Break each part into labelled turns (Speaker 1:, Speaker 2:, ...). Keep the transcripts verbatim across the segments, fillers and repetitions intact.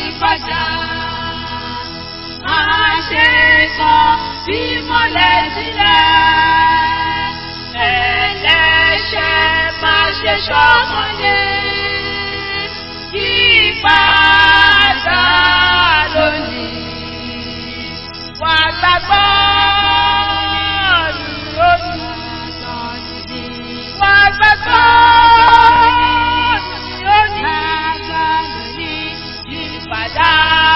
Speaker 1: padà. Má ṣe sọ ìmọ́lẹ̀ sílẹ̀. Ẹlẹ́ṣẹ̀ má ṣe ṣọmọlé. Yí padà lónìí. Wà gbàgbọ́ lónìí. Wà gbàgbọ́ lónìí. Yí padà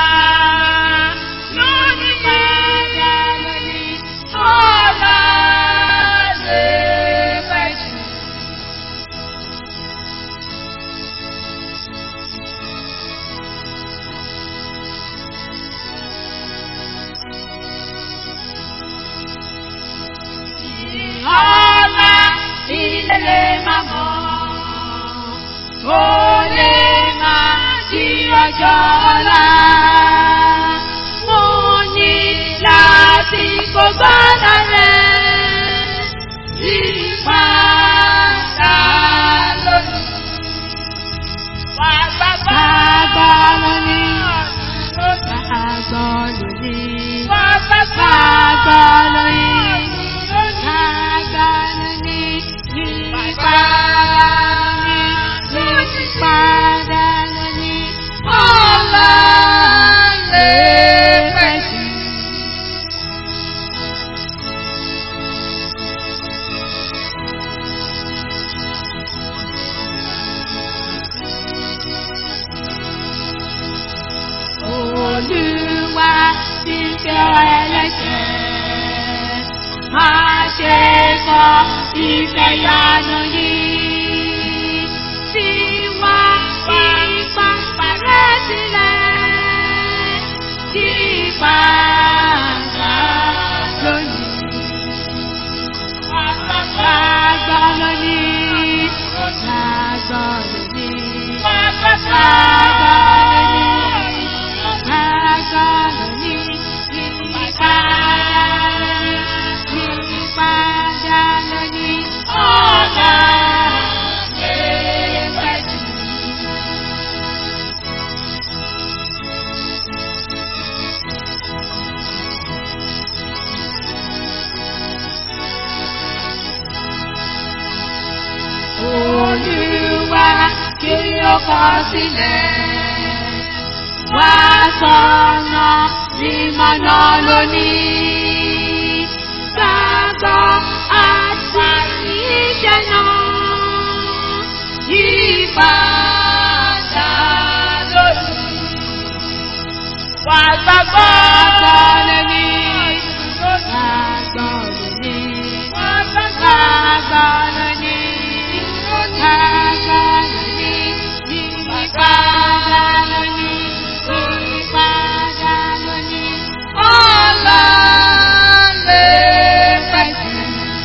Speaker 1: lónìí. Ọ̀la lè pẹ́ jù. Ọ̀la ilé lè máa mọ̀, ó lè máa di ọjọ́ ọ̀la. Mo ní láti gbogbo ọ̀la rẹ̀ yípadà lónìí. Wà gbàgbọ́ lónìí. Gbàgbọ́ lónìí. Wà gbàgbọ́ lónìí. Olúwa ti fẹ́ ẹlẹ́ṣẹ̀, má ṣe kọ̀ ìfẹ́ ìyanu yìí. Tí wá ipa parẹ́ sílẹ̀, tí padà lónìí. Gbàgbọ́ lónìí. Gbàgbọ́ lónìí. Gbàgbọ́ lónìí. Olúwa kí ó kọ̀ sílẹ̀, wá sọ̀nà ìmọ̀nà lónìí. Gbàgbọ́ àti iṣẹ́ náà yípadà lónìí. Wà gbàgbọ́ lónìí. Gbàgbọ́ lónìí. Gbàgbọ́ lónìí. Gbàgbọ́ lónìí. Yípadà lónìí. Yípadà lónìí. Ọ̀la lè pẹ́ jù.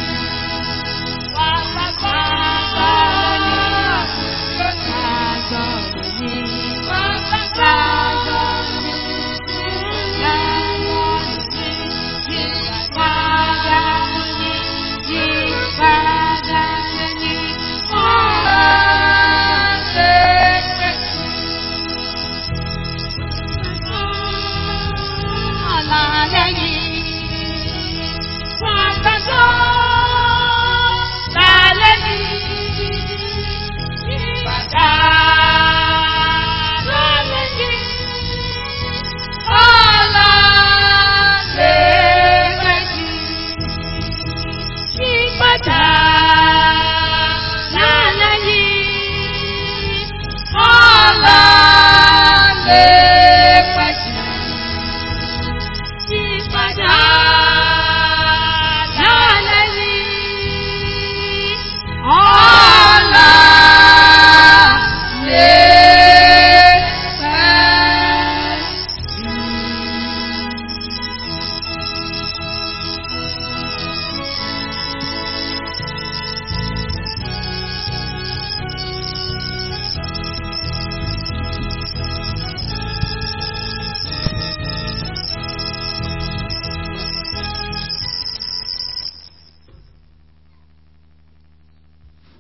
Speaker 1: Wà gbàgbọ́ lónìí. Gbàgbọ́ lónìí. Gbàgbọ́ lónìí. Gbàgbọ́ lónìí. Yípadà lónìí. Yípadà lónìí. Ọ̀la lè pẹ́ jù. Ọ̀la lẹ́yìn. Wà gbàgbọ́ lálẹ́yìn. Yípadà lálẹ́yìn. Ọ̀la lè pẹ́ jù. Yípadà lálẹ́yìn. Ọ̀la lè pẹ́ jù. Yípadà lálẹ́yìn. Ọ̀la lè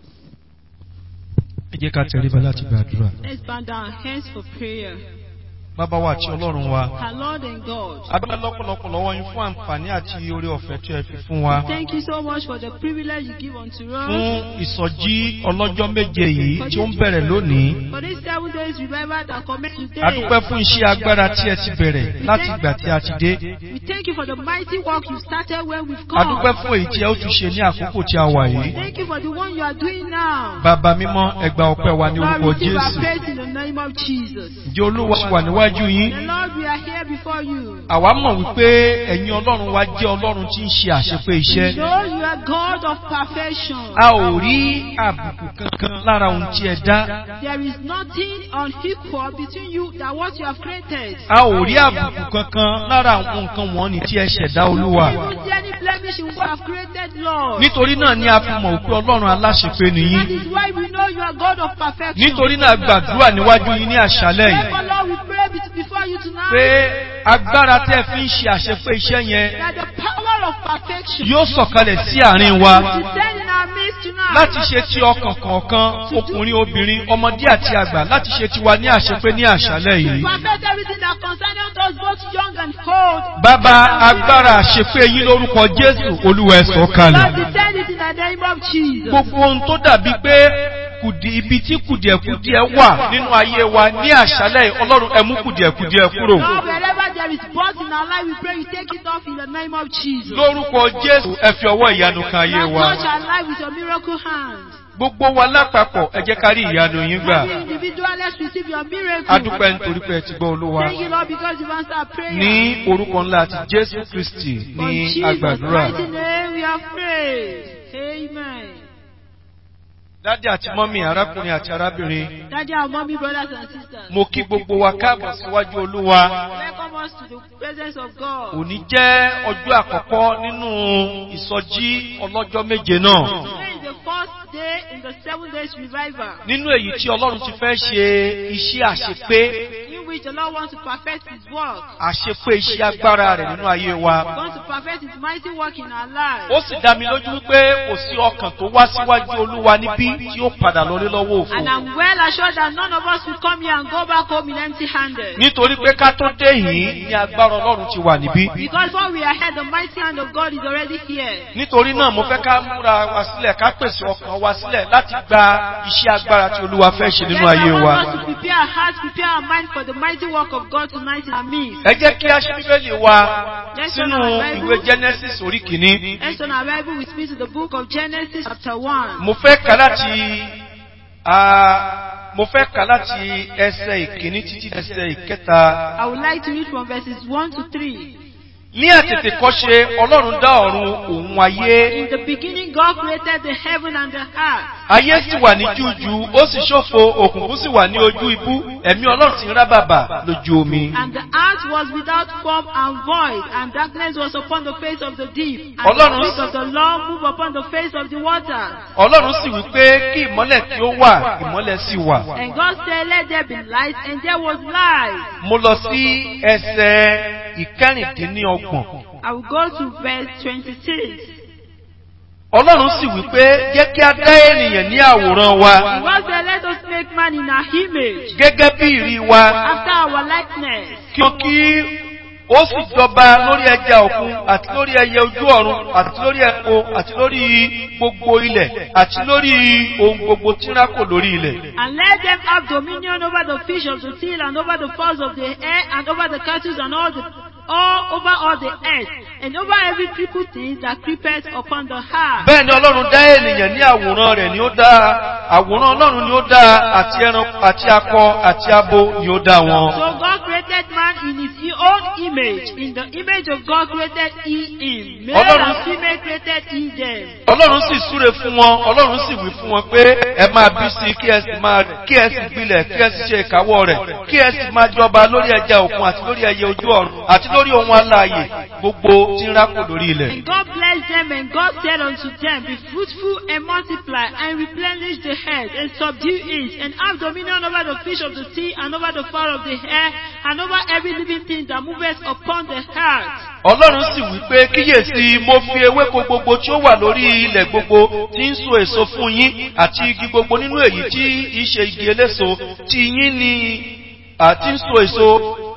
Speaker 2: Ẹ jẹ́ ká tẹríba láti gbàdúrà.
Speaker 1: Let's bow down our hands for prayer.
Speaker 2: Bàbá wa àti Ọlọ́run wa.
Speaker 1: Our Lord and God.
Speaker 2: A dúpẹ́ lọ́pọ̀lọpọ̀ lọ́wọ́ yín fún àǹfààní àti oore ọ̀fẹ́ tí ẹ fi fún wa.
Speaker 1: Thank you so much for the privilege you give unto us.
Speaker 2: Fún ìsọjí ọlọ́jọ́ méje yìí tí ó ń bẹ̀rẹ̀ lónìí.
Speaker 1: For this seven days revival that commence today.
Speaker 2: A dúpẹ́ fún iṣẹ́ agbára tí ẹ ti bẹ̀rẹ̀ láti ìgbà tí a ti dé.
Speaker 1: We thank you for the mighty work you started when we've come.
Speaker 2: A dúpẹ́ fún èyí tí ẹ ó tún ṣe ní àkókò tí a wà yìí.
Speaker 1: Thank you for the one you are doing now.
Speaker 2: Bàbá mímọ́, ẹ gba ọpẹ́ wa ní orúkọ
Speaker 1: Lord, receive our
Speaker 2: Jésù.
Speaker 1: praise in the name of Jesus.
Speaker 2: Ǹjẹ́ Olúwa ṣì wà níwájú yín?
Speaker 1: The Lord, we are here before you.
Speaker 2: Àwa mọ̀ wípé ẹ̀yin Ọlọ́run wa jẹ́ Ọlọ́run tí ń ṣe àṣepé
Speaker 1: We
Speaker 2: iṣẹ́.
Speaker 1: know you are God of perfection.
Speaker 2: A ò rí àbùkù kankan lára ohun tí ẹ dá.
Speaker 1: There is nothing unequal between you that what you have created.
Speaker 2: A ò rí àbùkù kankan lára àwọn nǹkan wọ̀nyí tí ẹ ṣẹ̀dá Olúwa.
Speaker 1: You don't see any blemish in what you have created, Lord.
Speaker 2: Nítorí náà ni a fi mọ̀ wípé Ọlọ́run aláṣepé nìyí.
Speaker 1: That is why we know you are God of perfection.
Speaker 2: Nítorí náà gbàdúrà níwájú yín ní àṣálẹ́ yìí.
Speaker 1: Therefore, Lord, we pray before you tonight
Speaker 2: Pé agbára tí ẹ fi ń ṣe àṣepé iṣẹ́ yẹn
Speaker 1: that the power of perfection
Speaker 2: yóò sọ̀kalẹ̀ sí àárín wa.
Speaker 1: will descend in our midst tonight.
Speaker 2: Láti ṣe ti ọkàn kọ̀ọ̀kan, ọkùnrin, obìnrin, ọmọdé àti àgbà, láti ṣe tiwa ní àṣepé ní àṣálẹ́ yìí.
Speaker 1: Perfect everything that concerns us, both young and old.
Speaker 2: Bàbá, agbára àṣepé yín lórúkọ Jésù, Olúwa ẹ sọ̀kalẹ̀.
Speaker 1: Lord, descend it in the name of Jesus.
Speaker 2: Gbogbo ohun tó dàbí pé kùdì ibi tí kùdìẹ̀kùdìẹ̀ wà nínú ayé wa ní àṣálẹ́ yìí, Ọlọ́run ẹ mú kùdìẹ̀kùdìẹ̀ kúrò.
Speaker 1: Lord, wherever there is blood in our life, we pray you take it off in the name of Jesus.
Speaker 2: Lórúkọ Jésù, ẹ fi ọwọ́ ìyanu kan ayé
Speaker 1: Lord,
Speaker 2: wa.
Speaker 1: touch our life with your miracle hand.
Speaker 2: Gbogbo wa lápapọ̀, ẹ jẹ́ ká rí ìyanu yín gbà.
Speaker 1: Every individual, let's receive your miracle.
Speaker 2: A dúpẹ́ nítorí pé ẹ ti gbọ́ Olúwa.
Speaker 1: Thank you, Lord, because you've answered our prayer.
Speaker 2: Ní orúkọ ńlá àti Jésù Kristi
Speaker 1: For
Speaker 2: ní
Speaker 1: Jesus'
Speaker 2: àgbàdúrà.
Speaker 1: mighty name we have prayed. Amen.
Speaker 2: Dádì àti mọ́mì, arákùnrin àti arábìnrin,
Speaker 1: Daddy, our mommy, brothers and sisters,
Speaker 2: mo kí gbogbo wa káàbọ̀ síwájú Olúwa.
Speaker 1: welcome us to the presence of God.
Speaker 2: Òní jẹ́ ọjọ́ àkọ́kọ́ nínú ìsọjí ọlọ́jọ́ méje náà.
Speaker 1: Today is the first day in the seven days revival,
Speaker 2: Nínú èyí tí Ọlọ́run ti fẹ́ ṣe iṣẹ́ àṣepé,
Speaker 1: in which the Lord wants to perfect His work.
Speaker 2: àṣepé iṣẹ́ agbára rẹ̀ nínú ayé wa.
Speaker 1: He wants to perfect His mighty work in our lives.
Speaker 2: Ó sì dá mi lójú wípé kò sí ọkàn tó wá síwájú Olúwa níbí tí ó padà lórí lọ́wọ́ òfo.
Speaker 1: And I'm well assured that none of us will come here and go back home in empty-handed.
Speaker 2: Nítorí pé ká tó dé yìí ni agbára Ọlọ́run ti wà níbí.
Speaker 1: Because when we are here, the mighty hand of God is already here.
Speaker 2: Nítorí náà mo fẹ́ ká múra wa sílẹ̀, ká pèsè ọkàn wa sílẹ̀ láti gba iṣẹ́ agbára tí Olúwa fẹ́ ṣe nínú ayé
Speaker 1: Therefore, I
Speaker 2: wa.
Speaker 1: want us to prepare our hearts, prepare our mind for the mighty work of God tonight in our midst.
Speaker 2: Ẹ jẹ́ kí a ṣí Bíbélì wa sínú ìwé Genesis orí kìíní.
Speaker 1: Let's turn our Bible with me to the book of Genesis chapter one.
Speaker 2: Mo fẹ́ kà láti ah, mo fẹ́ kà láti ẹsẹ̀ ìkíní títí ẹsẹ̀ ìkẹta.
Speaker 1: I would like to read from verses one to three.
Speaker 2: Ní àtètèkọ́ṣe Ọlọ́run dá ọ̀run òun ayé.
Speaker 1: In the beginning, God created the heaven and the earth.
Speaker 2: Ayé sì wà ní jújù, ó sì ṣófo, òkùnkùn sì wà ní ojú ibú, ẹ̀mí Ọlọ́run sì ń rábàbà lójú omi.
Speaker 1: And the earth was without form and void, and darkness was upon the face of the deep. And
Speaker 2: Ọlọ́run-
Speaker 1: the Spirit of the Lord moved upon the face of the waters.
Speaker 2: Ọlọ́run sì wí pé kí ìmọ́lẹ̀ kí ó wà, ìmọ́lẹ̀ sì wà.
Speaker 1: And God said, let there be light, and there was light.
Speaker 2: Mo lọ sí ẹsẹ̀ ìkẹrìndínlọ́gbọ̀n.
Speaker 1: I will go to verse twenty-six.
Speaker 2: Ọlọ́run sì wí pé jẹ́ kí a dá ènìyàn ní àwòrán wa,
Speaker 1: And God said, let us make man in our image,
Speaker 2: gẹ́gẹ́ bí ìrí wa,
Speaker 1: after our likeness.
Speaker 2: kí ó kí ó sì jọba lórí ẹja òkun àti lórí ẹyẹ ojú ọ̀run àti lórí ẹranko àti lórí gbogbo ilẹ̀ àti lórí ohun gbogbo tí ń rákò lórí ilẹ̀.
Speaker 1: And let them have dominion over the fish of the sea, and over the fowls of the air, and over the cattle, and all the all over all the earth, and over every creeping thing that creepeth upon the earth.
Speaker 2: Bẹ́ẹ̀ ni Ọlọ́run dá ènìyàn ní àwòrán rẹ̀ ni ó dá, àwòrán Ọlọ́run ni ó dá, àti ẹran àti akọ àti abo ni ó dá wọn.
Speaker 1: So God created man in his own image. In the image of God created he him. Male
Speaker 2: Ọlọ́run-
Speaker 1: and female created he them.
Speaker 2: Ọlọ́run sì súre fún wọn, Ọlọ́run sì wí fún wọn pé ẹ máa bí sí kí ẹ sì máa kí ẹ sì gbilẹ̀ kí ẹ sì ṣe ìkáwọ́ rẹ̀, kí ẹ sì máa jọba lórí ẹja òkun àti lórí ẹyẹ ojú ọ̀run àti lórí ohun alààyè gbogbo tí ń rákò lórí ilẹ̀.
Speaker 1: And God blessed them, and God said unto them, be fruitful and multiply, and replenish the earth, and subdue it, and have dominion over the fish of the sea, and over the fowl of the air, and over every living thing that moveth upon the earth.
Speaker 2: Ọlọ́run sì wí pé kíyèsí mo fi ewéko gbogbo tí ó wà lórí ilẹ̀ gbogbo tí ń so èso fún yín àti igi gbogbo nínú èyí tí í ṣe igi eléso tí yín ni àti ń so èso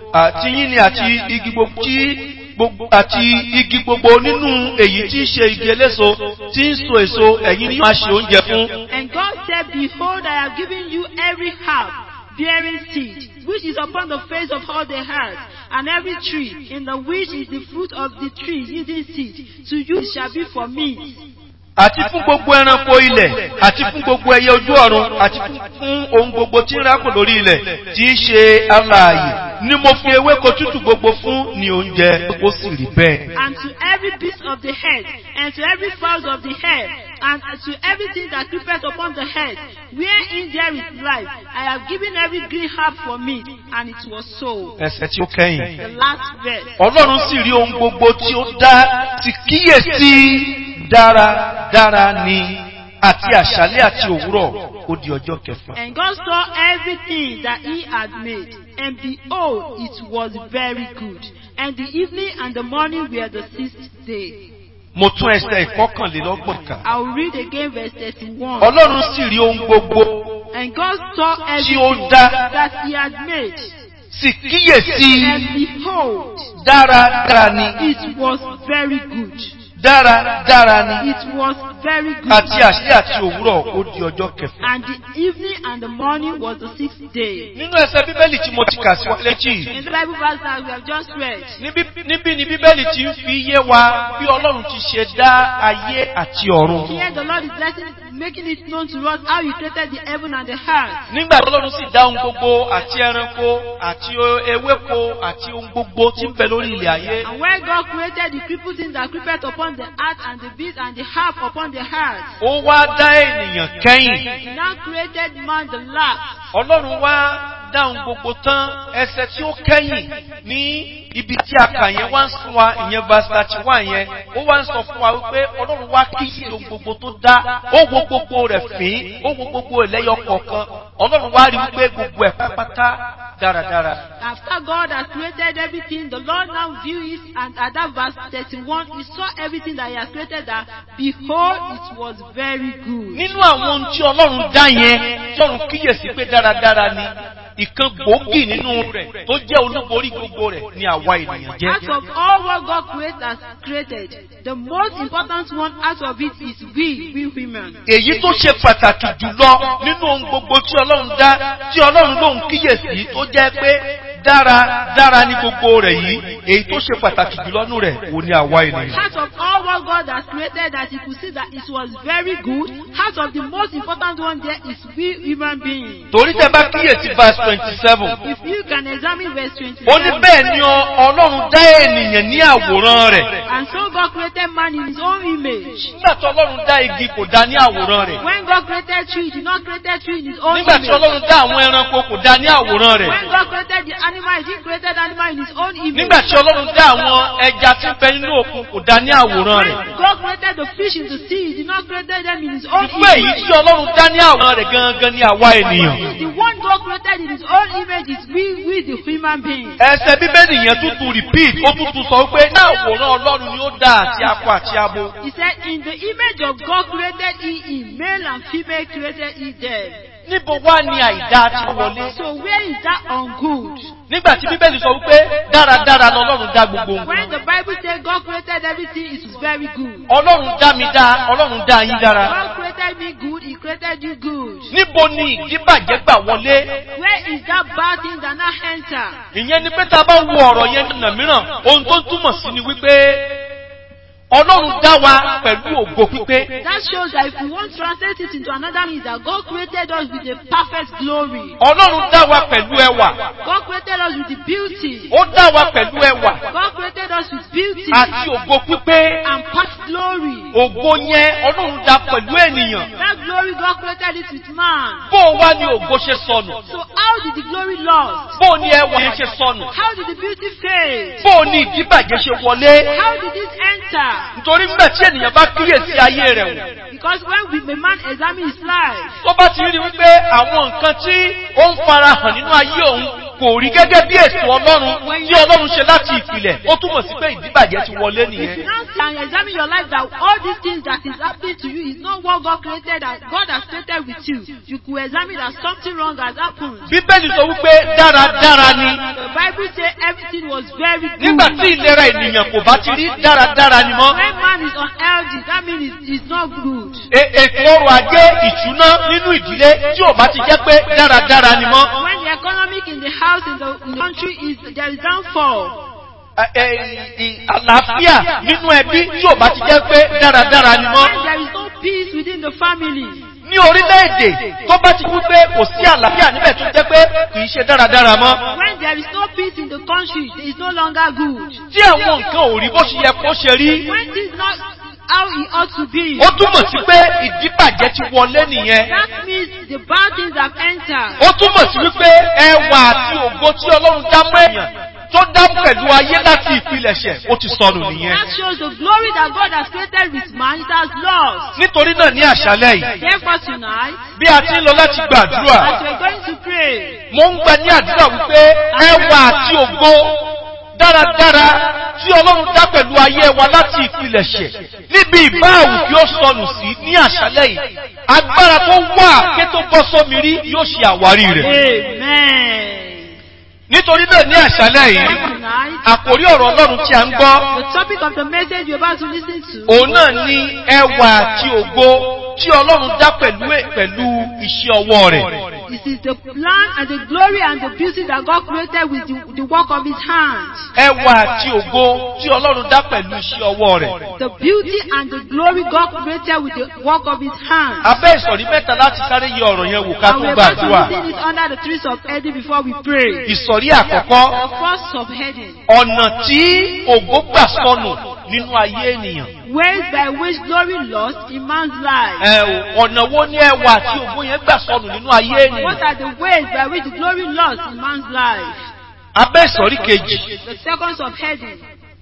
Speaker 2: àti yín ni àti igi gbogbo tí gbogbo àti igi gbogbo nínú èyí tí í ṣe igi eléso tí ń so èso ẹ̀yin ni máa ṣe oúnjẹ fún.
Speaker 1: And God said, Behold, I have given you every herb bearing seed, which is upon the face of all the earth, and every tree in the which is the fruit of the tree yielding seed. To you it shall be for meat.
Speaker 2: Àti fún gbogbo ẹranko ilẹ̀, àti fún gbogbo ẹyẹ ojú ọ̀run, àti fún ohun gbogbo tí ń rákò lórí ilẹ̀, tí í ṣe alààyè, ni mo fi ewéko tútù gbogbo fún ní oúnjẹ, ó sì rí bẹ́ẹ̀.
Speaker 1: And to every beast of the head, and to every fowl of the air, and to everything that creepeth upon the head, wherein there is life, I have given every green herb for meat, and it was so.
Speaker 2: Ẹsẹ̀ tí ó kẹ́yìn.
Speaker 1: The last verse.
Speaker 2: Ọlọ́run sì rí ohun gbogbo tí ó dá, sì kíyèsí dáradára ni, àti àṣálẹ́ àti òwúrọ̀ ó di ọjọ́ kẹfà.
Speaker 1: And God saw everything that he had made, and behold, it was very good. And the evening and the morning were the sixth day.
Speaker 2: Mo tún ẹsẹ̀ ìkọkànlélọ́gbọ̀n kà.
Speaker 1: I will read again verse thirty-one.
Speaker 2: Ọlọ́run sì rí ohun gbogbo
Speaker 1: And God saw
Speaker 2: tí ó
Speaker 1: everything
Speaker 2: dá,
Speaker 1: that he had made,
Speaker 2: sì kíyèsí
Speaker 1: and behold,
Speaker 2: dáradára ni,
Speaker 1: it was very good.
Speaker 2: dáradára ni,
Speaker 1: It was very good.
Speaker 2: àti àṣálẹ́ àti òwúrọ̀ ó di ọjọ́ kẹfà.
Speaker 1: And the evening and the morning was the sixth day.
Speaker 2: Nínú ẹsẹ̀ Bíbélì tí mo ti kà sí wa létí,
Speaker 1: In the Bible verse that we have just read,
Speaker 2: níbí níbí ni Bíbélì ti ń fi yé wa bí Ọlọ́run ti ṣe dá ayé àti ọ̀run.
Speaker 1: here the Lord is blessing, making it known to us how he created the heaven and the earth.
Speaker 2: Nígbà tí Ọlọ́run sì dá ohun gbogbo àti ẹranko àti ewéko àti ohun gbogbo tí ń bẹ lórí ilẹ̀ ayé.
Speaker 1: And when God created the creeping things that creepeth upon the earth and the beast and the harp upon the earth,
Speaker 2: Ó wá dá ènìyàn kẹ́yìn.
Speaker 1: he now created man the last.
Speaker 2: Ọlọ́run wá dá ohun gbogbo tán, ẹsẹ̀ tí ó kẹ́yìn ní ibi tí a kà yẹn wá ń sọ wa ìyẹn verse thirty one yẹn, ó wá ń sọ fún wa wípé Ọlọ́run wá kíyèsí ohun gbogbo tó dá, ó wo gbogbo rẹ̀ fín, ó wo gbogbo ẹlẹ́yọ kọ̀ọ̀kan, Ọlọ́run wá rí wípé gbogbo ẹ̀ pátápátá dáradára.
Speaker 1: After God has created everything, the Lord now view it, and at that verse thirty-one, he saw everything that he has created, that behold, it was very good.
Speaker 2: Nínú àwọn ohun tí Ọlọ́run dá yẹn, tí Ọlọ́run kíyèsí pé dáradára ni, ìkan gbòógì nínú rẹ̀ tó jẹ́ olúborí gbogbo rẹ̀ ni àwa ènìyàn jẹ́.
Speaker 1: Out of all what God created, has created, the most important one out of it is we, we women.
Speaker 2: Èyí tó ṣe pàtàkì jùlọ nínú ohun gbogbo tí Ọlọ́run dá, tí Ọlọ́run lóhun kíyèsí tó jẹ́ pé dára dára ní gbogbo rẹ̀ yìí, èyí tó ṣe pàtàkì jùlọ nínú rẹ̀ ò ní àwa ènìyàn.
Speaker 1: Out of all what God has created, that he could see that it was very good, out of the most important one there is we human beings.
Speaker 2: Torí tẹ́ bá kíyèsí verse twenty-seven.
Speaker 1: If you can examine verse
Speaker 2: Ó ní
Speaker 1: twenty-seven.
Speaker 2: bẹ́ẹ̀ ni Ọlọ́run dá ènìyàn ní àwòrán rẹ̀.
Speaker 1: And so God created man in his own image.
Speaker 2: Nígbà tí Ọlọ́run dá igi kò dá ní àwòrán rẹ̀.
Speaker 1: When God created tree, he did not create tree in his own
Speaker 2: Nígbà tí
Speaker 1: image.
Speaker 2: Ọlọ́run dá àwọn ẹranko kò dá ní àwòrán rẹ̀.
Speaker 1: When God created the animal, he didn't create animal in his own image.
Speaker 2: Nígbà tí Ọlọ́run dá àwọn ẹja tí ń bẹ nínú òkun kò dá ní àwòrán rẹ̀.
Speaker 1: When God created the fish in the sea, he did not create them in his own
Speaker 2: Ìfẹ́ èyí
Speaker 1: image.
Speaker 2: tí Ọlọ́run dá ní àwòrán rẹ̀ gangan ní àwa ènìyàn.
Speaker 1: The one God created in his own image is we, we the human beings.
Speaker 2: Ẹsẹ̀ Bíbélì yẹn tútù repeat, ó tútù sọ wípé ní àwòrán Ọlọ́run ni ó dá àti akọ àti abo.
Speaker 1: He said, in the image of God created he him, male and female created he them.
Speaker 2: Níbo wá ni àìdá ti wọlé?
Speaker 1: So where is that ungood?
Speaker 2: Nígbà tí Bíbélì sọ wípé dáradára lọ́lọ́run dá gbogbo
Speaker 1: When
Speaker 2: nǹkan.
Speaker 1: the Bible says God created everything, it is very good.
Speaker 2: Ọlọ́run dá mi dá, Ọlọ́run dá yín dára.
Speaker 1: God created me good, he created you good.
Speaker 2: Níbo ni ìdíbàjẹ́ gbà wọlé?
Speaker 1: Where is that bad thing that now enter?
Speaker 2: Ìyẹn ni pé tá a bá wo ọ̀rọ̀ yẹn nínú mìíràn, ohun tó túmọ̀ sí ni wípé Ọlọ́run dá wa pẹ̀lú ògo pípé.
Speaker 1: That shows that if we want to translate it into another meaning, that God created us with a perfect glory.
Speaker 2: Ọlọ́run dá wa pẹ̀lú ẹwà.
Speaker 1: God created us with the beauty.
Speaker 2: Ó dá wa pẹ̀lú ẹwà
Speaker 1: God created us with beauty
Speaker 2: àti ògo pípé.
Speaker 1: and past glory.
Speaker 2: Ògo yẹn Ọlọ́run dá pẹ̀lú ènìyàn.
Speaker 1: That glory, God created it with man.
Speaker 2: Bó o wá ní ògo ṣe sọnù?
Speaker 1: So how did the glory lost?
Speaker 2: Bó o ní ẹwà yẹn ṣe sọnù?
Speaker 1: How did the beauty fade?
Speaker 2: Bó o ní ìdíbàjẹ́ ṣe wọlé?
Speaker 1: How did it enter?
Speaker 2: Nítorí nígbà tí ènìyàn bá kíyèsí ayé rẹ̀ wò.
Speaker 1: Because when we, a man examine his life,
Speaker 2: Tó bá ti rí wípé àwọn nǹkan tí ó ń farahàn nínú ayé òun kò rí gẹ́gẹ́ bí ètò Ọlọ́run tí Ọlọ́run ṣe láti ìpìlẹ̀, ó túmọ̀ sí pé ìdíbàjẹ́ ti wọlé nìyẹn.
Speaker 1: If you now can examine your life that all these things that is happening to you is not what God created, that God has created with you, you could examine that something wrong has happened.
Speaker 2: Bíbélì sọ wípé dáradára ni.
Speaker 1: The Bible says everything was very good.
Speaker 2: Nígbà tí ìlera ènìyàn kò bá ti rí dáradára ni mọ́.
Speaker 1: When man is unhealthy, that means it's, it's not good.
Speaker 2: Ètò ọrọ̀ ajé ìṣúná nínú ìdílé tí ò bá ti jẹ́ pé dáradára ni mọ́.
Speaker 1: When the economic in the house, in the, in the country is, there is downfall.
Speaker 2: Àlàáfíà nínú ẹbí tí ò bá ti jẹ́ pé dáradára ni mọ́.
Speaker 1: When there is no peace within the family.
Speaker 2: Ní orílẹ̀-èdè tó bá ti wípé kò sí àlàáfíà níbẹ̀ tó jẹ́ pé kìí ṣe dáradára mọ́.
Speaker 1: When there is no peace in the country, it is no longer good.
Speaker 2: Tí àwọn nǹkan ò rí bó ṣe yẹ kó ṣe rí.
Speaker 1: When it is not how it ought to be.
Speaker 2: Ó túmọ̀ sí pé ìdíbàjẹ́ ti wọlé nìyẹn.
Speaker 1: That means the bad things have entered.
Speaker 2: Ó túmọ̀ sí wípé ẹwà àti ògo tí Ọlọ́run dá mọ́ èèyàn tó dá pẹ̀lú ayé láti ìpilẹ̀ṣẹ̀ ó ti sọnù nìyẹn.
Speaker 1: That shows the glory that God has created with man, it has lost.
Speaker 2: Nítorí náà ní àṣálẹ́ yìí.
Speaker 1: Therefore tonight,
Speaker 2: bí a ti ń lọ láti gbàdúrà,
Speaker 1: as we are going to pray,
Speaker 2: mo ń gba ní àdúrà wípé ẹwà àti ògo dáradára tí Ọlọ́run dá pẹ̀lú ayé wa láti ìpilẹ̀ṣẹ̀ níbi ìbáàwù kí ó sọnù sí ní àṣálẹ́ yìí, agbára tó wà ké tó bọ́ sómi rí yóò ṣe àwárí rẹ̀.
Speaker 1: Amen.
Speaker 2: Nítorí náà ní àṣálẹ́ yìí, àkòrí ọ̀rọ̀ Ọlọ́run tí a ń gbọ́,
Speaker 1: the topic of the message you're about to listen to,
Speaker 2: òun náà ni ẹwà àti ògo tí Ọlọ́run dá pẹ̀lú pẹ̀lú iṣẹ́ ọwọ́ rẹ̀.
Speaker 1: This is the plan and the glory and the beauty that God created with the, the work of His hands.
Speaker 2: Ẹwà àti ògo tí Ọlọ́run dá pẹ̀lú iṣẹ́ ọwọ́ rẹ̀.
Speaker 1: The beauty and the glory God created with the work of His hands.
Speaker 2: Abẹ́ ìsọ̀rí mẹ́ta láti sáré yẹ ọ̀rọ̀ yẹn wò ká
Speaker 1: And
Speaker 2: tó
Speaker 1: we're about to
Speaker 2: gbàdúrà.
Speaker 1: listen it under the trees of Eden before we pray.
Speaker 2: Ìsọ̀rí àkọ́kọ́,
Speaker 1: The first subheading,
Speaker 2: ọ̀nà tí ògo gbà sọnù nínú ayé ènìyàn.
Speaker 1: ways by which glory lost in man's life.
Speaker 2: Ẹ ọ̀nà wo ni ẹwà àti ògo yẹn gbà sọnù nínú ayé ènìyàn?
Speaker 1: What are the ways by which the glory lost in man's life?
Speaker 2: Abẹ́ ìsọ̀rí kejì,
Speaker 1: The second subheading,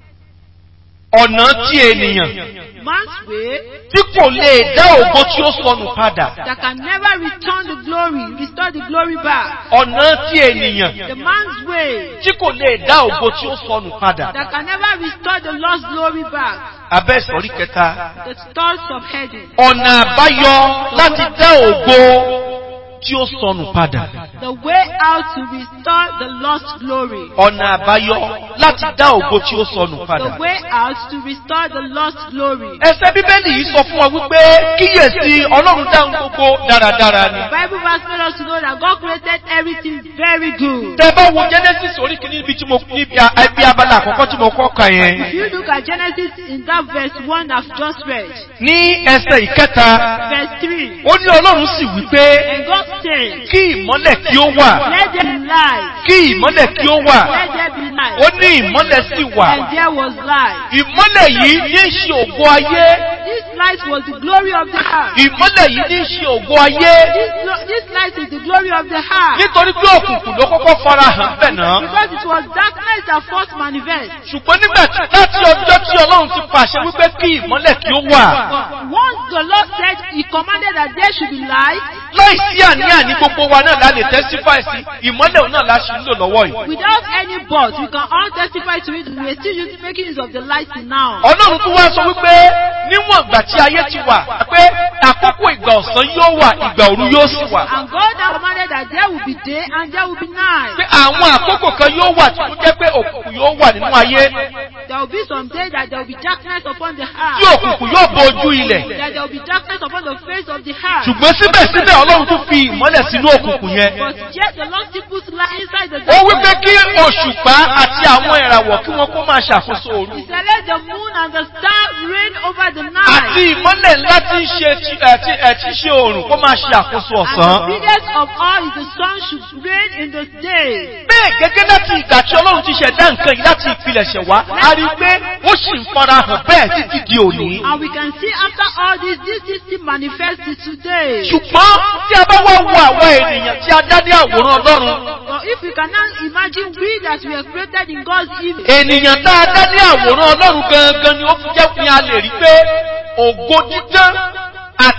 Speaker 2: ọ̀nà tí ènìyàn
Speaker 1: man's way
Speaker 2: tí kò lè dá ògo tí ó sọnù padà.
Speaker 1: that can never return the glory, restore the glory back.
Speaker 2: Ọ̀nà tí ènìyàn
Speaker 1: The man's way
Speaker 2: tí kò lè dá ògo tí ó sọnù padà.
Speaker 1: that can never restore the lost glory back.
Speaker 2: Abẹ́ ìsọ̀rí kẹta,
Speaker 1: The third subheading,
Speaker 2: ọ̀nà àbáyọ láti dá ògo tí ó sọnù padà.
Speaker 1: the way out to restore the lost glory.
Speaker 2: Ọ̀nà àbáyọ láti dá ògo tí ó sọnù padà.
Speaker 1: The way out to restore the lost glory.
Speaker 2: Ẹsẹ̀ Bíbélì yìí sọ fún wa wípé kíyèsí Ọlọ́run dá ohun gbogbo dáradára ni.
Speaker 1: The Bible verse made us to know that God created everything very good.
Speaker 2: Tẹ́ bá wo Genesis orí kìíní níbi tí mo níbi ẹbí abala àkọ́kọ́ tí mo kọ́ kà yẹn.
Speaker 1: If you look at Genesis in that verse one I've just read,
Speaker 2: Ní ẹsẹ̀ ìkẹta,
Speaker 1: verse three,
Speaker 2: ó ní Ọlọ́run sì wípé
Speaker 1: and God said,
Speaker 2: kí ìmọ́lẹ̀ kí ó wà.
Speaker 1: let there be light.
Speaker 2: Kí ìmọ́lẹ̀ kí ó wà.
Speaker 1: Let there be light.
Speaker 2: Ó ní ìmọ́lẹ̀ sì wà.
Speaker 1: And there was light.
Speaker 2: Ìmọ́lẹ̀ yìí ní í ṣe ògo ayé.
Speaker 1: This light was the glory of the heart.
Speaker 2: Ìmọ́lẹ̀ yìí ní í ṣe ògo ayé.
Speaker 1: This, glo- this light is the glory of the heart.
Speaker 2: Nítorí pé òkùnkùn ló kọ́kọ́ fara hàn bẹ̀ náà.
Speaker 1: Because it was darkness that first manifest.
Speaker 2: Ṣùgbọ́n nígbà tí láti ọjọ́ tí Ọlọ́run ti pàṣẹ wípé kí ìmọ́lẹ̀ kí ó wà.
Speaker 1: But once the Lord said, He commanded that there should be light,
Speaker 2: Láìsí àní-àní gbogbo wa náà la lè testify sí ìmọ́lẹ̀ òun náà la ṣì ń lò lọ́wọ́ yìí.
Speaker 1: without any but, we can all testify to it. We are still using, making use of the light now.
Speaker 2: Ọlọ́run tún wá sọ wípé níwọ̀n ìgbà tí ayé ti wà pé àkókò ìgbà ọ̀sán yóò wà, ìgbà òru yóò sì wà.
Speaker 1: And God has commanded that there will be day and there will be night.
Speaker 2: Pé àwọn àkókò kan yóò wà tí ó jẹ́ pé òkùnkùn yóò wà nínú ayé.
Speaker 1: There will be some day that there will be darkness upon the
Speaker 2: Tí
Speaker 1: heart.
Speaker 2: òkùnkùn yóò bo ojú ilẹ̀.
Speaker 1: That there will be darkness upon the face of the heart.
Speaker 2: Ṣùgbọ́n síbẹ̀síbẹ̀ Ọlọ́run tún fi ìmọ́lẹ̀ sínú òkùnkùn yẹn.
Speaker 1: But yet the Lord still puts light inside the
Speaker 2: Ó wí pé
Speaker 1: darkness.
Speaker 2: kí òṣùpá àti àwọn ìràwọ̀ kí wọ́n kó máa ṣàkóso òru.
Speaker 1: He said, let the moon and the star reign over the night.
Speaker 2: Àti ìmọ́lẹ̀ ńlá tí ń ṣe ti- ẹ̀ tí- ẹ̀ tí ń ṣe òòrùn kó máa ṣe àkóso
Speaker 1: And
Speaker 2: ọ̀sán.
Speaker 1: the biggest of all is the sun should reign in the day.
Speaker 2: Bẹ́ẹ̀ gẹ́gẹ́ láti ìgbà tí Ọlọ́run ti ṣẹ̀dá nǹkan yìí láti ìpilẹ̀ṣẹ̀ wá, a rí i pé ó sì ń farahàn bẹ́ẹ̀ títí di òní.
Speaker 1: And we can see after all this, this is still manifested today.
Speaker 2: Ṣùgbọ́n tí a bá wá wo àwọn ènìyàn tí a dá ní àwòrán Ọlọ́run,
Speaker 1: But if we cannot imagine we that we are created in God's image,
Speaker 2: ènìyàn tá a dá ní àwòrán Ọlọ́run gangan ni ó fi jẹ́ pé a lè rí pé ògo dídán àti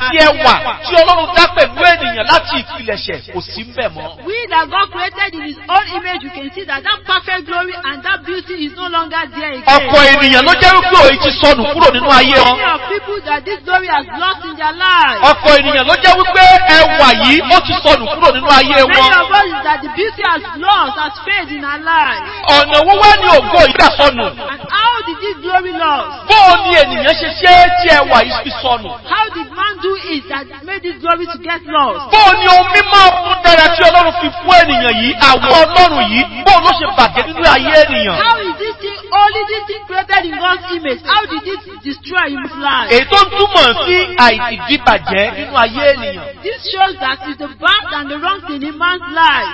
Speaker 2: àti ẹwà tí Ọlọ́run dá pẹ̀lú ènìyàn láti ìpilẹ̀ṣẹ̀ kò sí ń bẹ̀ mọ́.
Speaker 1: We that God created in his own image, you can see that that perfect glory and that beauty is no longer there again.
Speaker 2: Ọ̀pọ̀ ènìyàn ló jẹ́ wípé òye ti sọnù kúrò nínú ayé wọn.
Speaker 1: Many of people that this glory has lost in their lives.
Speaker 2: Ọ̀pọ̀ ènìyàn ló jẹ́ wípé ẹwà yìí ó ti sọnù kúrò nínú ayé wọn.
Speaker 1: Many of us is that the beauty has lost, has faded in our lives.
Speaker 2: Ọ̀nà wo wá ní ògo yìí gbà sọnù?
Speaker 1: And how did this glory lost?
Speaker 2: Bóò ni ènìyàn ṣe ṣe é tí ẹwà yìí fi sọnù?
Speaker 1: How did man do it that made this glory to get lost?
Speaker 2: Bóò ni ohun mímọ́ ohun dára tí Ọlọ́run fi fún ènìyàn yìí, àwọ̀ Ọlọ́run yìí, bóò ló ṣe bàjẹ́ nínú ayé ènìyàn?
Speaker 1: How is this thing, only this thing created in God's image, how did it destroy his life?
Speaker 2: Èyí tó ń túmọ̀ sí àìdíbàjẹ́ nínú ayé ènìyàn.
Speaker 1: This shows that it's the bad and the wrong thing in man's life.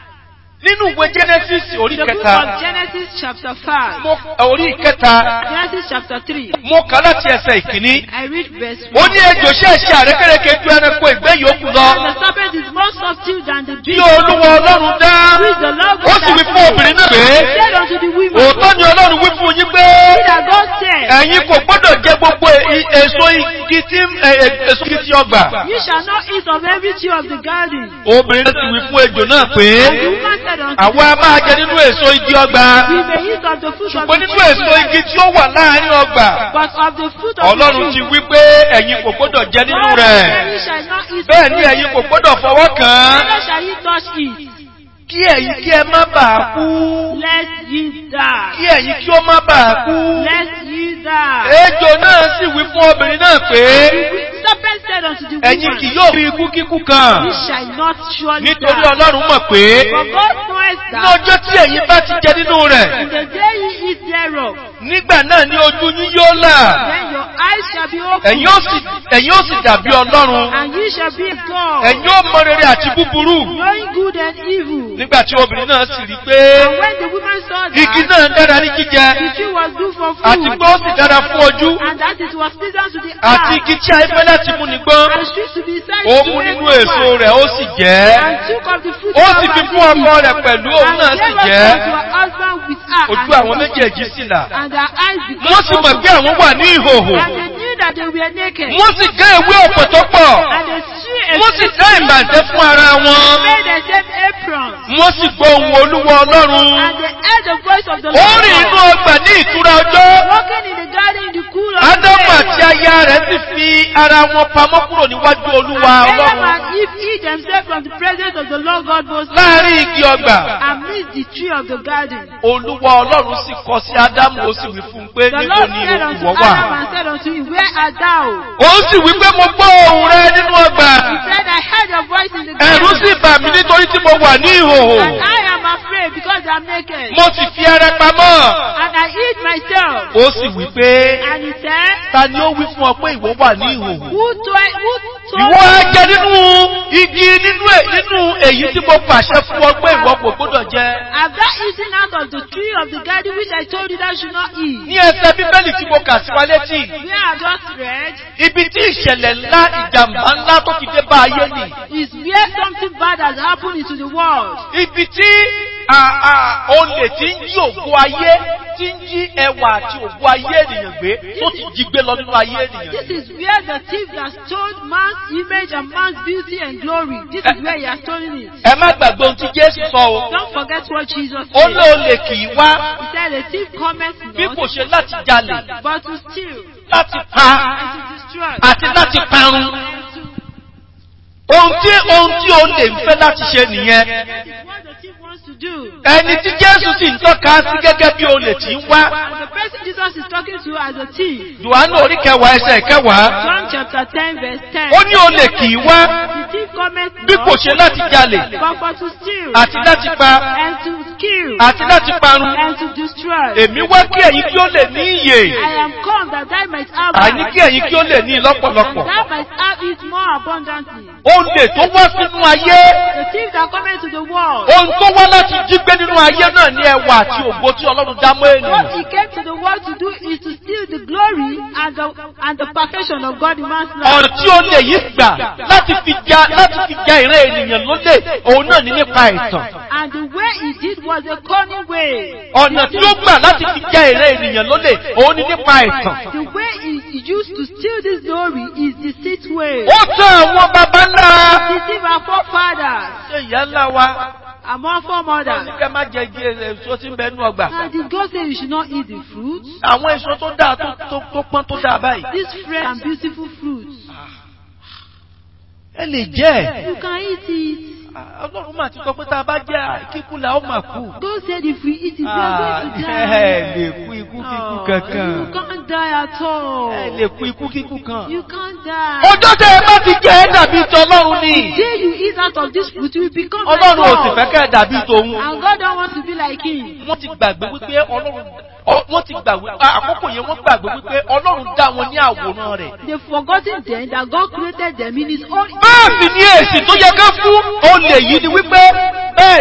Speaker 2: Nínú ìwé Genesis orí
Speaker 1: The book
Speaker 2: kẹta,
Speaker 1: of Genesis chapter five.
Speaker 2: mo orí kẹta,
Speaker 1: Genesis chapter three.
Speaker 2: mo kà láti ẹsẹ̀ ìkíní.
Speaker 1: I read verse
Speaker 2: Ó
Speaker 1: one.
Speaker 2: ní ejò ṣẹ̀ṣẹ̀ àrékérekè ju ẹranko ìgbẹ́ yòókù lọ.
Speaker 1: And the serpent is more subtle than the
Speaker 2: Tí
Speaker 1: beast.
Speaker 2: Olúwa Ọlọ́run dá,
Speaker 1: Who is the Lord
Speaker 2: ó
Speaker 1: God
Speaker 2: sì wí
Speaker 1: that
Speaker 2: fún obìnrin náà pé,
Speaker 1: said unto the women,
Speaker 2: òótọ́ ni Ọlọ́run wí fún yín pé,
Speaker 1: that God said,
Speaker 2: ẹ̀yin kò gbọ́dọ̀ jẹ gbogbo e- èso igi tí ẹ- ẹ- èso igi tí ọgbà.
Speaker 1: you shall not eat of every tree of the garden.
Speaker 2: Obìnrin náà sì wí fún ejò náà pé,
Speaker 1: And the woman said unto
Speaker 2: àwa a máa jẹ nínú èso igi ọgbà,
Speaker 1: we may eat of the fruit of
Speaker 2: ṣùgbọ́n
Speaker 1: the
Speaker 2: nínú
Speaker 1: tree,
Speaker 2: èso igi tí ó wà láàárín ọgbà,
Speaker 1: but of the fruit of the
Speaker 2: Ọlọ́run ti
Speaker 1: tree,
Speaker 2: wí pé ẹ̀yin kò gbọ́dọ̀ jẹ nínú
Speaker 1: God
Speaker 2: rẹ̀.
Speaker 1: said, you shall not eat
Speaker 2: Bẹ́ẹ̀
Speaker 1: of
Speaker 2: ni
Speaker 1: it,
Speaker 2: ẹ̀yin kò gbọ́dọ̀ fọwọ́ kàn án,
Speaker 1: neither shall ye touch it,
Speaker 2: kí ẹ̀yin kí ẹ má bàa kú,
Speaker 1: lest ye die.
Speaker 2: kí ẹ̀yin kí ó má bàa kú.
Speaker 1: Lest ye die.
Speaker 2: Ejò náà sì wí fún obìnrin náà pé,
Speaker 1: The serpent said unto the
Speaker 2: ẹ̀yin kì
Speaker 1: woman,
Speaker 2: yóò fi ikú kíkú kan,
Speaker 1: ye shall not surely
Speaker 2: nítorí
Speaker 1: die.
Speaker 2: Ọlọ́run mọ̀ pé
Speaker 1: For God knoweth
Speaker 2: ní
Speaker 1: that
Speaker 2: ọjọ́ tí ẹ̀yin bá ti jẹ nínú rẹ̀,
Speaker 1: in the day ye eat thereof,
Speaker 2: nígbà náà ni ojú yín yóò là,
Speaker 1: then your eyes shall be opened,
Speaker 2: ẹ̀yin ó sì ẹ̀yin ó sì dàbí Ọlọ́run,
Speaker 1: and ye shall be God,
Speaker 2: ẹ̀yin ó mọ rere àti búburú.
Speaker 1: knowing good and evil.
Speaker 2: Nígbà tí obìnrin náà sì rí pé
Speaker 1: And when the woman saw
Speaker 2: igi
Speaker 1: that
Speaker 2: náà dára ní jíjẹ,
Speaker 1: the tree was good for
Speaker 2: àti
Speaker 1: food,
Speaker 2: pé ó sì dára fún ojú,
Speaker 1: and that it was pleasant to the
Speaker 2: àti
Speaker 1: eye,
Speaker 2: igi tí a fẹ́ láti mú ni gbọ́n,
Speaker 1: and sweet to be sight
Speaker 2: ó
Speaker 1: to
Speaker 2: mú
Speaker 1: make
Speaker 2: nínú
Speaker 1: one
Speaker 2: èso
Speaker 1: wise,
Speaker 2: rẹ̀ ó sì jẹ ẹ́.
Speaker 1: and took of the fruit
Speaker 2: Ó
Speaker 1: of
Speaker 2: sì
Speaker 1: her
Speaker 2: fi fún ọkọ
Speaker 1: tree,
Speaker 2: rẹ̀ pẹ̀lú òun
Speaker 1: and
Speaker 2: náà sì
Speaker 1: gave
Speaker 2: jẹ
Speaker 1: her
Speaker 2: ẹ́.
Speaker 1: to her husband with her,
Speaker 2: Ojú
Speaker 1: and
Speaker 2: àwọn méjèèjì sì là.
Speaker 1: and their eyes became
Speaker 2: Wọ́n sì mọ̀
Speaker 1: open,
Speaker 2: pé àwọn wà ní ìhòhò.
Speaker 1: and they knew that they were naked,
Speaker 2: Wọ́n sì gé ewé ọ̀pọ̀ tó pọ̀.
Speaker 1: and they threw a
Speaker 2: Wọ́n sì dá ìbàjẹ́ fún ara wọn.
Speaker 1: made themselves aprons,
Speaker 2: Wọ́n sì gbọ́ ohùn Olúwa Ọlọ́run.
Speaker 1: and they heard the voice of the
Speaker 2: Ó rìn inú
Speaker 1: Lord,
Speaker 2: ọgbà ní ìtura ọjọ́.
Speaker 1: walking in the garden in the cool of the
Speaker 2: Ádámù
Speaker 1: day.
Speaker 2: àti aya rẹ̀ sì fi ara wọn pamọ́ kúrò níwájú Olúwa
Speaker 1: Adam
Speaker 2: Ọlọ́run.
Speaker 1: and Eve hid themselves from the presence of the Lord God Most High,
Speaker 2: Láàárín igi ọgbà,
Speaker 1: amidst the tree of the garden.
Speaker 2: Olúwa Ọlọ́run sì kọ sí Ádámù, ó sì wí fún un pé
Speaker 1: The
Speaker 2: níbo
Speaker 1: Lord
Speaker 2: ni
Speaker 1: said unto
Speaker 2: ìwọ wà.
Speaker 1: Adam and said unto him, where art thou?
Speaker 2: Ó sì wí pé mo gbọ́ ohùn rẹ nínú ọgbà.
Speaker 1: He said, I heard your voice in the
Speaker 2: Ẹ̀rù
Speaker 1: garden,
Speaker 2: sì bà mí nítorí tí mo wà ní ìhòhò.
Speaker 1: and I am afraid because I am naked,
Speaker 2: Mo sì fi ara pamọ́.
Speaker 1: and I hid myself.
Speaker 2: Ó sì wí pé,
Speaker 1: And he said,
Speaker 2: ta ni ó wí fún ọ pé ìwọ wà ní ìhòhò?
Speaker 1: who told, who told
Speaker 2: Ìwọ á
Speaker 1: you?
Speaker 2: jẹ nínú igi nínú è- nínú èyí tí mo pàṣẹ fún ọ pé ìwọ kò gbọdọ̀ jẹ.
Speaker 1: Have thou eaten out of the tree of the garden which I told you thou should not eat?
Speaker 2: Ní ẹsẹ̀ Bíbélì tí mo kà sí wa létí,
Speaker 1: Where I just read
Speaker 2: ibi tí ìṣẹ̀lẹ̀ ńlá ìjàmbá ńlá tó ti dé bá ayé nì.
Speaker 1: is where something bad has happened into the world.
Speaker 2: Ibi tí à- à- olè tí ń jí ògo ayé, tí ń jí ẹwà àti ògo ayé ènìyàn gbé, tó ti jí gbé lọ nínú ayé ènìyàn.
Speaker 1: This is where the thief has stolen man's image and man's beauty and glory. This is where he has stolen it.
Speaker 2: Ẹ má gbàgbé ohun tí Jésù sọ o.
Speaker 1: Don't forget what Jesus
Speaker 2: Ó
Speaker 1: said.
Speaker 2: lé olè kì í wá
Speaker 1: He said, a thief cometh
Speaker 2: bí kò
Speaker 1: not,
Speaker 2: ṣe láti jalè,
Speaker 1: but to steal,
Speaker 2: láti pa
Speaker 1: and to destroy,
Speaker 2: àti láti parun.
Speaker 1: and to...
Speaker 2: Ohun tí ohun tí olè ń fẹ́ láti ṣe nìyẹn.
Speaker 1: That is what the thief wants to do.
Speaker 2: Ẹni tí Jésù sì ń tọ́ka sí gẹ́gẹ́ bí olè tí ń wá.
Speaker 1: And the person Jesus is talking to as a thief.
Speaker 2: Jòhánù orí kẹwàá ẹsẹ̀ kẹwàá.
Speaker 1: John chapter ten verse ten.
Speaker 2: Ó ní olè kì í wá
Speaker 1: The thief cometh
Speaker 2: bí kò
Speaker 1: not,
Speaker 2: ṣe láti jalè
Speaker 1: but for to steal,
Speaker 2: àti láti pa
Speaker 1: and to kill,
Speaker 2: àti láti parun.
Speaker 1: and to destroy.
Speaker 2: Èmi wá kí ẹ̀yin kí ó lè ní ìyè.
Speaker 1: I am come that thou might have
Speaker 2: Àní
Speaker 1: life,
Speaker 2: kí ẹ̀yin kí ó lè ní
Speaker 1: and
Speaker 2: lọ́pọ̀lọpọ̀.
Speaker 1: thou might have it more abundantly.
Speaker 2: Olè tó wá sínú ayé,
Speaker 1: The thief that cometh to the world,
Speaker 2: ohun tó wá láti jí gbé nínú ayé náà ní ẹwà àti ògo tí Ọlọ́run dá mọ́ ènìyàn.
Speaker 1: What he came to the world to do is to steal the glory and the, and the perfection of God in man's life.
Speaker 2: Ọ̀nà tí ó lè yí gbà láti fi já láti fi já ìran ènìyàn lólè òun náà ní nípa ìtàn.
Speaker 1: And the way he did was a cunning way.
Speaker 2: Ọ̀nà tí ó gbà láti fi já ìran ènìyàn lólè òun ní nípa ìtàn.
Speaker 1: The way he used to steal this glory is deceit way.
Speaker 2: Ó tàn àwọn baba ńlá.
Speaker 1: Deceive our forefathers.
Speaker 2: Ṣé ìyá ńlá wa?
Speaker 1: Among foremothers.
Speaker 2: Kẹ́ má jẹ igi èso tí ń bẹ nínú ọgbà.
Speaker 1: And did God say you should not eat the fruits?
Speaker 2: Àwọn èso tó dáa tó tó tó pọ́n tó dáa báyìí.
Speaker 1: These fresh and beautiful fruits.
Speaker 2: Ẹ lè jẹ.
Speaker 1: You can eat it.
Speaker 2: Ọlọ́run máa ti sọ pé tá a bá jẹ́ kíkú la ó máa kú.
Speaker 1: God said if we eat it, we are going to die.
Speaker 2: Ẹ lè kú ikú kíkú kankan.
Speaker 1: You can't die at all.
Speaker 2: Ẹ lè kú ikú kíkú kan.
Speaker 1: You can't die.
Speaker 2: Ọjọ́ tẹ ẹ bá ti jẹ́ ẹ dàbí ti Ọlọ́run ni.
Speaker 1: The day you eat out of this fruit, you will become like
Speaker 2: Ọlọ́run ò
Speaker 1: God.
Speaker 2: sì fẹ́ kẹ́ ẹ dàbí tòun.
Speaker 1: And God don't want to be like him.
Speaker 2: Wọ́n ti gbàgbé wípé Ọlọ́run wọ́n ti gbàgbé àkókò yẹn wọ́n gbàgbé wípé Ọlọ́run dá wọn ní àwòrán rẹ̀.
Speaker 1: They forgotten then that God created them in his own image.
Speaker 2: Bẹ́ẹ̀ sì ni èsì tó yẹ ká fún olè yìí ni wípé bẹ́ẹ̀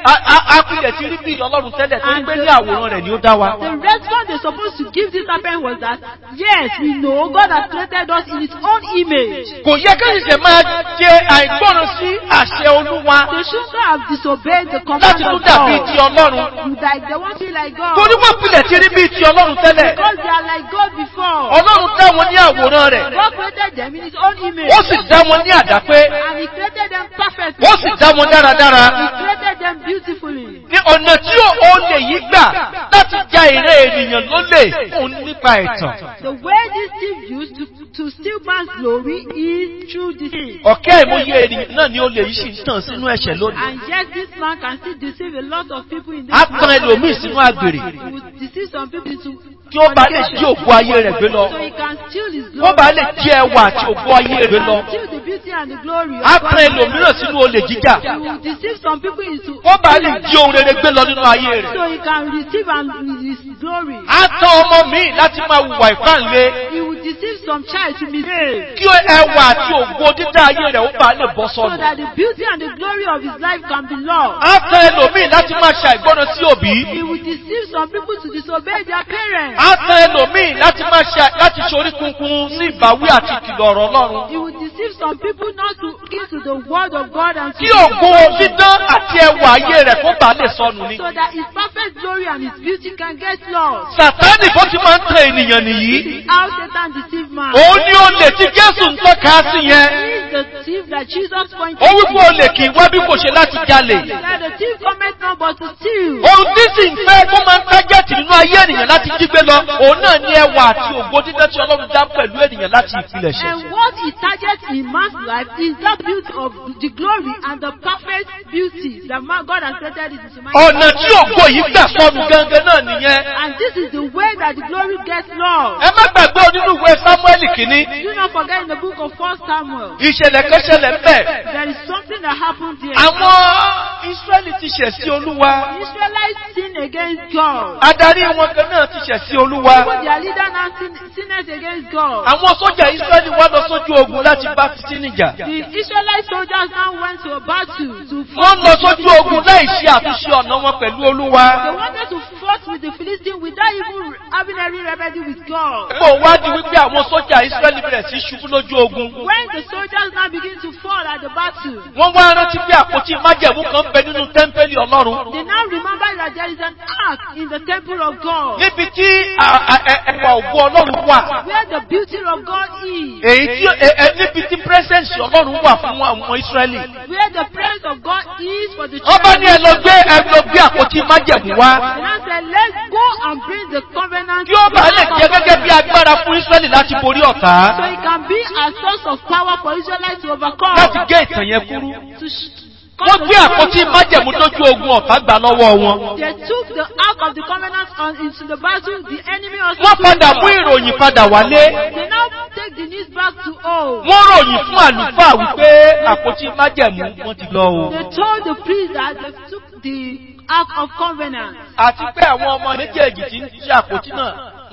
Speaker 2: apilẹ̀ ti rí bí Ọlọ́run tẹ́lẹ̀ tó ń gbé ní àwòrán rẹ̀ ni ó dá wa.
Speaker 1: The response they supposed to give this serpent was that, yes, we know God has created us in his own image.
Speaker 2: Kò yẹ ká ṣẹ̀ṣẹ̀ máa jẹ àìgbọ́ràn sí àṣẹ Olúwa
Speaker 1: They shouldn't have disobeyed the
Speaker 2: láti
Speaker 1: command
Speaker 2: tún
Speaker 1: of
Speaker 2: dàbí
Speaker 1: God.
Speaker 2: ti Ọlọ́run.
Speaker 1: Like they want to be like God.
Speaker 2: Torí wọ́n pilẹ̀ ti rí bí ti Ọlọ́run tẹ́lẹ̀.
Speaker 1: Because they are like God before.
Speaker 2: Ọlọ́run dá wọn ní àwòrán rẹ̀.
Speaker 1: God created them in his own image.
Speaker 2: Ó sì dá wọn ní àdápé.
Speaker 1: And he created them perfectly.
Speaker 2: Ó sì dá wọn dáradára.
Speaker 1: He created them beautifully.
Speaker 2: Ní ọ̀nà tí ó lè yí gbà láti já ìran ènìyàn lólè òun nípa ìtàn.
Speaker 1: The way this thief used to, to steal man's glory is through deceit.
Speaker 2: Ọ̀kẹ́ ìmọ̀ye ènìyàn náà ni ó lè yí sì ń tàn sínú ẹ̀ṣẹ̀ lónìí.
Speaker 1: And yet this man can still deceive a lot of people in this
Speaker 2: Á tan ẹlòmíì sínú àgbèrè.
Speaker 1: He will deceive some people into
Speaker 2: Kí ó bá lè jí ògo ayé rẹ̀ gbé lọ.
Speaker 1: so he can steal his glory.
Speaker 2: Wọ́n bá lè jí ẹwà àti ògo ayé rẹ̀ gbé lọ.
Speaker 1: He can steal the beauty and the glory of
Speaker 2: Á
Speaker 1: God.
Speaker 2: tan ẹlòmíràn sínú olè jíjà.
Speaker 1: He will deceive some people into
Speaker 2: Wọ́n bá lè jí ohun rere gbé lọ nínú ayé rẹ̀.
Speaker 1: so he can receive and his glory.
Speaker 2: Á tan ọmọ míì láti máa hùwà ìpáǹle.
Speaker 1: He will deceive some child to misbehave.
Speaker 2: Kí ẹwà àti ògo dídá ayé rẹ̀ ó bá lè bọ́
Speaker 1: So
Speaker 2: sọnù.
Speaker 1: that the beauty and the glory of his life can be lost.
Speaker 2: Á tan ẹlòmíì láti máa ṣàìgbọ́ràn sí òbí.
Speaker 1: He will deceive some people to disobey their parents.
Speaker 2: Á tan ẹlòmíì láti máa ṣe láti ṣorí kunkun sí ìbáwí àti ìkìlọ̀ ọ̀rọ̀ Ọlọ́run.
Speaker 1: He will deceive some people not to give to the word of God and to
Speaker 2: Kí ògo dídán àti ẹwà ayé rẹ̀ kó bá lè sọnù ni.
Speaker 1: so that his perfect glory and his beauty can get lost.
Speaker 2: Sàtánì bó ti máa ń tan ènìyàn nìyí.
Speaker 1: How Satan deceive man.
Speaker 2: Òun ni olè tí Jésù ń tọ́ka sí yẹn.
Speaker 1: He is the thief that Jesus pointed
Speaker 2: Ó wípé olè kì í wá bí kò ṣe láti jalè.
Speaker 1: that the thief cometh not but to steal.
Speaker 2: Ohun tí sì ń fẹ́ kó máa ń tájẹ́tì nínú ayé ènìyàn láti jí gbé lọ. Òun náà ní ẹwà àti ògo dídán tí Ọlọ́run dá pẹ̀lú ènìyàn láti ìpilẹ̀ṣẹ̀.
Speaker 1: And what he targets in man's life is that beauty of the glory and the perfect beauty that man, God has created in his mind.
Speaker 2: Ọ̀nà tí ògo yìí gbà sọnù gangan náà nìyẹn.
Speaker 1: And this is the way that the glory gets lost.
Speaker 2: Ẹ má gbàgbé onínú ìwé Sámúẹ́lì kìíní.
Speaker 1: Do not forget in the book of First Samuel,
Speaker 2: Ìṣẹ̀lẹ̀ kan ṣẹlẹ̀ ń bẹ̀.
Speaker 1: there is something that happened there.
Speaker 2: Àwọn Ísírẹ́lì ti ṣẹ̀ sí Olúwa.
Speaker 1: The Israelites sinned against God.
Speaker 2: Adarí wọn kan náà ti ṣẹ̀ sí Olúwa.
Speaker 1: But their leader now sin- sinned against God.
Speaker 2: Àwọn sójà Ísírẹ́lì wá lọ sójú ogun láti bá Físítínì jà.
Speaker 1: The Israelite soldiers now went to a battle to
Speaker 2: Wọ́n
Speaker 1: fight.
Speaker 2: lọ sójú ogun láì ṣe àtúnṣe ọ̀nà wọn pẹ̀lú Olúwa.
Speaker 1: They wanted to fight with the Philistines without even having any remedy with God.
Speaker 2: Mo wá di wípé àwọn sójà Ísírẹ́lì bẹ̀rẹ̀ sí ṣubú lójú ogun.
Speaker 1: When the soldiers now begin to fall at the battle,
Speaker 2: Wọ́n wá rántí pé àpótí májẹ̀mú kan bẹ nínú tẹ́ḿpẹ́lì Ọlọ́run.
Speaker 1: they now remember that there is an ark in the temple of God,
Speaker 2: Níbi tí à- à- ẹ- ẹwà ògo Ọlọ́run wà.
Speaker 1: where the beauty of God is,
Speaker 2: Èyí tí ẹ- ẹ- níbi tí pírẹ́sẹ̀nsì Ọlọ́run wà fún àwọn Ísírẹ́lì.
Speaker 1: where the presence of God is for the
Speaker 2: Wọ́n bá ní ẹ lọ
Speaker 1: children.
Speaker 2: gbé ẹ lọ gbé àpótí májẹ̀mú wá.
Speaker 1: And I said, let's go and bring the covenant.
Speaker 2: Kí ó bá lè jẹ́ gẹ́gẹ́ bí agbára fún Ísírẹ́lì láti borí
Speaker 1: So
Speaker 2: ọ̀tá.
Speaker 1: it can be a source of power for Israelites to overcome.
Speaker 2: Láti gé ìtàn yẹn kúrú.
Speaker 1: To sh-
Speaker 2: Wọ́n gbé àpótí májẹ̀mú lójú ogun ọ̀tá gbà lọ́wọ́ wọn.
Speaker 1: They took the ark of the covenant on into the battle. The enemy also
Speaker 2: Wọ́n
Speaker 1: took
Speaker 2: padà
Speaker 1: it.
Speaker 2: mú ìròyìn padà wálé.
Speaker 1: They now take the news back to home.
Speaker 2: Wọ́n ròyìn fún àlùfáà wípé àpótí májẹ̀mú wọ́n ti lọ o.
Speaker 1: They told the priest that they took the ark of covenant.
Speaker 2: Àti pé àwọn ọmọ méjèèjì tí ń ṣe àpótí náà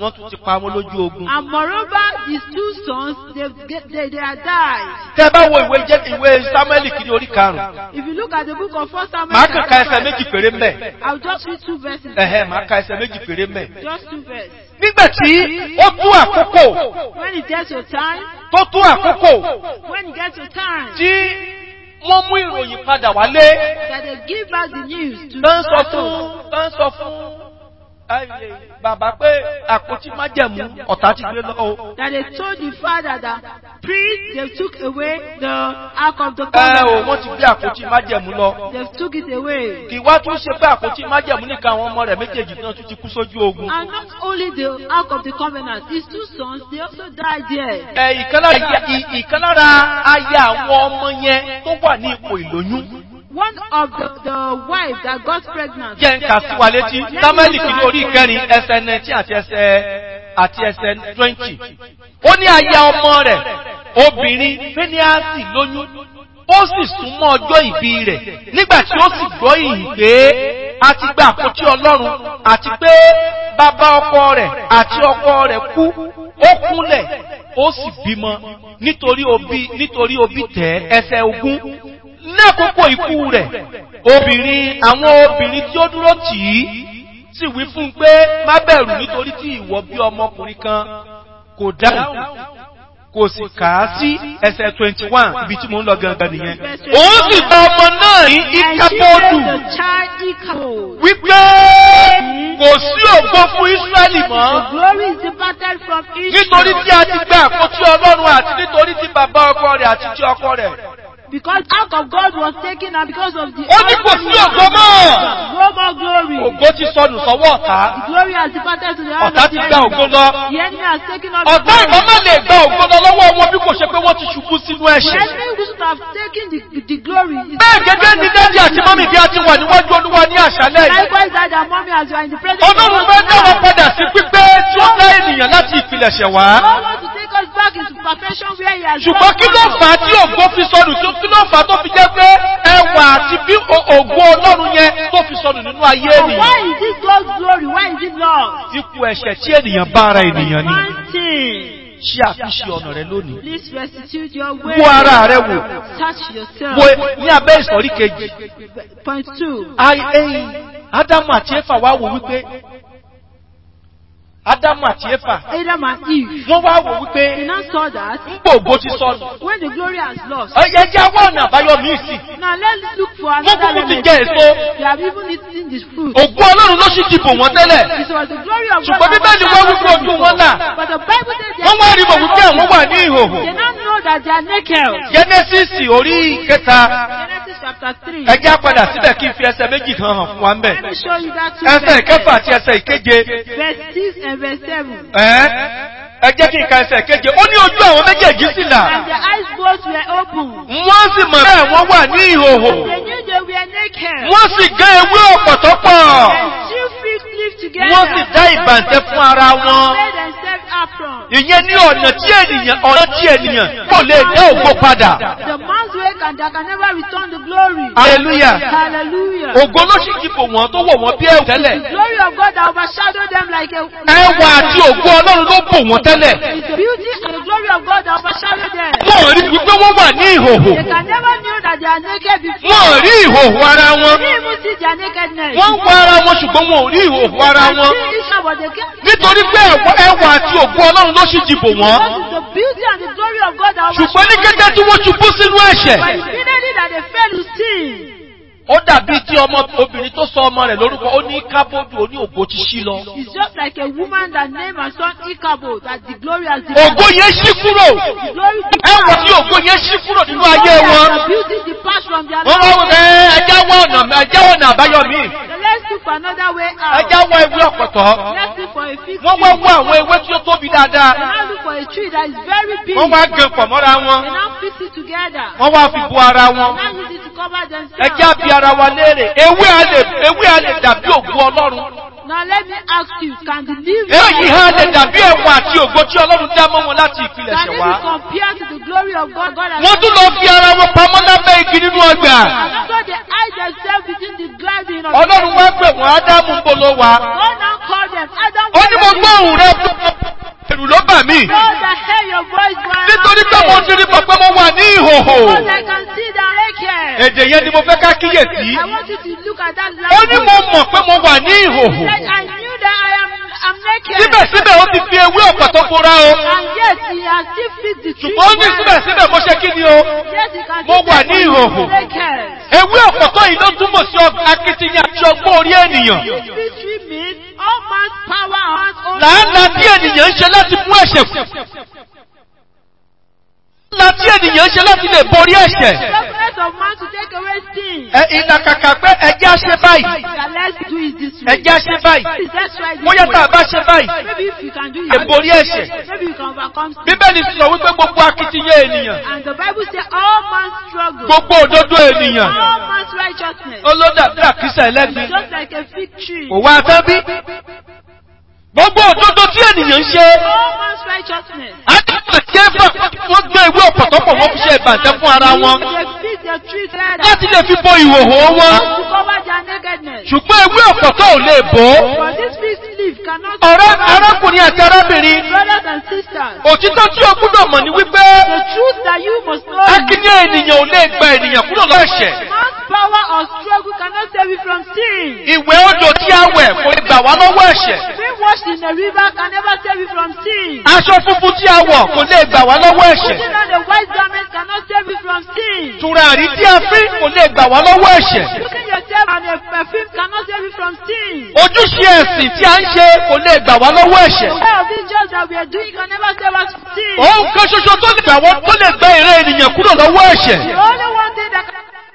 Speaker 2: wọ́n tún ti pa wọ́n lójú ogun.
Speaker 1: And moreover, his two sons, they, they, they are died.
Speaker 2: Tẹ́ bá wo ìwé jẹ́ ìwé Sámúẹ́lì kìíní orí karùn-ún.
Speaker 1: If you look at the book of First Samuel,
Speaker 2: Màá kàn ka ẹsẹ̀ méjì péré mẹ́.
Speaker 1: I'll just read two verses.
Speaker 2: Ẹ̀hẹ́ màá ka ẹsẹ̀ méjì péré mẹ́.
Speaker 1: Just two verses.
Speaker 2: Nígbà tí ó tó àkókò.
Speaker 1: When it gets your time.
Speaker 2: Tó tó àkókò.
Speaker 1: When it gets your time.
Speaker 2: Tí wọ́n mú ìròyìn padà wálé.
Speaker 1: That they give back the news to
Speaker 2: Tán sọ fún, tán sọ fún bàbá pé àpótí májẹ̀mú ọ̀tá ti gbé lọ o.
Speaker 1: That they told the father that priests they took away the ark of the
Speaker 2: covenant. Ẹ o,
Speaker 1: covenant.
Speaker 2: wọ́n ti gbé àpótí májẹ̀mú lọ.
Speaker 1: They took it away.
Speaker 2: Kì wá tún ṣe pé àpótí májẹ̀mú nìkan àwọn ọmọ rẹ̀ méjèèjì náà tún ti kú sójú ogun.
Speaker 1: And not only the ark of the covenant, his two sons, they also died there.
Speaker 2: Ẹ ìkan lára aya àwọn ọmọ yẹn tó wà ní ipò ìlóyún.
Speaker 1: One of the, the wives that got pregnant.
Speaker 2: Jẹ́ ń kà sí wa létí. Sámúẹ́lì kìíní orí ìkẹrin ẹsẹ̀ nineteen àti ẹsẹ̀ àti ẹsẹ̀ twenty. Ó ní aya ọmọ rẹ̀ obìnrin Fíníásì lóyún. Ó sì súnmọ́ ọjọ́ ìbí rẹ̀. Nígbà tí ó sì gbọ́ ìhìn pé a ti gba àpótí Ọlọ́run àti pé bàbá ọkọ rẹ̀ àti ọkọ rẹ̀ kú. Ó kúnlẹ̀ ó sì bímọ nítorí òbí nítorí òbí tẹ̀ ẹsẹ̀ ogún. Ní àkókò ikú rẹ̀, obìnrin àwọn obìnrin tí ó dúró tì í sì wí fún un pé má bẹ̀rù nítorí tí ìwọ bí ọmọkùnrin kan. Kò dáhùn, kò sì kà á sí ẹsẹ̀ twenty-one ibi tí mo ń lọ gangan nìyẹn. Òun sì gba ọmọ náà ní Íkábódù wípé kò sí ògo fún Ísírẹ́lì mọ́. Nítorí tí a ti gba àpótí Ọlọ́run àti nítorí tí bàbá ọkọ rẹ̀ àti tí ọkọ rẹ̀.
Speaker 1: Because out of God was taken and because of the
Speaker 2: ó ní kò sí ògo mọ́.
Speaker 1: No more glory.
Speaker 2: Ògo ti sọnù sọ́wọ́ ọ̀tá.
Speaker 1: The glory has departed to the hand
Speaker 2: ọ̀tá
Speaker 1: of the
Speaker 2: ti gba ògo lọ.
Speaker 1: The enemy has taken up
Speaker 2: ọ̀tá ìbọn má lè gba ògo lọ lọ́wọ́ wọn bí kò ṣe pé wọ́n ti ṣubú sínú
Speaker 1: The
Speaker 2: ẹ̀ṣẹ̀.
Speaker 1: enemy who should have taken the, the glory.
Speaker 2: Bẹ́ẹ̀ gẹ́gẹ́ ni dádì àti mọ́mì bí a ti wà níwájú Olúwa ní àṣálẹ́ yìí.
Speaker 1: Likewise that their mommy as you are in the presence of
Speaker 2: Ọlọ́run fẹ́ dá wọn padà sí pípé tí ó dá ènìyàn láti ìpilẹ̀ṣẹ̀ wá.
Speaker 1: God wants to take us back into perfection where he has
Speaker 2: Ṣùgbọ́n kí ló fà á tí ògo fi sọnù tí kí ló fà á tó fi jẹ́ pé ẹwà àti bí ògo Ọlọ́run yẹn tó fi sọnù nínú ayé ènìyàn.
Speaker 1: Why is it God's glory? Why is it lost?
Speaker 2: Ipò ẹ̀ṣẹ̀ tí ènìyàn bá ara ènìyàn ni.
Speaker 1: One thing.
Speaker 2: Ṣé àfiṣe ọ̀nà rẹ lónìí?
Speaker 1: Please restitute your way.
Speaker 2: Wo ara rẹ wò.
Speaker 1: Touch yourself.
Speaker 2: Wo ní abẹ́ ìsọ̀rí kejì.
Speaker 1: Point two.
Speaker 2: Ádámù àti Éfà wá wò wípé Ádámù àti Éfà.
Speaker 1: Adam and Eve.
Speaker 2: Wọ́n wá wò wípé.
Speaker 1: They now saw that.
Speaker 2: Ń gbòògbò ti sọnù.
Speaker 1: When the glory has lost.
Speaker 2: Ẹyẹ jẹ́ àwọn ọ̀nà àbáyọ míì sí.
Speaker 1: Now let's look for
Speaker 2: Wọ́n
Speaker 1: another
Speaker 2: kúkú ti
Speaker 1: remedy.
Speaker 2: jẹ èso.
Speaker 1: They have even eaten this fruit.
Speaker 2: Ògo Ọlọ́run ló sì dìbò wọ́n tẹ́lẹ̀.
Speaker 1: It was the glory of God.
Speaker 2: Ṣùgbọ́n Bíbélì wọ́n wípé ojú wọn là.
Speaker 1: But the Bible says they
Speaker 2: Wọ́n wá rí mọ̀ wípé àwọn wà ní ìhòhò.
Speaker 1: They now know that they are naked.
Speaker 2: Jẹ́nẹ́sísì orí kẹta.
Speaker 1: Genesis chapter three.
Speaker 2: Ẹ jẹ́ á padà síbẹ̀ kí n fi ẹsẹ̀ méjì kan hàn fún wa ńbẹ̀.
Speaker 1: Let me show you that two
Speaker 2: Ẹsẹ̀ ìkẹfà àti ẹsẹ̀ ìkeje.
Speaker 1: verse six and verse seven.
Speaker 2: Ẹ́ ẹ jẹ́ kí n ka ẹsẹ̀ ìkeje. Ó ní ojú àwọn méjèèjì sì là.
Speaker 1: And their eyes both were open.
Speaker 2: Wọ́n sì mọ̀ bẹ́ẹ̀ wọ́n wà ní ìhòhò.
Speaker 1: They knew they were naked.
Speaker 2: Wọ́n sì gé ewé ọ̀pọ̀tọ́ pọ̀.
Speaker 1: And two figs lived together.
Speaker 2: Wọ́n sì dá ìbàǹtẹ́ fún ara wọn.
Speaker 1: Made themselves apron.
Speaker 2: Ìyẹn ní ọ̀nà tí ènìyàn ọ̀nà tí ènìyàn kò lè dá ògo padà.
Speaker 1: The man's way can, that can never return the glory.
Speaker 2: Hallelujah.
Speaker 1: Hallelujah.
Speaker 2: Ògo ló sì kíkò wọ́n tó wọ̀ wọ́n bí ẹ̀wù tẹ́lẹ̀.
Speaker 1: The glory of God that overshadowed them like a...
Speaker 2: Ẹwà àti ògo Ọlọ́run ló bò wọ́n tẹ́lẹ̀.
Speaker 1: The beauty and the glory of God that overshadowed them.
Speaker 2: Wọ́n rí wípé wọ́n wà ní ìhòhò.
Speaker 1: They can never knew that they are naked before.
Speaker 2: Wọ́n rí ìhòhò ara wọn.
Speaker 1: They didn't even see their nakedness.
Speaker 2: Wọ́n ń wá ara wọn ṣùgbọ́n wọn ò rí ìhòhò ara
Speaker 1: They
Speaker 2: wọn.
Speaker 1: see Israel, but they can't.
Speaker 2: Nítorí pé ẹwà àti ògo Ọlọ́run ló sì dìbò wọ́n.
Speaker 1: Because it's the beauty and the glory of God that
Speaker 2: Ṣùgbọ́n ní kété tí wọ́n ṣubú sínú ẹ̀ṣẹ̀.
Speaker 1: But immediately that they fell to sin.
Speaker 2: Ó dàbí tí ọmọ obìnrin tó sọ ọmọ rẹ̀ lórúkọ ó ní Kábódù ó ní ògo ti ṣí lọ.
Speaker 1: It's just like a woman that named her son Ichabod, that the glory has departed.
Speaker 2: Ògo yẹn ṣí kúrò.
Speaker 1: The glory
Speaker 2: Ẹwà tí ògo yẹn ṣí kúrò nínú ayé wọn.
Speaker 1: The beauty departs from their
Speaker 2: Wọ́n wá
Speaker 1: life.
Speaker 2: ẹ ẹjá wọ ọ̀nà ẹjá wọ ọ̀nà àbáyọ mi.
Speaker 1: So let's look for another way out.
Speaker 2: Ẹjá wọ ewé ọ̀pọ̀tọ́.
Speaker 1: Let's look for a fig tree.
Speaker 2: Wọ́n wá wọ àwọn ewé tí ó tóbi dáadáa.
Speaker 1: They now look for a tree that is very big.
Speaker 2: Wọ́n wá gé pọ̀ mọ́ra wọn.
Speaker 1: They now fix it together.
Speaker 2: Wọ́n wá fi bu ara wọn.
Speaker 1: They now use it to cover themselves.
Speaker 2: Ẹjá bí ara wa léèrè. Ewé a lè ewé a lè dàbí ògo Ọlọ́run.
Speaker 1: Now let me ask you, can the leaves
Speaker 2: Èyí ha lè dàbí ẹ̀wọ̀n àti ògo tí Ọlọ́run dá mọ́ wọn láti
Speaker 1: can
Speaker 2: ìpilẹ̀ṣẹ̀
Speaker 1: it
Speaker 2: wá.
Speaker 1: be compared to the glory of God? God has
Speaker 2: Wọ́n tún lọ fi ara wọn pamọ́ lábẹ́ igi nínú ọgbà.
Speaker 1: And so they hide themselves within the garden of
Speaker 2: Ọlọ́run wá pè wọ́n Ádámù ń bolo wá.
Speaker 1: God now called them. Adam,
Speaker 2: Ó ní mo gbọ́ òun rẹ bà mí.
Speaker 1: Those that hear your voice while
Speaker 2: Nítorí pé
Speaker 1: I'm
Speaker 2: mo
Speaker 1: praying.
Speaker 2: ti rí pọ̀ pé mo wà ní ìhòhò.
Speaker 1: Because I can see that naked.
Speaker 2: Èdè yẹn ni mo fẹ́ ká kíyèsí.
Speaker 1: I want you to look at that
Speaker 2: Ó ní mo mọ̀ pé mo wà ní ìhòhò.
Speaker 1: That I knew that I am I'm naked.
Speaker 2: Síbẹ̀síbẹ̀ ó ti fi ewé ọ̀pọ̀tọ́ bora o.
Speaker 1: And yet he has still fit the tree.
Speaker 2: Ṣùgbọ́n ó ní síbẹ̀síbẹ̀ mo ṣe kí ni o.
Speaker 1: Yes, he can
Speaker 2: Mo
Speaker 1: still
Speaker 2: wà
Speaker 1: fit
Speaker 2: ní
Speaker 1: the
Speaker 2: ìhòhò.
Speaker 1: naked.
Speaker 2: Ewé ọ̀pọ̀tọ́ yìí ló túmọ̀ sí akitiyan àti ọgbọ́n orí ènìyàn.
Speaker 1: This victory means all man's power and man's own.
Speaker 2: Làálàá tí ènìyàn ń ṣe láti mú ẹ̀ṣẹ̀ kù. Làálàá tí ènìyàn ń ṣe láti lè borí ẹ̀ṣẹ̀.
Speaker 1: Selfless of man to take away sin.
Speaker 2: Ẹ ìlàkàkà pé ẹjẹ́ á ṣe báyìí.
Speaker 1: That let's do it this way.
Speaker 2: Ẹjẹ́ á ṣe báyìí.
Speaker 1: Let's try this
Speaker 2: Bóyá tá a
Speaker 1: way.
Speaker 2: bá ṣe báyìí.
Speaker 1: Maybe if you can do
Speaker 2: Lè
Speaker 1: it,
Speaker 2: borí ẹ̀ṣẹ̀.
Speaker 1: maybe you can overcome sin.
Speaker 2: Bíbélì sọ wípé gbogbo akitiyan ènìyàn.
Speaker 1: And the Bible says all man's struggle,
Speaker 2: Gbogbo òdodo ènìyàn.
Speaker 1: all man's righteousness,
Speaker 2: Olódàbí àkísà ẹlẹ́gbin.
Speaker 1: just like a fig tree.
Speaker 2: Kò wá tán bí. Gbogbo òdodo tí ènìyàn ń ṣe.
Speaker 1: All man's righteousness.
Speaker 2: Àdìgbà tí ẹ bá wọ́n gbé ewé ọ̀pọ̀tọ́pọ̀ wọ́n fi ṣe ìbàjẹ́ fún ara wọn.
Speaker 1: They feed their tree together
Speaker 2: Láti lè fi bo ìhòhò wọn.
Speaker 1: to cover their nakedness.
Speaker 2: Ṣùgbọ́n ewé ọ̀pọ̀tọ́ ò lè bò ó.
Speaker 1: But this fig leaf cannot
Speaker 2: Ọ̀rẹ́
Speaker 1: cover
Speaker 2: arákùnrin àti arábìnrin.
Speaker 1: brothers and sisters.
Speaker 2: Òtítọ́ tí o gbúdọ̀ mọ̀ ní wípé
Speaker 1: The truth that you must know is
Speaker 2: akínyẹ́ ènìyàn ò lè gba ènìyàn kúrò lọ́wọ́ ẹ̀ṣẹ̀.
Speaker 1: man's power or struggle cannot save you from sin.
Speaker 2: Ìwẹ̀ odò tí a wẹ̀ kò lè gbà wá lọ́wọ́ ẹ̀ṣẹ̀.
Speaker 1: Being washed in a river can never save you from sin.
Speaker 2: Aṣọ funfun tí a wọ̀ kò lè gbà wá lọ́wọ́ ẹ̀ṣẹ̀.
Speaker 1: Putting on a white garment cannot save you from sin.
Speaker 2: Tùràrí tí a fín kò lè gbà wá lọ́wọ́ ẹ̀ṣẹ̀.
Speaker 1: Putting yourself on a perfume cannot save you from sin.
Speaker 2: Ojúṣe ẹ̀sìn tí a ń ṣe kò lè gbà wá lọ́wọ́ ẹ̀ṣẹ̀.
Speaker 1: The way of these jobs that we are doing can never save us from sin.
Speaker 2: Òun kan ṣoṣo tó lè gbà wọ́n tó lè gba èrè ènìyàn kúrò lọ́wọ́ ẹ̀ṣẹ̀.
Speaker 1: The only one thing that can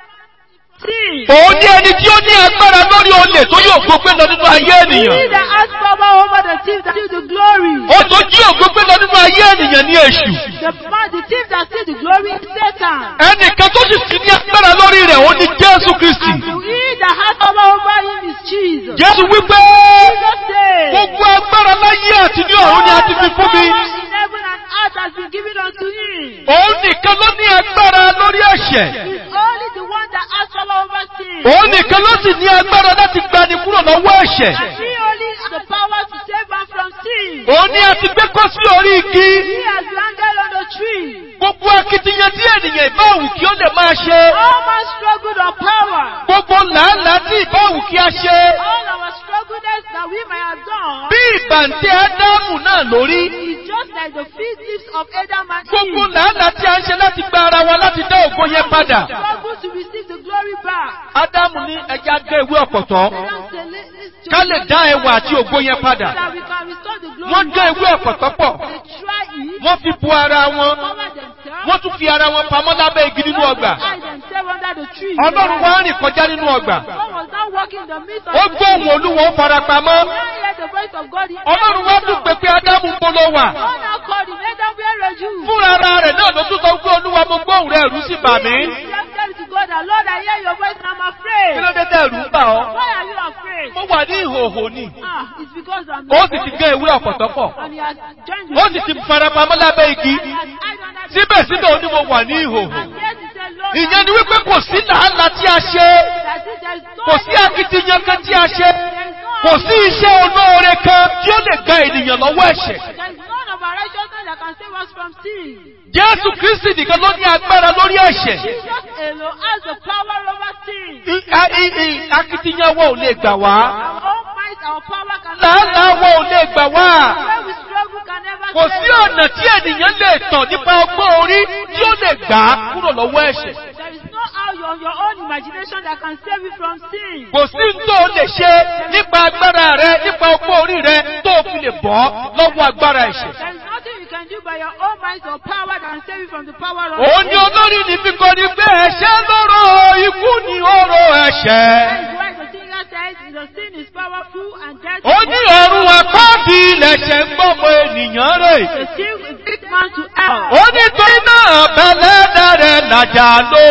Speaker 1: sin.
Speaker 2: Òun ní ẹni tí ó ní agbára lórí olè tó yóò gbógbé lọ nínú ayé
Speaker 1: He
Speaker 2: ènìyàn.
Speaker 1: that has power over the thief that steals the glory.
Speaker 2: Ó tó jí ògbógbé lọ nínú ayé ènìyàn ní èṣù.
Speaker 1: The man, the thief that steals the glory is Satan.
Speaker 2: Ẹnìkan tó sì sí ní agbára lórí rẹ̀ ó ní Jésù Kristì.
Speaker 1: And he that has power over him is Jesus.
Speaker 2: Jésù wípé
Speaker 1: Jesus said,
Speaker 2: gbogbo agbára láyé àti ní ọ̀run ni a ti fi fún mi.
Speaker 1: All power in heaven and earth has been given unto him.
Speaker 2: Òun nìkan ló ní agbára lórí ẹ̀ṣẹ̀.
Speaker 1: He's only the one that has power over sin.
Speaker 2: Òun nìkan ló sì ní agbára láti gbani kúrò lọ́wọ́ ẹ̀ṣẹ̀.
Speaker 1: And he only has the power to save us from sin.
Speaker 2: Òun ni a ti gbé kọ́ sí orí igi.
Speaker 1: He has landed on the tree.
Speaker 2: Gbogbo akitiyan tí ènìyàn ìbáwù kí ó lè máa ṣe.
Speaker 1: All man struggled on power.
Speaker 2: Gbogbo làálàá tí ìbáwù kí a ṣe.
Speaker 1: All our struggles that we may have done
Speaker 2: Bí ìbàǹtẹ́ Ádámù náà lórí.
Speaker 1: is just like the feet lips of Adam and
Speaker 2: Gbogbo
Speaker 1: Eve.
Speaker 2: làálàá tí a ń ṣe láti gba ara wa láti dá ògo yẹn padà.
Speaker 1: Struggle to receive the glory back.
Speaker 2: Ádámù ní ẹja gé ewé ọ̀pọ̀tọ́.
Speaker 1: They don't say, "Let- let's
Speaker 2: Ká
Speaker 1: just
Speaker 2: lè dá ẹwà àti ògo yẹn padà.
Speaker 1: so that we can restore the glory
Speaker 2: Wọ́n gé
Speaker 1: back."
Speaker 2: ewé ọ̀pọ̀tọ́ pọ̀.
Speaker 1: They try it,
Speaker 2: Wọ́n fi bu ara wọn.
Speaker 1: cover themselves,
Speaker 2: Wọ́n tún fi ara wọn pamọ́ lábẹ́ igi nínú ọgbà.
Speaker 1: hide themselves under the tree.
Speaker 2: Ọlọ́run wá rìn kọjá nínú ọgbà.
Speaker 1: God was not walking in the midst of
Speaker 2: Ó
Speaker 1: the
Speaker 2: gbóhùn
Speaker 1: tree.
Speaker 2: Olúwa ó fara pamọ́.
Speaker 1: Now hear the voice of God in
Speaker 2: Ọlọ́run wá tún pè pé Ádámù ń bolo wà.
Speaker 1: God now called him, Adam, where are you?
Speaker 2: Fúnra ara rẹ̀ náà ló tún sọ pé Olúwa mo gbóhùn rẹ̀ ẹ̀rù sì bà mí.
Speaker 1: He just said to God, that, Lord, I hear your voice and I'm
Speaker 2: Kí ló
Speaker 1: afraid.
Speaker 2: dé tẹ́ ẹ̀rù ń bà ọ́?
Speaker 1: Why are you afraid?
Speaker 2: Mo wà ní ìhòhò ni.
Speaker 1: Ah, it's because I'm
Speaker 2: Ó sì ti gé ewé ọ̀pọ̀tọ́ pọ̀.
Speaker 1: and he has joined
Speaker 2: Ó
Speaker 1: with
Speaker 2: sì ti fara pamọ́ lábẹ́ igi.
Speaker 1: and he has hide under the
Speaker 2: Síbẹ̀síbẹ̀ ó ní mo wà ní ìhòhò.
Speaker 1: and yes, he said, Lord,
Speaker 2: Ìyẹn ni wípé kò sí làálàá tí a ṣe.
Speaker 1: that is, there is no
Speaker 2: Kò sí akitiyan kan tí a ṣe.
Speaker 1: there is no
Speaker 2: Kò sí iṣẹ́ olóore kan tí ó lè gba ènìyàn lọ́wọ́ ẹ̀ṣẹ̀.
Speaker 1: there is none of our righteousness that can save us from sin.
Speaker 2: Jésù Kristi nìkan ló ní agbára lórí ẹ̀ṣẹ̀.
Speaker 1: Jesus alone has the power over sin.
Speaker 2: I- a- i- i- Akitiyan wa ò lè gbà wá.
Speaker 1: Our own might, our power can
Speaker 2: Làálàá wa ò lè gbà wá.
Speaker 1: where we struggle can never
Speaker 2: Kò
Speaker 1: save
Speaker 2: sí
Speaker 1: us.
Speaker 2: ọ̀nà tí ènìyàn lè tàn nípa ọgbọ́n orí tí ó lè gbà á kúrò lọ́wọ́ ẹ̀ṣẹ̀.
Speaker 1: There is no how your, your own imagination that can save you from sin.
Speaker 2: Kò sí n tó o lè ṣe nípa agbára rẹ, nípa ọgbọ́n orí rẹ tó o fi lè bọ́ lọ́wọ́ agbára ẹ̀ṣẹ̀.
Speaker 1: There is nothing you can do by your own might or power that can save you from the power of
Speaker 2: Òun
Speaker 1: sin.
Speaker 2: ni olórí ní fi kọ́ ni pé ẹ̀ṣẹ̀ lóró, ikú ni oró ẹ̀ṣẹ̀.
Speaker 1: That is why the singer says the sin is powerful and death
Speaker 2: Ó ní ọ̀run àpáàdì lẹ̀ṣẹ̀ ń gbọ́mọ ènìyàn rè.
Speaker 1: the sin will bring man to hell.
Speaker 2: Ó ní torí náà bẹ̀lẹ́dà rẹ̀ làjà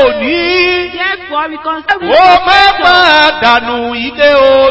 Speaker 2: lónìí.
Speaker 1: Therefore, we consider with
Speaker 2: Ó mẹ́fà dànù ilé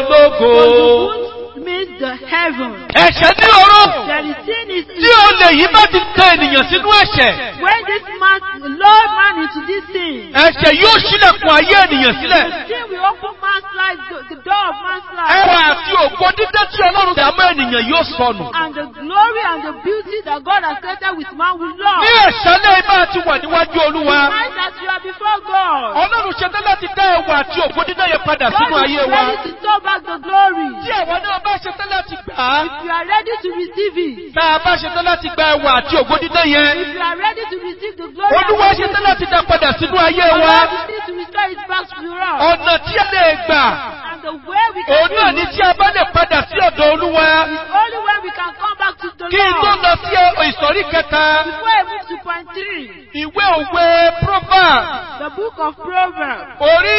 Speaker 2: ológo.
Speaker 1: means the heaven.
Speaker 2: Ẹ̀ṣẹ̀ ní ọ̀run.
Speaker 1: There is sin is
Speaker 2: Tí olè yìí bá ti tẹ ènìyàn sínú ẹ̀ṣẹ̀,
Speaker 1: when this man lured man into this sin.
Speaker 2: ẹ̀ṣẹ̀ yóò ṣílẹ̀kùn ayé ènìyàn sílẹ̀.
Speaker 1: The sin will open man's life, the, the door of man's life.
Speaker 2: Ẹwà àti ògo dídé tí Ọlọ́run dá mọ́ ènìyàn yóò sọnù.
Speaker 1: And the glory glory and the beauty that God has created with man will love.
Speaker 2: Ní ẹ̀ṣálẹ̀ ibà ti wà níwájú Olúwa.
Speaker 1: Tonight that you are before God.
Speaker 2: Ọlọ́run ṣetán láti dá ẹwà àti ògo dídá yẹn padà sínú
Speaker 1: God
Speaker 2: ayé
Speaker 1: is
Speaker 2: wa.
Speaker 1: ready to turn back the glory.
Speaker 2: Tí àwọn náà bá ṣetán láti gbà á.
Speaker 1: If you are ready to receive it.
Speaker 2: Tá a bá ṣetán láti gba ẹwà àti ògo dídá yẹn.
Speaker 1: If you are ready to receive the glory.
Speaker 2: Olúwa ṣetán láti dá padà sínú ayé wa.
Speaker 1: God is ready to restore it back to us.
Speaker 2: Ọ̀nà tí a lè gbà.
Speaker 1: And the way we can
Speaker 2: Òun
Speaker 1: do
Speaker 2: náà
Speaker 1: it
Speaker 2: ní tí a bá lè padà sí ọ̀dọ̀ Olúwa.
Speaker 1: is only when we can come back to the
Speaker 2: Kí n tó
Speaker 1: Lord.
Speaker 2: lọ sí ìsọ̀rí kẹta.
Speaker 1: Before I move to point three,
Speaker 2: Ìwé òwe Proverbs.
Speaker 1: the book of Proverbs,
Speaker 2: Orí